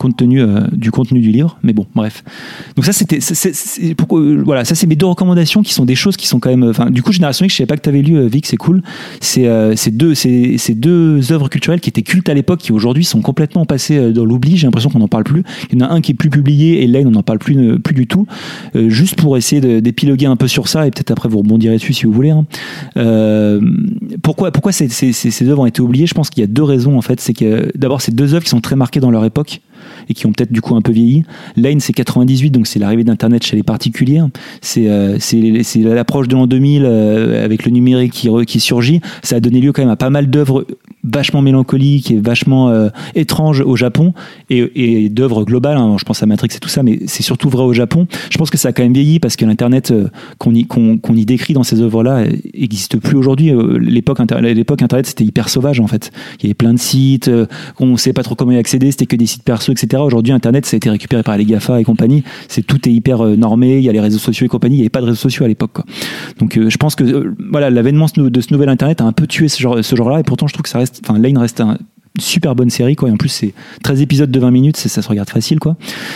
compte tenu euh, du contenu du livre. Mais bon, bref. Donc ça, c'était, c'est, c'est, c'est, pourquoi, euh, voilà, ça c'est mes deux recommandations qui sont des choses qui sont quand même. Enfin, du coup, Génération X, je savais pas que t'avais lu, euh, Vic, c'est cool. C'est, euh, c'est deux, c'est, c'est deux œuvres culturelles qui étaient cultes à l'époque, qui aujourd'hui sont complètement passées dans l'oubli. J'ai l'impression qu'on n'en parle plus. Il y en a un qui est plus publié et Lane, on n'en parle plus, euh, plus du tout. Euh, juste pour essayer de, d'épiloguer un peu sur ça, et peut-être après vous rebondirez dessus si vous voulez. Hein. Euh, pourquoi, pourquoi ces, ces, ces, ces œuvres ont été oubliées ? Je pense qu'il y a deux raisons en fait. C'est que d'abord, c'est deux œuvres qui sont très marquées dans leur époque et qui ont peut-être du coup un peu vieilli. Lane, c'est quatre-vingt-dix-huit, donc c'est l'arrivée d'Internet chez les particuliers. C'est, euh, c'est, c'est l'approche de l'an deux mille euh, avec le numérique qui, qui surgit. Ça a donné lieu quand même à pas mal d'œuvres vachement mélancoliques et vachement euh, étranges au Japon et, et d'œuvres globales. Hein. Je pense à Matrix et tout ça, mais c'est surtout vrai au Japon. Je pense que ça a quand même vieilli parce que l'Internet euh, qu'on, y, qu'on, qu'on y décrit dans ces œuvres-là n'existe plus aujourd'hui. L'époque, inter- l'époque Internet, c'était hyper sauvage en fait. Il y avait plein de sites, euh, on ne savait pas trop comment y accéder, c'était que des sites perso, et cetera. Aujourd'hui, Internet, ça a été récupéré par les GAFA et compagnie. C'est, tout est hyper euh, normé, il y a les réseaux sociaux et compagnie. Il n'y avait pas de réseaux sociaux à l'époque, quoi. Donc euh, je pense que euh, voilà, l'avènement de ce nouvel Internet a un peu tué ce, genre, ce genre-là, et pourtant je trouve que ça reste, enfin Lane reste un, une super bonne série, quoi. Et en plus, c'est treize épisodes de vingt minutes, c'est, ça se regarde facile, quoi.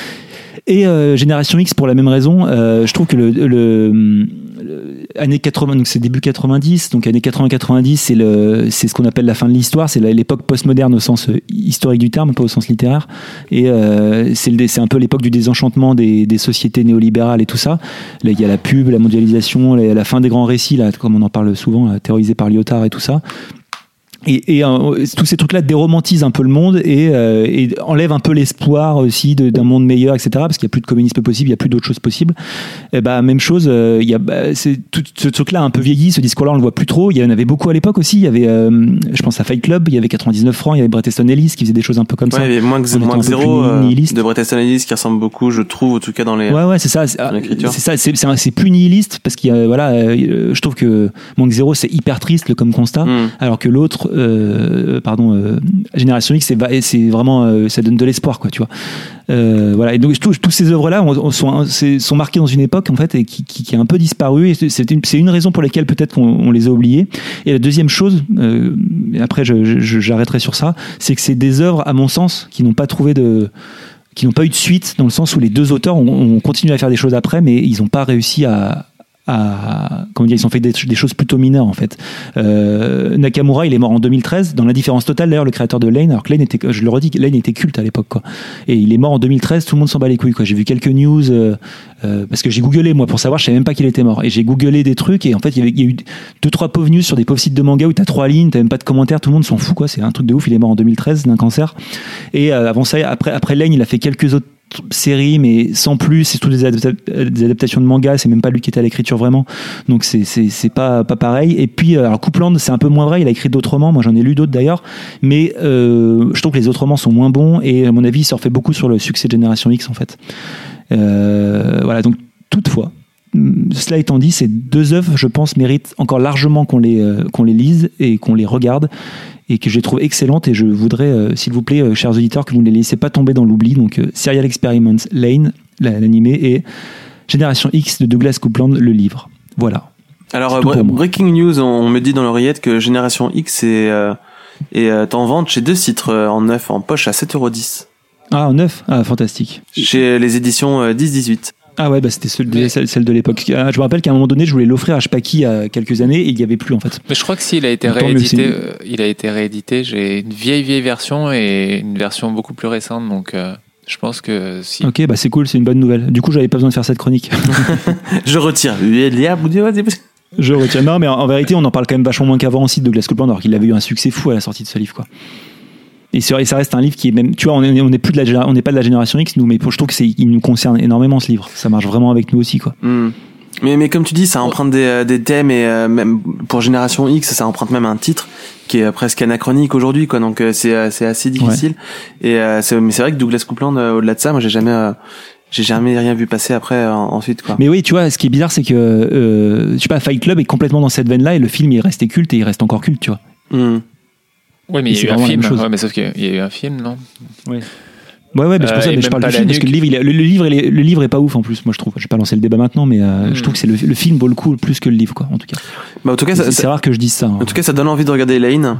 Et euh, Génération X, pour la même raison, euh, je trouve que le, le, le années quatre-vingts, donc c'est début quatre-vingt-dix, donc années quatre-vingts quatre-vingt-dix, c'est le, c'est ce qu'on appelle la fin de l'histoire, c'est la, l'époque postmoderne au sens historique du terme, pas au sens littéraire. Et euh, c'est, le, c'est un peu l'époque du désenchantement des, des sociétés néolibérales et tout ça. Là, il y a la pub, la mondialisation, la, la fin des grands récits, là, comme on en parle souvent, là, théorisé par Lyotard et tout ça. Et, et euh, tous ces trucs-là déromantisent un peu le monde et, euh, et enlèvent un peu l'espoir aussi de, d'un monde meilleur, et cetera. Parce qu'il n'y a plus de communisme possible, il n'y a plus d'autres choses possibles. Et bah, même chose, euh, il y a, bah, c'est, tout ce truc-là a un peu vieilli, ce discours-là on le voit plus trop. Il y en avait beaucoup à l'époque aussi. Il y avait, euh, je pense à Fight Club, il y avait quatre-vingt-dix-neuf francs, il y avait Bret Easton Ellis qui faisait des choses un peu comme ouais, ça. Il y avait moins que, moins que zéro euh, de Bret Easton Ellis qui ressemble beaucoup, je trouve, en tout cas dans les. Ouais, ouais, c'est ça. C'est, c'est ça. C'est, c'est, c'est plus nihiliste parce qu'il y a, voilà, euh, je trouve que moins que zéro c'est hyper triste le, comme constat, mm. alors que l'autre. Euh, pardon, euh, Génération X, c'est, c'est vraiment, euh, ça donne de l'espoir, quoi, tu vois. Euh, voilà. Et donc, tous ces œuvres-là on, on sont, sont marquées dans une époque, en fait, et qui, qui, qui est un peu disparue. Et c'est une, c'est une raison pour laquelle peut-être qu'on on les a oubliées. Et la deuxième chose, euh, et après, je, je, j'arrêterai sur ça, c'est que c'est des œuvres, à mon sens, qui n'ont pas trouvé de, qui n'ont pas eu de suite, dans le sens où les deux auteurs ont, ont continué à faire des choses après, mais ils n'ont pas réussi à, à, comment dire, ils ont fait des, des choses plutôt mineures en fait. Euh, Nakamura, il est mort en deux mille treize, dans l'Indifférence totale d'ailleurs, le créateur de Lane, alors que Lane était, je le redis, Lane était culte à l'époque, quoi. Et il est mort en deux mille treize, tout le monde s'en bat les couilles, quoi. J'ai vu quelques news, euh, euh, parce que j'ai googlé moi pour savoir, je savais même pas qu'il était mort. Et j'ai googlé des trucs, et en fait il y, avait, il y a eu deux trois pauvres news sur des pauvres sites de manga où t'as trois lignes, t'as même pas de commentaires, tout le monde s'en fout, quoi. C'est un truc de ouf. Il est mort en deux mille treize d'un cancer. Et euh, avant ça, après, après Lane, il a fait quelques autres série, mais sans plus. C'est toutes des, adapta- des adaptations de manga, c'est même pas lui qui était à l'écriture vraiment, donc c'est, c'est, c'est pas, pas pareil. Et puis alors Coupland, c'est un peu moins vrai, il a écrit d'autres romans, moi j'en ai lu d'autres d'ailleurs, mais euh, je trouve que les autres romans sont moins bons, et à mon avis il se refait beaucoup sur le succès de Génération X en fait. Euh, voilà, donc toutefois, cela étant dit, ces deux œuvres, je pense, méritent encore largement qu'on les, euh, qu'on les lise et qu'on les regarde, et que je les trouve excellentes, et je voudrais, euh, s'il vous plaît, euh, chers auditeurs, que vous ne les laissez pas tomber dans l'oubli. Donc euh, Serial Experiments, Lane, l'animé, et Génération X de Douglas Coupland, le livre. Voilà. Alors, bre- breaking news, on me dit dans l'oreillette que Génération X est, euh, est euh, en vente chez deux titres euh, en neuf, en poche, à sept euros dix. Ah, en neuf ? Ah, fantastique. Chez les éditions euh, dix dix-huit. Ah ouais, bah c'était celle de, celle, celle de l'époque. Je me rappelle qu'à un moment donné, je voulais l'offrir à Spaki il y a quelques années, et il n'y avait plus en fait. Mais je crois que s'il a été réédité, euh, il a été réédité. J'ai une vieille vieille version et une version beaucoup plus récente, donc euh, je pense que si. Ok, bah c'est cool, c'est une bonne nouvelle. Du coup, j'avais pas besoin de faire cette chronique. Je retire. Je retiens. Non, mais en, en vérité, on en parle quand même vachement moins qu'avant aussi de Douglas Coupland, alors qu'il avait eu un succès fou à la sortie de ce livre, quoi. Et ça reste un livre qui est même, tu vois, on est, on est plus de la, on n'est pas de la génération X, nous, mais je trouve que c'est, il nous concerne énormément ce livre. Ça marche vraiment avec nous aussi, quoi. Mm. Mais, mais comme tu dis, ça emprunte des, des thèmes, et euh, même pour Génération X, ça emprunte même un titre qui est presque anachronique aujourd'hui, quoi. Donc euh, c'est, c'est assez difficile. Ouais. Et euh, c'est, mais c'est vrai que Douglas Coupland, euh, au-delà de ça, moi j'ai jamais, euh, j'ai jamais rien vu passer après euh, ensuite, quoi. Mais oui, tu vois, ce qui est bizarre, c'est que, euh, je sais pas, Fight Club est complètement dans cette veine-là, et le film il est resté culte, et il reste encore culte, tu vois. Mm. Oui, mais il y a eu un film. Ouais, mais sauf qu'il y a eu un film, non ? Oui. Ouais, ouais, mais c'est pour ça que je parle du film, parce que le livre, il est, le, le livre, le, le livre est pas ouf en plus, moi je trouve. Je vais pas lancer le débat maintenant, mais euh, mm. je trouve que c'est le, le film vaut le coup plus que le livre, quoi, en tout cas. Bah, en tout cas, c'est, ça, c'est rare que je dise ça. Hein. En tout cas, ça donne envie de regarder Lane.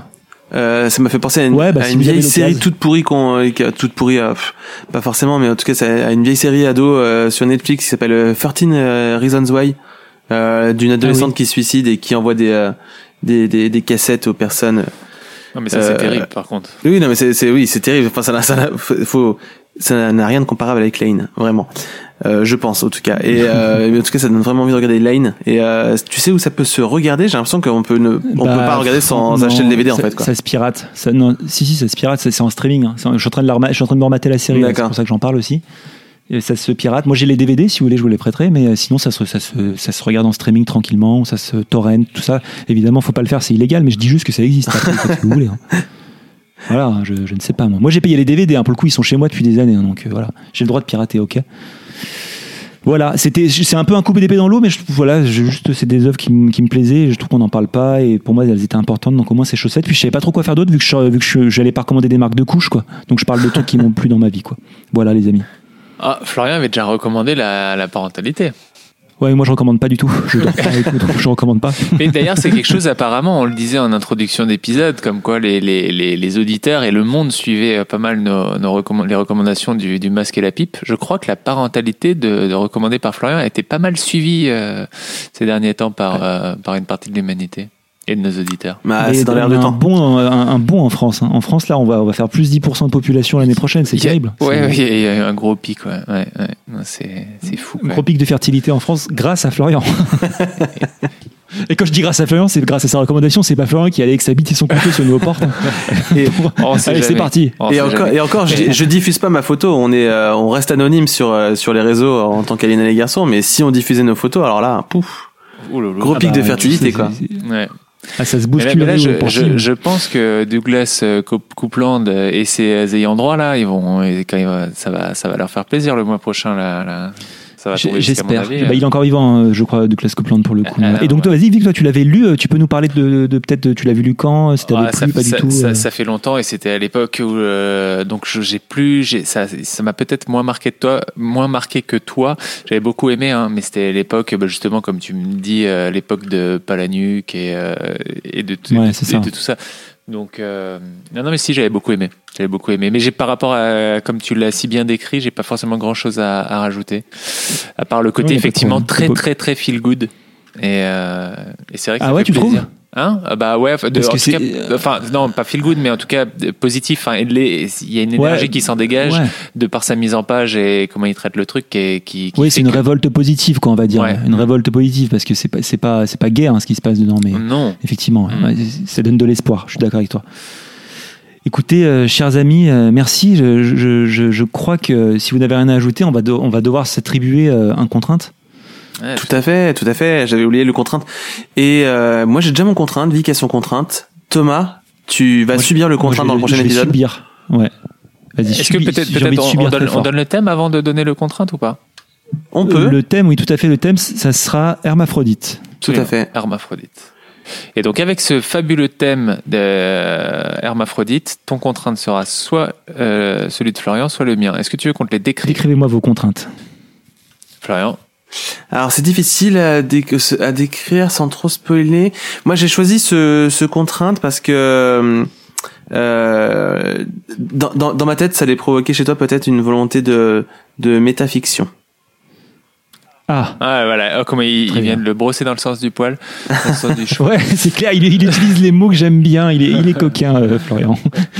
Euh, ça m'a fait penser à une, ouais, bah, à si une vieille l'occasion. série toute pourrie qu'on, euh, toute pourrie, euh, pff, pas forcément, mais en tout cas, c'est à une vieille série ado euh, sur Netflix qui s'appelle euh, thirteen Reasons Why, euh, d'une adolescente ah, oui. qui se suicide et qui envoie des, euh, des, des, des cassettes aux personnes. Non, mais ça, c'est euh, terrible, par contre. Oui, non, mais c'est, c'est, oui, c'est terrible. Enfin, ça n'a, ça n'a, faut, ça n'a rien de comparable avec Lane, vraiment. Euh, je pense, en tout cas. Et, euh, mais en tout cas, ça donne vraiment envie de regarder Lane. Et, euh, tu sais où ça peut se regarder? J'ai l'impression qu'on peut ne, on bah, peut pas regarder sans non, acheter le D V D, ça, en fait, quoi. Ça se pirate. Ça, non, si, si, ça se pirate. Ça, c'est en streaming, hein. C'est, je suis en train de la, je suis en train de me remater la série. Là, c'est pour ça que j'en parle aussi. Et ça se pirate. Moi, j'ai les D V D, si vous voulez, je vous les prêterai, mais sinon, ça se, ça se, ça se regarde en streaming tranquillement, ça se torrent, tout ça. Évidemment, faut pas le faire, c'est illégal, mais je dis juste que ça existe. Après, faites ce que vous voulez, hein. Voilà, je, je ne sais pas, moi. Moi, j'ai payé les D V D, hein. Pour le coup, ils sont chez moi depuis des années, hein, donc euh, voilà. J'ai le droit de pirater, ok. Voilà, c'était, c'est un peu un coup d'épée dans l'eau, mais je, voilà, je, juste, c'est des œuvres qui, m- qui me plaisaient, et je trouve qu'on n'en parle pas, et pour moi, elles étaient importantes, donc au moins ces chaussettes. Puis je savais pas trop quoi faire d'autre, vu que je, vu que je, j'allais pas recommander des marques de couches, quoi. Donc je parle de trucs qui m'ont plu dans ma vie, quoi. Voilà, les amis. Ah, Florian avait déjà recommandé la, la parentalité. Ouais, moi je recommande pas du tout. Je dors pas avec l'autre, je recommande pas. Mais d'ailleurs, c'est quelque chose, apparemment, on le disait en introduction d'épisode, comme quoi les, les, les, les auditeurs et le monde suivaient pas mal nos, nos recomm- les recommandations du, du masque et la pipe. Je crois que la parentalité de, de recommandée par Florian a été pas mal suivie euh, ces derniers temps par, euh, par une partie de l'humanité et de nos auditeurs. Bah, c'est dans l'air de temps. Bon, un, un bon en France. Hein. En France, là, on va, on va faire plus dix pour cent de population l'année prochaine. C'est terrible. Ouais, c'est... il y a un gros pic. Ouais, ouais, ouais. Non, c'est, c'est fou. Un gros pic de fertilité en France grâce à Florian. Et quand je dis grâce à Florian, c'est grâce à sa recommandation. C'est pas Florian qui allait avec sa bite et son couteau sur une porte. Et allez, jamais. C'est parti. Et encore, et encore, je, je diffuse pas ma photo. On est, euh, on reste anonyme sur euh, sur les réseaux en tant qu'Alien et les garçons. Mais si on diffusait nos photos, alors là, pouf, Oulala. gros pic ah bah, de fertilité, quoi. C'est, c'est... Ouais. Ah, ça se bouscule. Mais là, mais là je, je, je pense que Douglas Coupland et ses ayants droit là, ils vont, quand il va, ça va, ça va leur faire plaisir le mois prochain là. là. Ça va tomber, j'espère. Avis, bah, il est encore vivant, je crois, Douglas Coupland pour le coup. Ah, et donc, ouais. Toi, vas-y, Vic, toi, tu l'avais lu. Tu peux nous parler de, de, de peut-être, tu l'as vu lu quand? C'était ah, ça, plus, pas ça, du tout. Ça, euh... ça fait longtemps et c'était à l'époque où euh, donc j'ai plus, j'ai, ça, ça m'a peut-être moins marqué de toi, moins marqué que toi. J'avais beaucoup aimé, hein, mais c'était à l'époque, bah, justement, comme tu me dis, euh, l'époque de Palanuc et euh, et de, ouais, de, de, de tout ça. Donc euh, non non mais si j'avais beaucoup aimé j'avais beaucoup aimé mais j'ai par rapport à comme tu l'as si bien décrit j'ai pas forcément grand chose à, à rajouter à part le côté ouais, effectivement très très très feel good et, euh, et c'est vrai que ah ça ouais fait tu plaisir. trouves Hein bah ouais de, en tout c'est... cas enfin non pas feel good mais en tout cas positif enfin il y a une énergie ouais, qui s'en dégage ouais. de par sa mise en page et comment il traite le truc qui, qui, qui oui c'est une que... révolte positive quoi on va dire ouais. Une révolte positive parce que c'est pas c'est pas c'est pas gai hein, ce qui se passe dedans mais non effectivement mm. ouais, ça donne de l'espoir je suis d'accord avec toi. Écoutez, euh, chers amis, euh, merci. Je, je, je, je crois que si vous n'avez rien à ajouter, on va, de, on va devoir s'attribuer euh, un contrainte. Ouais, tout à fait, tout à fait. J'avais oublié le contrainte. Et euh, moi, j'ai déjà mon contrainte. Vic a son contrainte. Thomas, tu vas moi, subir le contrainte moi, dans le prochain je vais épisode. Subir. Ouais. Vas-y. Est-ce subi, que peut-être, peut-être on, on, donne, on donne le thème avant de donner le contrainte ou pas? On peut. Le thème, oui, tout à fait. Le thème, ça sera hermaphrodite. Tout à fait. Hermaphrodite. Et donc avec ce fabuleux thème de hermaphrodite, ton contrainte sera soit euh, celui de Florian, soit le mien. Est-ce que tu veux qu'on te les décrive? Décrivez-moi vos contraintes. Florian. Alors c'est difficile à, dé- à décrire sans trop spoiler. Moi j'ai choisi ce, ce contrainte parce que euh, dans, dans, dans ma tête ça allait provoquer chez toi peut-être une volonté de, de métafiction. Ah. ah voilà, oh, comment il, il vient de le brosser dans le sens du poil, dans le sens du cheveu. Ouais, c'est clair, il, il utilise les mots que j'aime bien, il est, il est coquin, euh, Florian.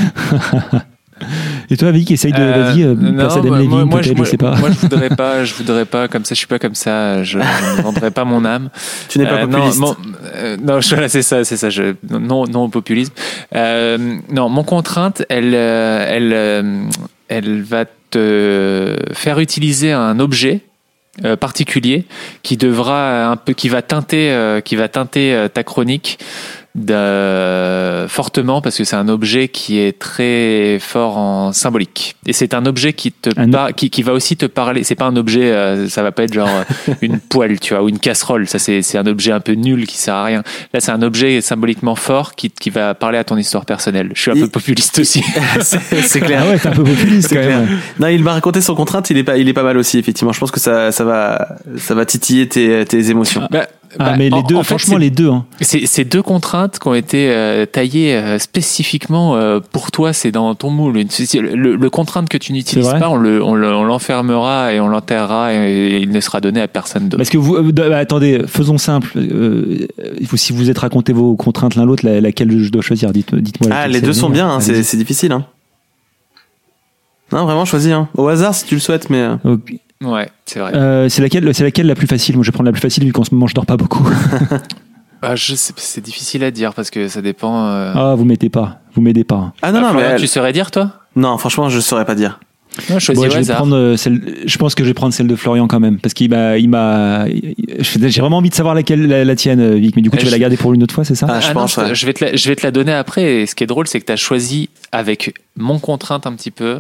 Et toi, Vic, essaye de, euh, vas-y, euh, place à Adam Levine, moi, peut-être, moi, je sais pas. Moi, je voudrais pas, je voudrais pas, comme ça, je suis pas comme ça, je, je ne vendrai pas mon âme. Tu n'es pas euh, populiste. Non, mon, euh, non, je, voilà, c'est ça, c'est ça, je, non, non au populisme. Euh, non, mon contrainte, elle, elle, elle, elle va te faire utiliser un objet Euh, particulier qui devra un peu qui va teinter euh, qui va teinter euh, ta chronique de, fortement parce que c'est un objet qui est très fort en symbolique et c'est un objet qui te par, qui, qui va aussi te parler. C'est pas un objet euh, ça va pas être genre une poêle tu vois ou une casserole, ça c'est c'est un objet un peu nul qui sert à rien. Là c'est un objet symboliquement fort qui qui va parler à ton histoire personnelle. Je suis un il, peu populiste aussi. c'est, c'est clair. Ah ouais, t'es un peu populiste c'est quand clair. même. Non, il m'a raconté son contrainte, il est pas il est pas mal aussi effectivement. Je pense que ça ça va ça va titiller tes tes émotions. Bah, Ah, Bah, mais les en- deux, en fait, franchement, c'est- les deux. Hein. C'est c'est deux contraintes qui ont été euh, taillées euh, spécifiquement euh, pour toi, c'est dans ton moule. Une- c'est- Le, le contrainte que tu n'utilises vrai pas, on le- on le- on l'enfermera et on l'enterrera et il ne sera donné à personne d'autre. Parce que vous, euh, bah, attendez, faisons simple. Euh, il faut, si vous êtes raconté vos contraintes l'un l'autre, la- laquelle je dois choisir, dites, dites-moi. Ah, laquelle les c'est deux la sont meilleure. bien, hein, c'est Allez-y. c'est difficile. Hein. Non, vraiment, choisis. Hein. Au hasard si tu le souhaites, mais. euh, Ok. Ouais, c'est vrai. Euh, c'est laquelle, c'est laquelle la plus facile? Moi, je vais prendre la plus facile vu qu'en ce moment, je dors pas beaucoup. Ah, je sais- c'est difficile à dire parce que ça dépend. euh, Ah, vous m'aidez pas, vous m'aidez pas. Ah non, Ah, non, Florian, mais. tu saurais dire toi? Non, franchement, je saurais pas dire. Non, je choisis Bon, au je vais hasard. prendre euh, celle. Je pense que je vais prendre celle de Florian quand même, parce qu'il m'a, il m'a. J'ai vraiment envie de savoir laquelle la, la tienne, euh, Vic. Mais du coup, Euh, tu vas je- la garder pour une autre fois, c'est ça? Ah, je Ah pense, non, ouais. je, vais te la, je vais te la donner après. Et ce qui est drôle, c'est que tu as choisi avec mon contrainte un petit peu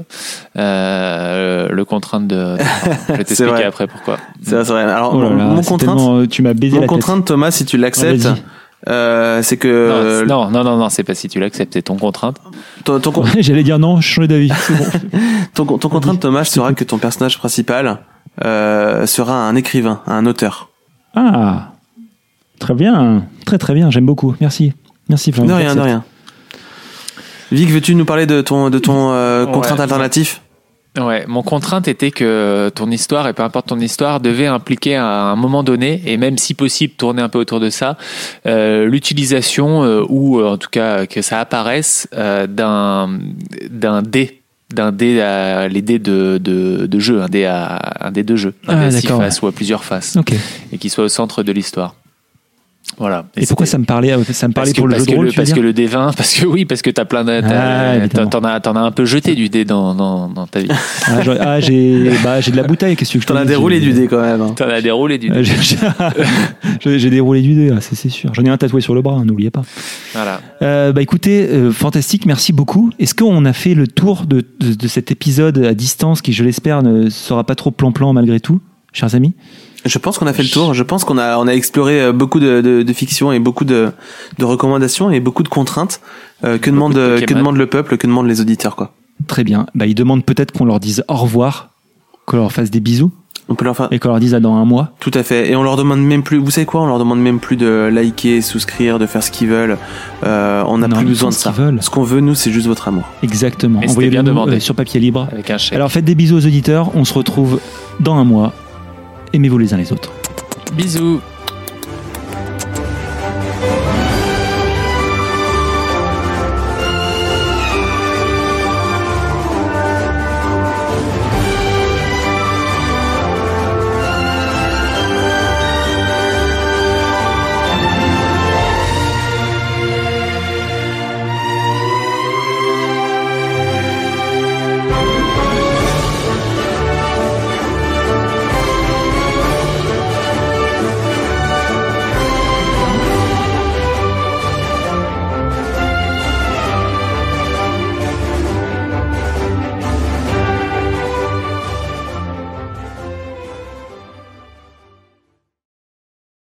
euh, le contrainte de. Je vais t'expliquer vrai. après pourquoi. C'est vrai, c'est vrai. Alors, Oh là là, mon c'est contrainte, tellement, euh, tu m'as baisé mon la tête. contrainte, Thomas, si tu l'acceptes, Ah, vas-y. euh, c'est que. Non, non, non, non, c'est pas si tu l'acceptes, c'est ton contrainte. Ton, ton, con- J'allais dire non, je changeais d'avis. C'est bon. ton, ton contrainte, Thomas, sera que ton personnage principal euh, sera un écrivain, un auteur. Ah, très bien, très très bien, j'aime beaucoup. Merci, merci De Florian. rien, de J'accepte. rien. Vic, veux-tu nous parler de ton, de ton euh, Ouais. contrainte alternatif? Ouais, mon contrainte était que ton histoire, et peu importe ton histoire, devait impliquer à un moment donné, et même si possible tourner un peu autour de ça, euh, l'utilisation, euh, ou euh, en tout cas que ça apparaisse, euh, d'un d'un dé. D'un dé à, les dés de, de, de jeu, un dé à un dé de jeu, un Ah, dé à six d'accord, faces ou à plusieurs faces, Ok. et qui soit au centre de l'histoire. Voilà. Et, pourquoi ça me parlait, ça me parlait parce que, pour le parce jeu de que rôle, le, tu veux parce dire que le dé vingt, parce que oui, parce que t'as plein de, t'as- Ah, évidemment. t'en as, t'en as un peu jeté du dé dans, dans, dans ta vie. Ah, j'aurais- ah, j'ai, bah, j'ai de la bouteille. Qu'est-ce que je te T'en as dis, déroulé j'ai- du dé quand même. hein. T'en as déroulé du dé. Euh, j'ai- j'ai j'ai déroulé du dé, ah, c'est c'est sûr. J'en ai un tatoué sur le bras, hein, n'oubliez pas. Voilà. Euh, bah écoutez, euh, fantastique, merci beaucoup. Est-ce qu'on a fait le tour de, de, de cet épisode à distance qui, je l'espère, ne sera pas trop plan-plan malgré tout, chers amis? Je pense qu'on a fait le tour. Je pense qu'on a, on a exploré euh, beaucoup de, de, de fiction et beaucoup de, de recommandations et beaucoup de contraintes. Euh, que demande, de que Pokémon. demande le peuple, que demandent les auditeurs, quoi. Très bien. Bah, ils demandent peut-être qu'on leur dise au revoir, qu'on leur fasse des bisous On peut leur faire. et qu'on leur dise à dans un mois. Tout à fait. Et on leur demande même plus. Vous savez quoi? On leur demande même plus de liker, souscrire, de faire ce qu'ils veulent. Euh, on n'a Non, plus ils besoin font de ce ça. qu'ils veulent. Ce qu'on veut, nous, c'est juste votre amour. Exactement. Et c'était Envoyez-le bien nous, demandé. euh, sur papier libre. Avec un chèque. Alors faites des bisous aux auditeurs. On se retrouve dans un mois. Aimez-vous les uns les autres. Bisous.